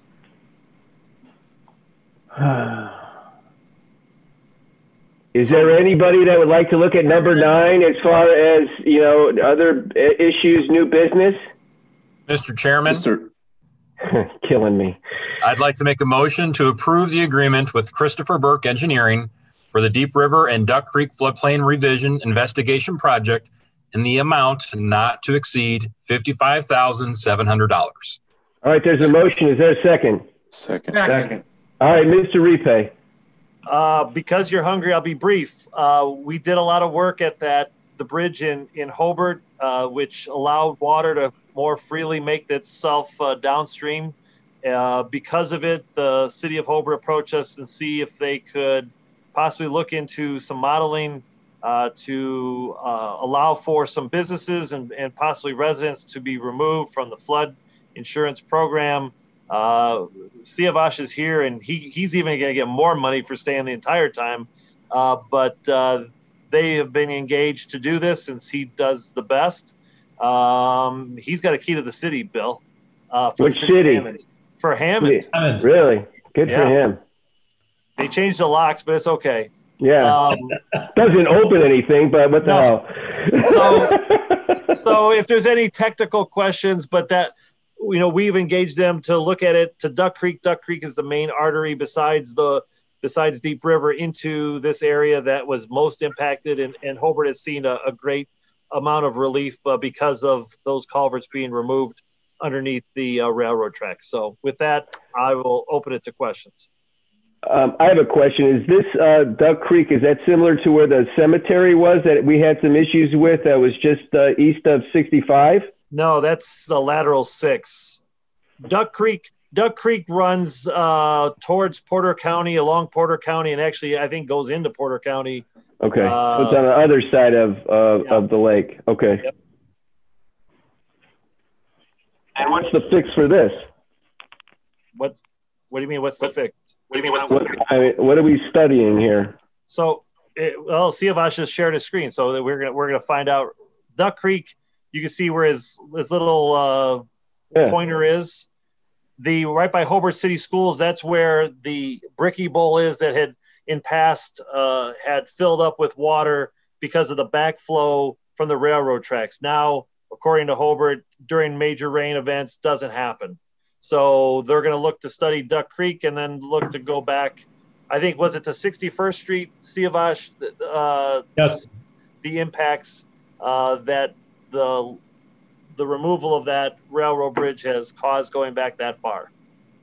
[SPEAKER 1] Is there anybody that would like to look at number nine as far as, you know, other issues, new business?
[SPEAKER 18] Mister Chairman.
[SPEAKER 1] Mister Killing me.
[SPEAKER 18] I'd like to make a motion to approve the agreement with Christopher Burke Engineering for the Deep River and Duck Creek Floodplain Revision Investigation Project in the amount not to exceed fifty-five thousand seven hundred dollars.
[SPEAKER 1] All right, there's a motion. Is there a second?
[SPEAKER 5] Second.
[SPEAKER 8] Second.
[SPEAKER 1] All right, Mister Repay.
[SPEAKER 8] Uh, because you're hungry, I'll be brief. Uh, we did a lot of work at that, the bridge in, in Hobart, uh, which allowed water to more freely make itself uh, downstream. Uh, because of it, the city of Hobart approached us and see if they could possibly look into some modeling uh, to uh, allow for some businesses and, and possibly residents to be removed from the flood insurance program. Uh, Siavash is here, and he, he's even going to get more money for staying the entire time. Uh, but uh, they have been engaged to do this since he does the best. Um, he's got a key to the city, Bill. Uh, for
[SPEAKER 1] Which
[SPEAKER 8] the city? of
[SPEAKER 1] city?
[SPEAKER 8] Hammond. For Hammond.
[SPEAKER 1] Hammond. Really? Good
[SPEAKER 8] Yeah.
[SPEAKER 1] for him.
[SPEAKER 8] They changed the locks, but it's okay.
[SPEAKER 1] Yeah.
[SPEAKER 8] Um,
[SPEAKER 1] Doesn't open anything, but what the
[SPEAKER 8] No.
[SPEAKER 1] hell?
[SPEAKER 8] so, so if there's any technical questions, but that, you know, we've engaged them to look at it to Duck Creek. Duck Creek is the main artery besides the besides Deep River into this area that was most impacted, and, and Hobart has seen a, a great amount of relief uh, because of those culverts being removed underneath the uh, railroad tracks. So with that, I will open it to questions.
[SPEAKER 1] Um, I have a question. Is this uh, Duck Creek, is that similar to where the cemetery was that we had some issues with that was just uh, east of sixty-five?
[SPEAKER 8] No, that's the lateral six. Duck Creek, Duck Creek runs uh, towards Porter County, along Porter County, and actually I think goes into Porter County.
[SPEAKER 1] Okay,
[SPEAKER 8] Uh,
[SPEAKER 1] so it's on the other side of uh,
[SPEAKER 8] yeah.
[SPEAKER 1] of the lake. Okay.
[SPEAKER 8] Yep.
[SPEAKER 1] And what's the fix for this?
[SPEAKER 8] What What do you mean? What's the fix? What do you mean? What's the
[SPEAKER 1] What, I mean, what are we studying here?
[SPEAKER 8] So, it, well, Siavash just shared his screen, so that we're gonna we're gonna find out. Duck Creek, you can see where his his little uh,
[SPEAKER 1] Yeah.
[SPEAKER 8] pointer is. The right by Hobart City Schools, that's where the Bricky Bowl is that had in past uh, had filled up with water because of the backflow from the railroad tracks. Now, according to Hobart, during major rain events, doesn't happen. So they're going to look to study Duck Creek and then look to go back. I think, was it to sixty-first Street, Siavash? Uh,
[SPEAKER 19] yes.
[SPEAKER 8] The impacts uh, that the the removal of that railroad bridge has caused going back that far.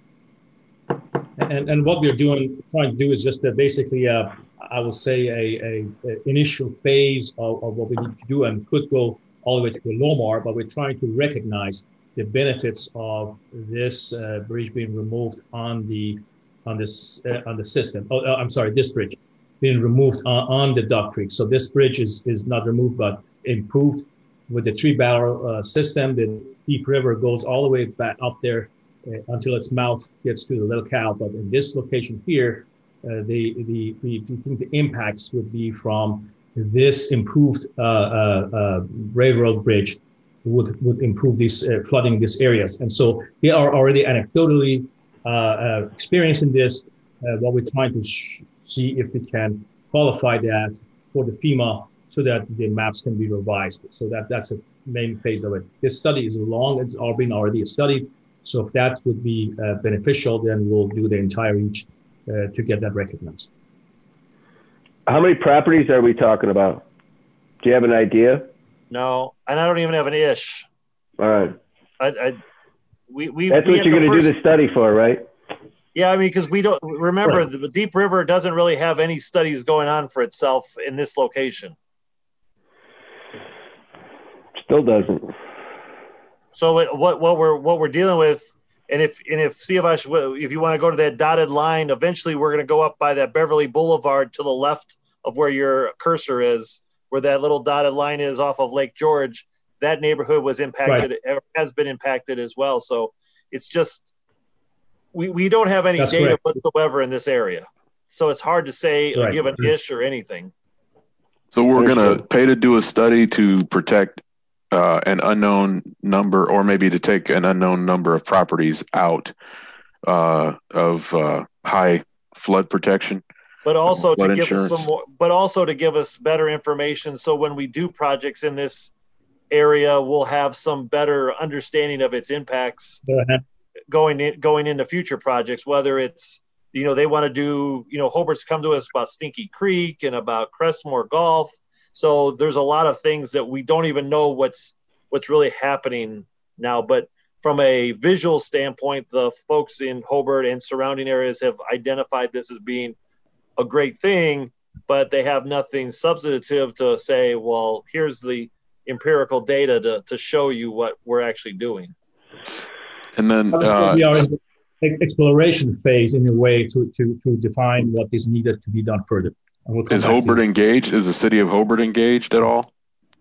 [SPEAKER 19] And, and what we're doing, trying to do is just uh, basically, uh, I would say, a, a, a initial phase of, of what we need to do, and could go all the way to Lomar, but we're trying to recognize the benefits of this uh, bridge being removed on the on this uh, on the system. Oh, uh, I'm sorry, this bridge being removed on, on the Duck Creek. So this bridge is is not removed, but improved with the three barrel uh, system. The Deep River goes all the way back up there uh, until its mouth gets to the Little Cow. But in this location here, uh, the the we think the impacts would be from this improved uh, uh, uh, railroad bridge would would improve these uh, flooding these areas. And so they are already anecdotally uh, uh, experiencing this. Uh, what we're trying to sh- see if we can qualify that for the FEMA so that the maps can be revised. So that that's the main phase of it. This study is long; it's all been already studied. So if that would be uh, beneficial, then we'll do the entire reach uh, to get that recognized.
[SPEAKER 1] How many properties are we talking about? Do you have an idea?
[SPEAKER 8] No, and I don't even have an ish.
[SPEAKER 1] All right.
[SPEAKER 8] I, I we we.
[SPEAKER 1] That's
[SPEAKER 8] we
[SPEAKER 1] what
[SPEAKER 8] have
[SPEAKER 1] you're
[SPEAKER 8] to
[SPEAKER 1] going to
[SPEAKER 8] first-
[SPEAKER 1] do the study for, right?
[SPEAKER 8] Yeah, I mean, because we don't remember
[SPEAKER 1] Right.
[SPEAKER 8] the Deep River doesn't really have any studies going on for itself in this location.
[SPEAKER 1] Still doesn't.
[SPEAKER 8] So it- what what we're what we're dealing with, and if and if Siavash, if you want to go to that dotted line, eventually we're going to go up by that Beverly Boulevard to the left of where your cursor is, where that little dotted line is off of Lake George. That neighborhood was impacted, or has been impacted as well. So it's just we we don't have any
[SPEAKER 19] That's
[SPEAKER 8] data
[SPEAKER 19] correct.
[SPEAKER 8] whatsoever in this area, so it's hard to say or
[SPEAKER 19] Right.
[SPEAKER 8] give an ish or anything.
[SPEAKER 5] So we're going to pay to do a study to protect uh, an unknown number, or maybe to take an unknown number of properties out uh, of uh, high flood protection.
[SPEAKER 8] But also to
[SPEAKER 5] Flood
[SPEAKER 8] give us
[SPEAKER 5] insurance.
[SPEAKER 8] some more, but also to give us better information. So when we do projects in this area, we'll have some better understanding of its impacts going in, going into future projects, whether it's, you know, they want to do, you know, Hobart's come to us about Stinky Creek and about Crestmore Golf. So there's a lot of things that we don't even know what's what's really happening now. But from a visual standpoint, the folks in Hobart and surrounding areas have identified this as being a great thing, but they have nothing substantive to say, well, here's the empirical data to, to show you what we're actually doing.
[SPEAKER 5] And then uh,
[SPEAKER 19] we are in the exploration phase in a way to, to, to define what is needed to be done further. And we'll
[SPEAKER 5] is Hobart engaged? Is the city of Hobart engaged at all?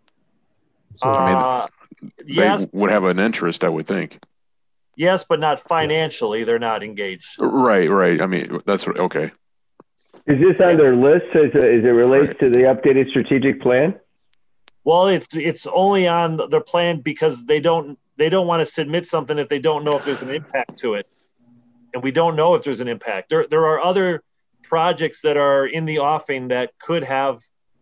[SPEAKER 8] Uh,
[SPEAKER 5] I mean, they
[SPEAKER 8] yes.
[SPEAKER 5] would have an interest, I would think.
[SPEAKER 8] Yes, but not financially. They're not engaged.
[SPEAKER 5] Right, right. I mean, that's okay.
[SPEAKER 1] Is this on their list as, as it relates right. to the updated strategic plan?
[SPEAKER 8] Well, it's it's only on their plan because they don't they don't want to submit something if they don't know if there's an impact to it, and we don't know if there's an impact. There there are other projects that are in the offing that could have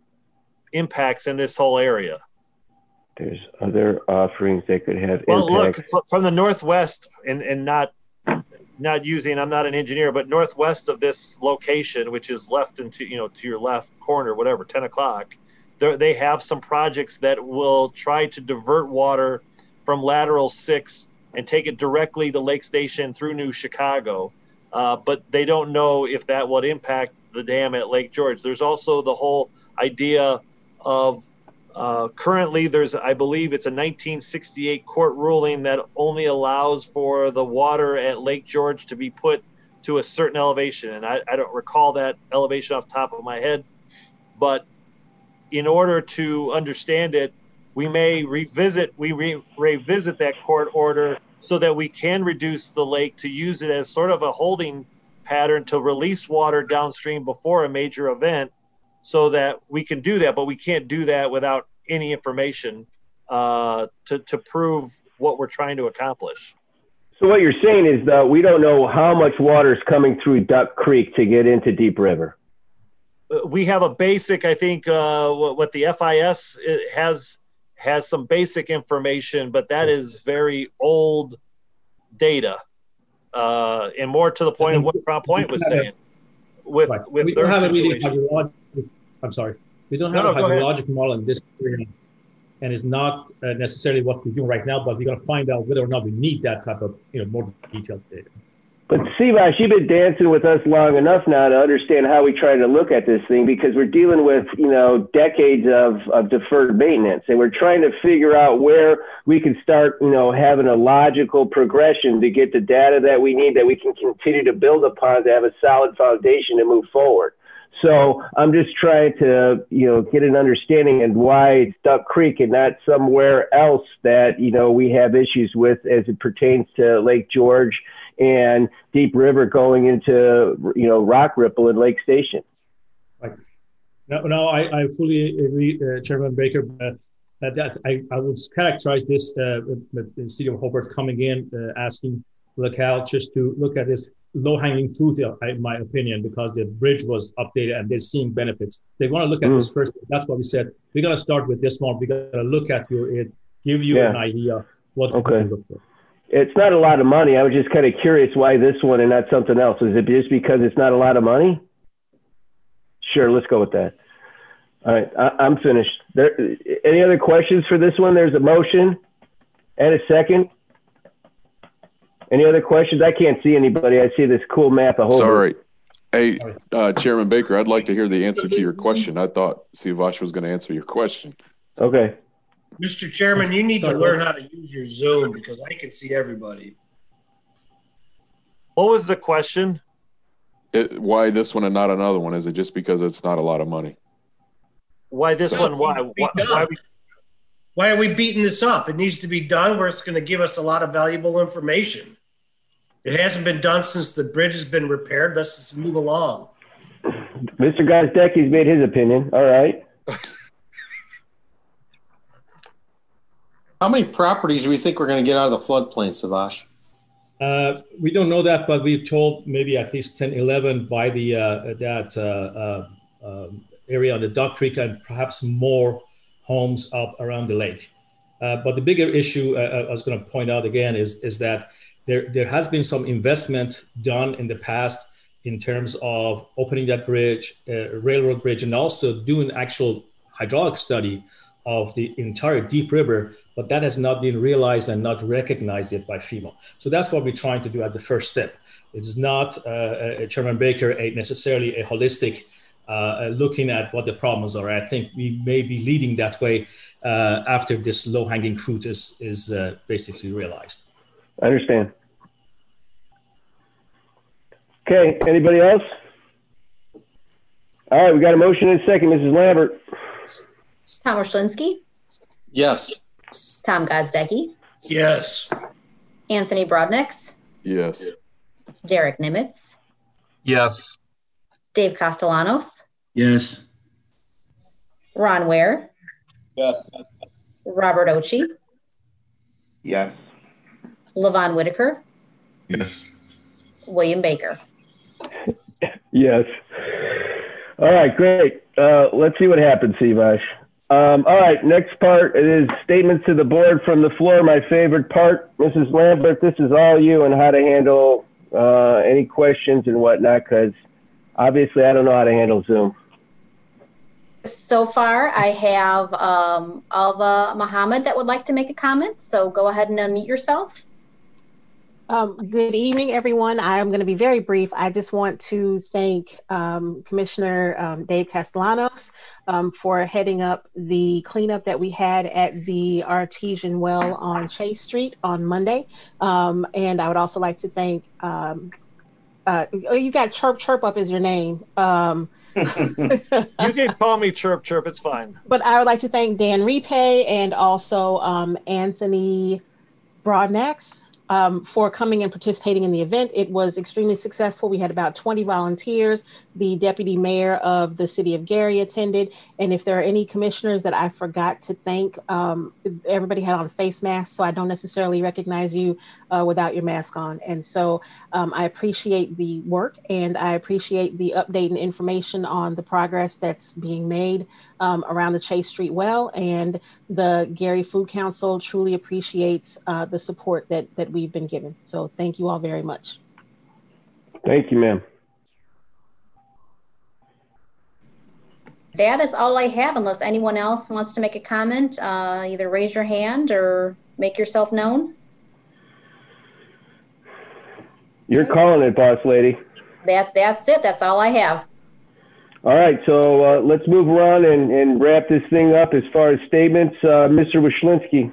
[SPEAKER 8] impacts in this whole area.
[SPEAKER 1] There's other offerings that could have
[SPEAKER 8] well,
[SPEAKER 1] impacts.
[SPEAKER 8] Look, from the northwest, and and not not using. I'm not an engineer, but northwest of this location, which is left into you know to your left corner, whatever, ten o'clock. They have some projects that will try to divert water from lateral six and take it directly to Lake Station through New Chicago. Uh, but they don't know if that would impact the dam at Lake George. There's also the whole idea of uh, currently there's, I believe it's a nineteen sixty-eight court ruling that only allows for the water at Lake George to be put to a certain elevation. And I, I don't recall that elevation off the top of my head, but in order to understand it, we may revisit we re, revisit that court order so that we can reduce the lake to use it as sort of a holding pattern to release water downstream before a major event, so that we can do that. But we can't do that without any information uh, to to prove what we're trying to accomplish.
[SPEAKER 1] So what you're saying is that we don't know how much water is coming through Duck Creek to get into Deep River.
[SPEAKER 8] We have a basic, I think, uh, what, what the F I S has has some basic information, but that is very old data, uh, and more to the point of what Crown Point was saying. With
[SPEAKER 19] right.
[SPEAKER 8] with
[SPEAKER 19] we
[SPEAKER 8] their
[SPEAKER 19] don't have
[SPEAKER 8] situation.
[SPEAKER 19] A really I'm sorry, we don't
[SPEAKER 8] No,
[SPEAKER 19] have
[SPEAKER 8] no,
[SPEAKER 19] a hydrologic model in this area, and it's not uh, necessarily what we're doing right now. But we're going to find out whether or not we need that type of you know more detailed data.
[SPEAKER 1] But Sivash, you've been dancing with us long enough now to understand how we try to look at this thing, because we're dealing with, you know, decades of, of deferred maintenance, and we're trying to figure out where we can start, you know, having a logical progression to get the data that we need, that we can continue to build upon to have a solid foundation to move forward. So I'm just trying to, you know, get an understanding of why it's Duck Creek and not somewhere else that, you know, we have issues with as it pertains to Lake George and Deep River going into, you know, Rock Ripple and Lake Station.
[SPEAKER 19] Right. No, no, I, I fully agree, uh, Chairman Baker. Uh, that I, I would characterize this uh, with the city of Hobart coming in, uh, asking locale just to look at this low-hanging fruit, in my opinion, because the bridge was updated and they're seeing benefits. They want to look at mm. this first. That's why we said we're going to start with this one. We're going to look at your it, give you yeah. an idea what
[SPEAKER 1] okay.
[SPEAKER 19] we look for.
[SPEAKER 1] It's not a lot of money. I was just kind of curious why this one and not something else. Is it just because it's not a lot of money? Sure, let's go with that. All right, I, I'm finished. There, any other questions for this one? There's a motion and a second. Any other questions? I can't see anybody. I see this cool map of Hobart.
[SPEAKER 5] Sorry. Hey, uh, Chairman Baker, I'd like to hear the answer to your question. I thought Sivash was going to answer your question.
[SPEAKER 1] Okay.
[SPEAKER 9] Mister Chairman, you need to learn how to use your Zoom because I can see everybody.
[SPEAKER 8] What was the question?
[SPEAKER 5] It, why this one and not another one? Is it just because it's not a lot of money?
[SPEAKER 8] Why this
[SPEAKER 9] no,
[SPEAKER 8] one? Why? Why, why, we...
[SPEAKER 9] why are we beating this up? It needs to be done where it's going to give us a lot of valuable information. It hasn't been done since the bridge has been repaired. Let's just move along.
[SPEAKER 1] Mister Gozdecki's made his opinion. All right.
[SPEAKER 11] How many properties do we think we're going to get out of the floodplain, Sivash?
[SPEAKER 19] Uh, we don't know that, but we've told maybe at least ten, eleven by the uh, that uh, uh, uh, area on the Duck Creek, and perhaps more homes up around the lake. Uh, but the bigger issue uh, I was going to point out again is is that there there has been some investment done in the past in terms of opening that bridge, uh, railroad bridge, and also doing actual hydraulic study of the entire Deep River, but that has not been realized and not recognized yet by FEMA. So that's what we're trying to do at the first step. It's not, uh, Chairman Baker, a necessarily a holistic uh, looking at what the problems are. I think we may be leading that way uh, after this low-hanging fruit is, is uh, basically realized.
[SPEAKER 1] I understand. Okay, anybody else? All right, we got a motion and a second. Missus Lambert.
[SPEAKER 3] Tom Orshlinsky,
[SPEAKER 11] Yes.
[SPEAKER 3] Tom Gozdecki,
[SPEAKER 9] Yes.
[SPEAKER 3] Anthony Brodnix,
[SPEAKER 5] Yes.
[SPEAKER 3] Derek Nimitz,
[SPEAKER 18] Yes.
[SPEAKER 3] Dave Castellanos,
[SPEAKER 6] Yes.
[SPEAKER 3] Ron Ware,
[SPEAKER 4] Yes.
[SPEAKER 3] Robert Ochi,
[SPEAKER 4] Yes.
[SPEAKER 3] Levon Whitaker,
[SPEAKER 7] Yes.
[SPEAKER 3] William Baker.
[SPEAKER 1] Yes. All right, great. Uh, let's see what happens, Sivash. Um, all right, next part it is statements to the board from the floor, my favorite part. Missus Lambert, this is all you and how to handle uh, any questions and whatnot, because obviously I don't know how to handle Zoom.
[SPEAKER 3] So far, I have um, Alva Muhammad that would like to make a comment, so go ahead and unmute yourself.
[SPEAKER 20] Um, good evening, everyone. I am going to be very brief. I just want to thank um, Commissioner um, Dave Castellanos um, for heading up the cleanup that we had at the Artesian Well on Chase Street on Monday. Um, and I would also like to thank, um, uh, oh, you got Chirp Chirp up as your name. Um,
[SPEAKER 8] You can call me Chirp Chirp, it's fine.
[SPEAKER 20] But I would like to thank Dan Repay and also um, Anthony Brodnix. Um, for coming and participating in the event. It was extremely successful. We had about twenty volunteers. The deputy mayor of the city of Gary attended. And if there are any commissioners that I forgot to thank, um, everybody had on face masks, so I don't necessarily recognize you uh, without your mask on. And so um, I appreciate the work and I appreciate the update and information on the progress that's being made um, around the Chase Street well. And the Gary Food Council truly appreciates uh, the support that, that we've been given. So thank you all very much.
[SPEAKER 1] Thank you, ma'am.
[SPEAKER 3] That is all I have, unless anyone else wants to make a comment. Uh, either raise your hand or make yourself known.
[SPEAKER 1] You're calling it, boss lady.
[SPEAKER 3] That That's it. That's all I have.
[SPEAKER 1] All right, so uh, let's move around and, and wrap this thing up as far as statements. Uh, Mister Wishlinsky.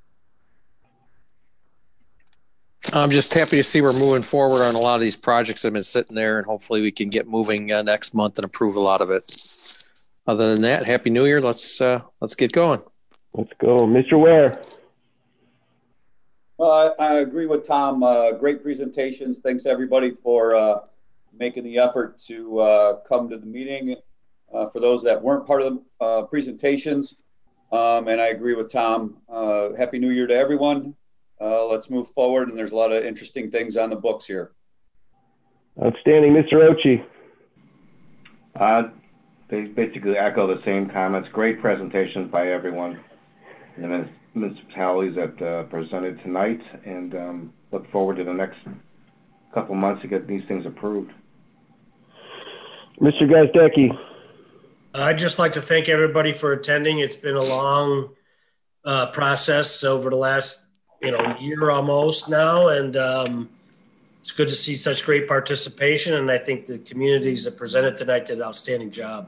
[SPEAKER 11] I'm just happy to see we're moving forward on a lot of these projects that have been sitting there, and hopefully we can get moving uh, next month and approve a lot of it. Other than that, Happy New Year. Let's uh, let's get going.
[SPEAKER 1] Let's go. Mister Ware.
[SPEAKER 21] Well, I, I agree with Tom. Uh, great presentations. Thanks, everybody, for uh, making the effort to uh, come to the meeting. Uh, for those that weren't part of the uh, presentations, um, and I agree with Tom. Uh, Happy New Year to everyone. Uh, let's move forward, and there's a lot of interesting things on the books here.
[SPEAKER 1] Outstanding. Mister Ochi.
[SPEAKER 4] Uh, they basically echo the same comments. Great presentations by everyone. And then municipalities that uh, presented tonight, and um, look forward to the next couple months to get these things approved.
[SPEAKER 1] Mister Gozdecki.
[SPEAKER 9] I'd just like to thank everybody for attending. It's been a long uh, process over the last, you know, year almost now, and um, it's good to see such great participation. And I think the communities that presented tonight did an outstanding job.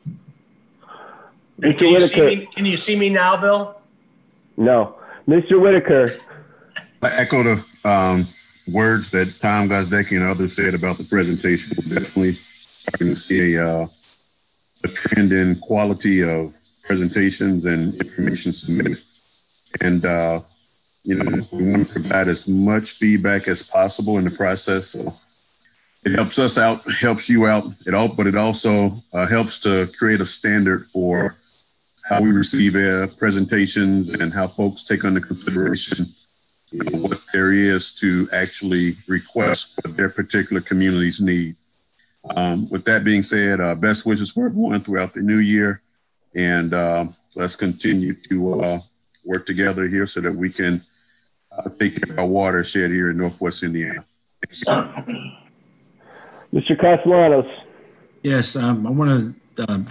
[SPEAKER 9] Can you, see me, can you see me now, Bill?
[SPEAKER 1] No. Mister Whitaker.
[SPEAKER 7] I echo the um, words that Tom Gozdecki and others said about the presentation. We're definitely starting to see a, uh, a trend in quality of presentations and information submitted. And, uh, you know, we want to provide as much feedback as possible in the process. So it helps us out, helps you out, it all, but it also uh, helps to create a standard for how we receive uh, presentations and how folks take under consideration, you know, what there is to actually request what their particular communities need. Um, with that being said, uh, best wishes for everyone throughout the new year. And uh, let's continue to uh, work together here so that we can uh, take care of our watershed here in Northwest Indiana.
[SPEAKER 1] Mister Castellanos.
[SPEAKER 6] Yes, um, I want to uh,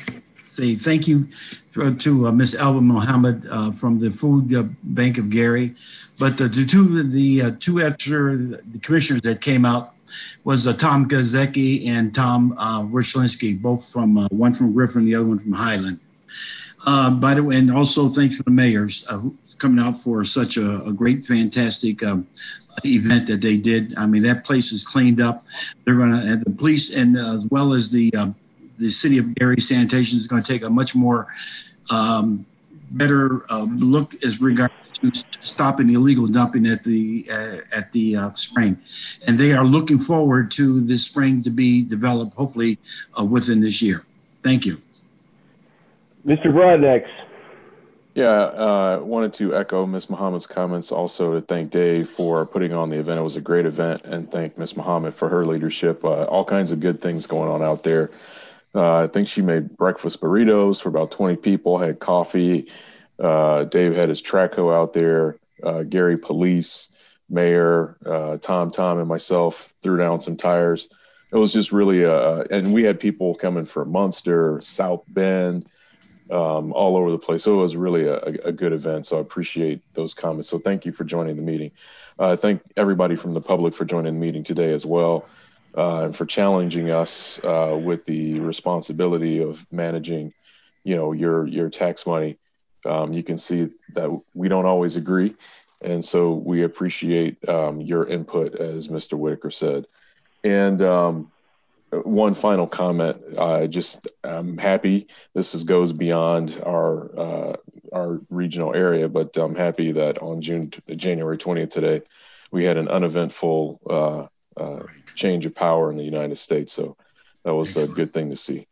[SPEAKER 6] say thank you to, to uh, Miz Elba Mohammed uh, from the Food uh, Bank of Gary. But the, the two the uh, two extra the commissioners that came out was uh, Tom Gazecki and Tom uh, Richlinski, both from uh, one from Griffin, the other one from Highland. Uh, by the way, and also thanks for the mayors uh, coming out for such a, a great, fantastic um, event that they did. I mean, that place is cleaned up. They're going to, and the police, and uh, as well as the uh, the city of Gary sanitation is going to take a much more um, better uh, look as regards to stopping illegal dumping at the uh, at the uh, spring, and they are looking forward to this spring to be developed hopefully uh, within this year. Thank you,
[SPEAKER 1] Mister Broadnex.
[SPEAKER 5] Yeah, I uh, wanted to echo Miz Muhammad's comments, also to thank Dave for putting on the event. It was a great event, and thank Miz Muhammad for her leadership. Uh, all kinds of good things going on out there. Uh, I think she made breakfast burritos for about twenty people, had coffee. Uh, Dave had his Traco out there. Uh, Gary Police, Mayor, uh, Tom, Tom, and myself threw down some tires. It was just really, uh, and we had people coming from Munster, South Bend, um, all over the place. So it was really a, a good event. So I appreciate those comments. So thank you for joining the meeting. Uh, thank everybody from the public for joining the meeting today as well. Uh, and for challenging us uh, with the responsibility of managing, you know, your your tax money. Um, you can see that we don't always agree, and so we appreciate um, your input, as Mister Whitaker said. And um, one final comment: I just I'm happy this is, goes beyond our uh, our regional area, but I'm happy that on June January twentieth today, we had an uneventful Uh, Uh, change of power in the United States. So that was Excellent. A good thing to see.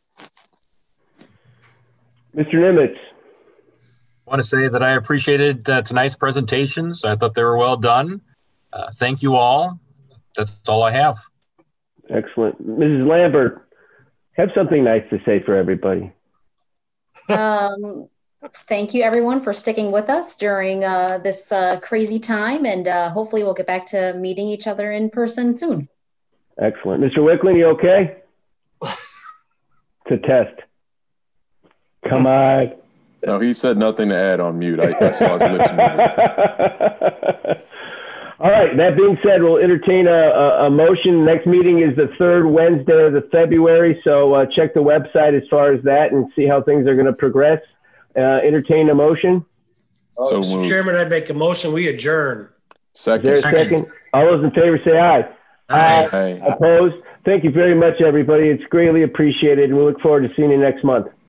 [SPEAKER 1] Mister Nimitz.
[SPEAKER 18] I want to say that I appreciated uh, tonight's presentations. I thought they were well done. Uh, thank you all. That's all I have.
[SPEAKER 1] Excellent. Missus Lambert, have something nice to say for everybody.
[SPEAKER 3] Um, thank you, everyone, for sticking with us during uh, this uh, crazy time, and uh, hopefully we'll get back to meeting each other in person soon.
[SPEAKER 1] Excellent. Mister Wicklund, you okay? It's a test. Come on.
[SPEAKER 5] No, he said nothing to add on mute. I, I saw his lips moving.
[SPEAKER 1] All right. That being said, we'll entertain a, a, a motion. Next meeting is the third Wednesday of the February, so uh, check the website as far as that and see how things are going to progress. Uh, entertain a motion.
[SPEAKER 9] So Mister Chairman, I'd make a motion. We adjourn.
[SPEAKER 5] Second.
[SPEAKER 1] Is there a second? All those in favor say aye.
[SPEAKER 5] Aye.
[SPEAKER 1] Aye.
[SPEAKER 5] Aye.
[SPEAKER 1] Opposed? Thank you very much, everybody. It's greatly appreciated, and we look forward to seeing you next month.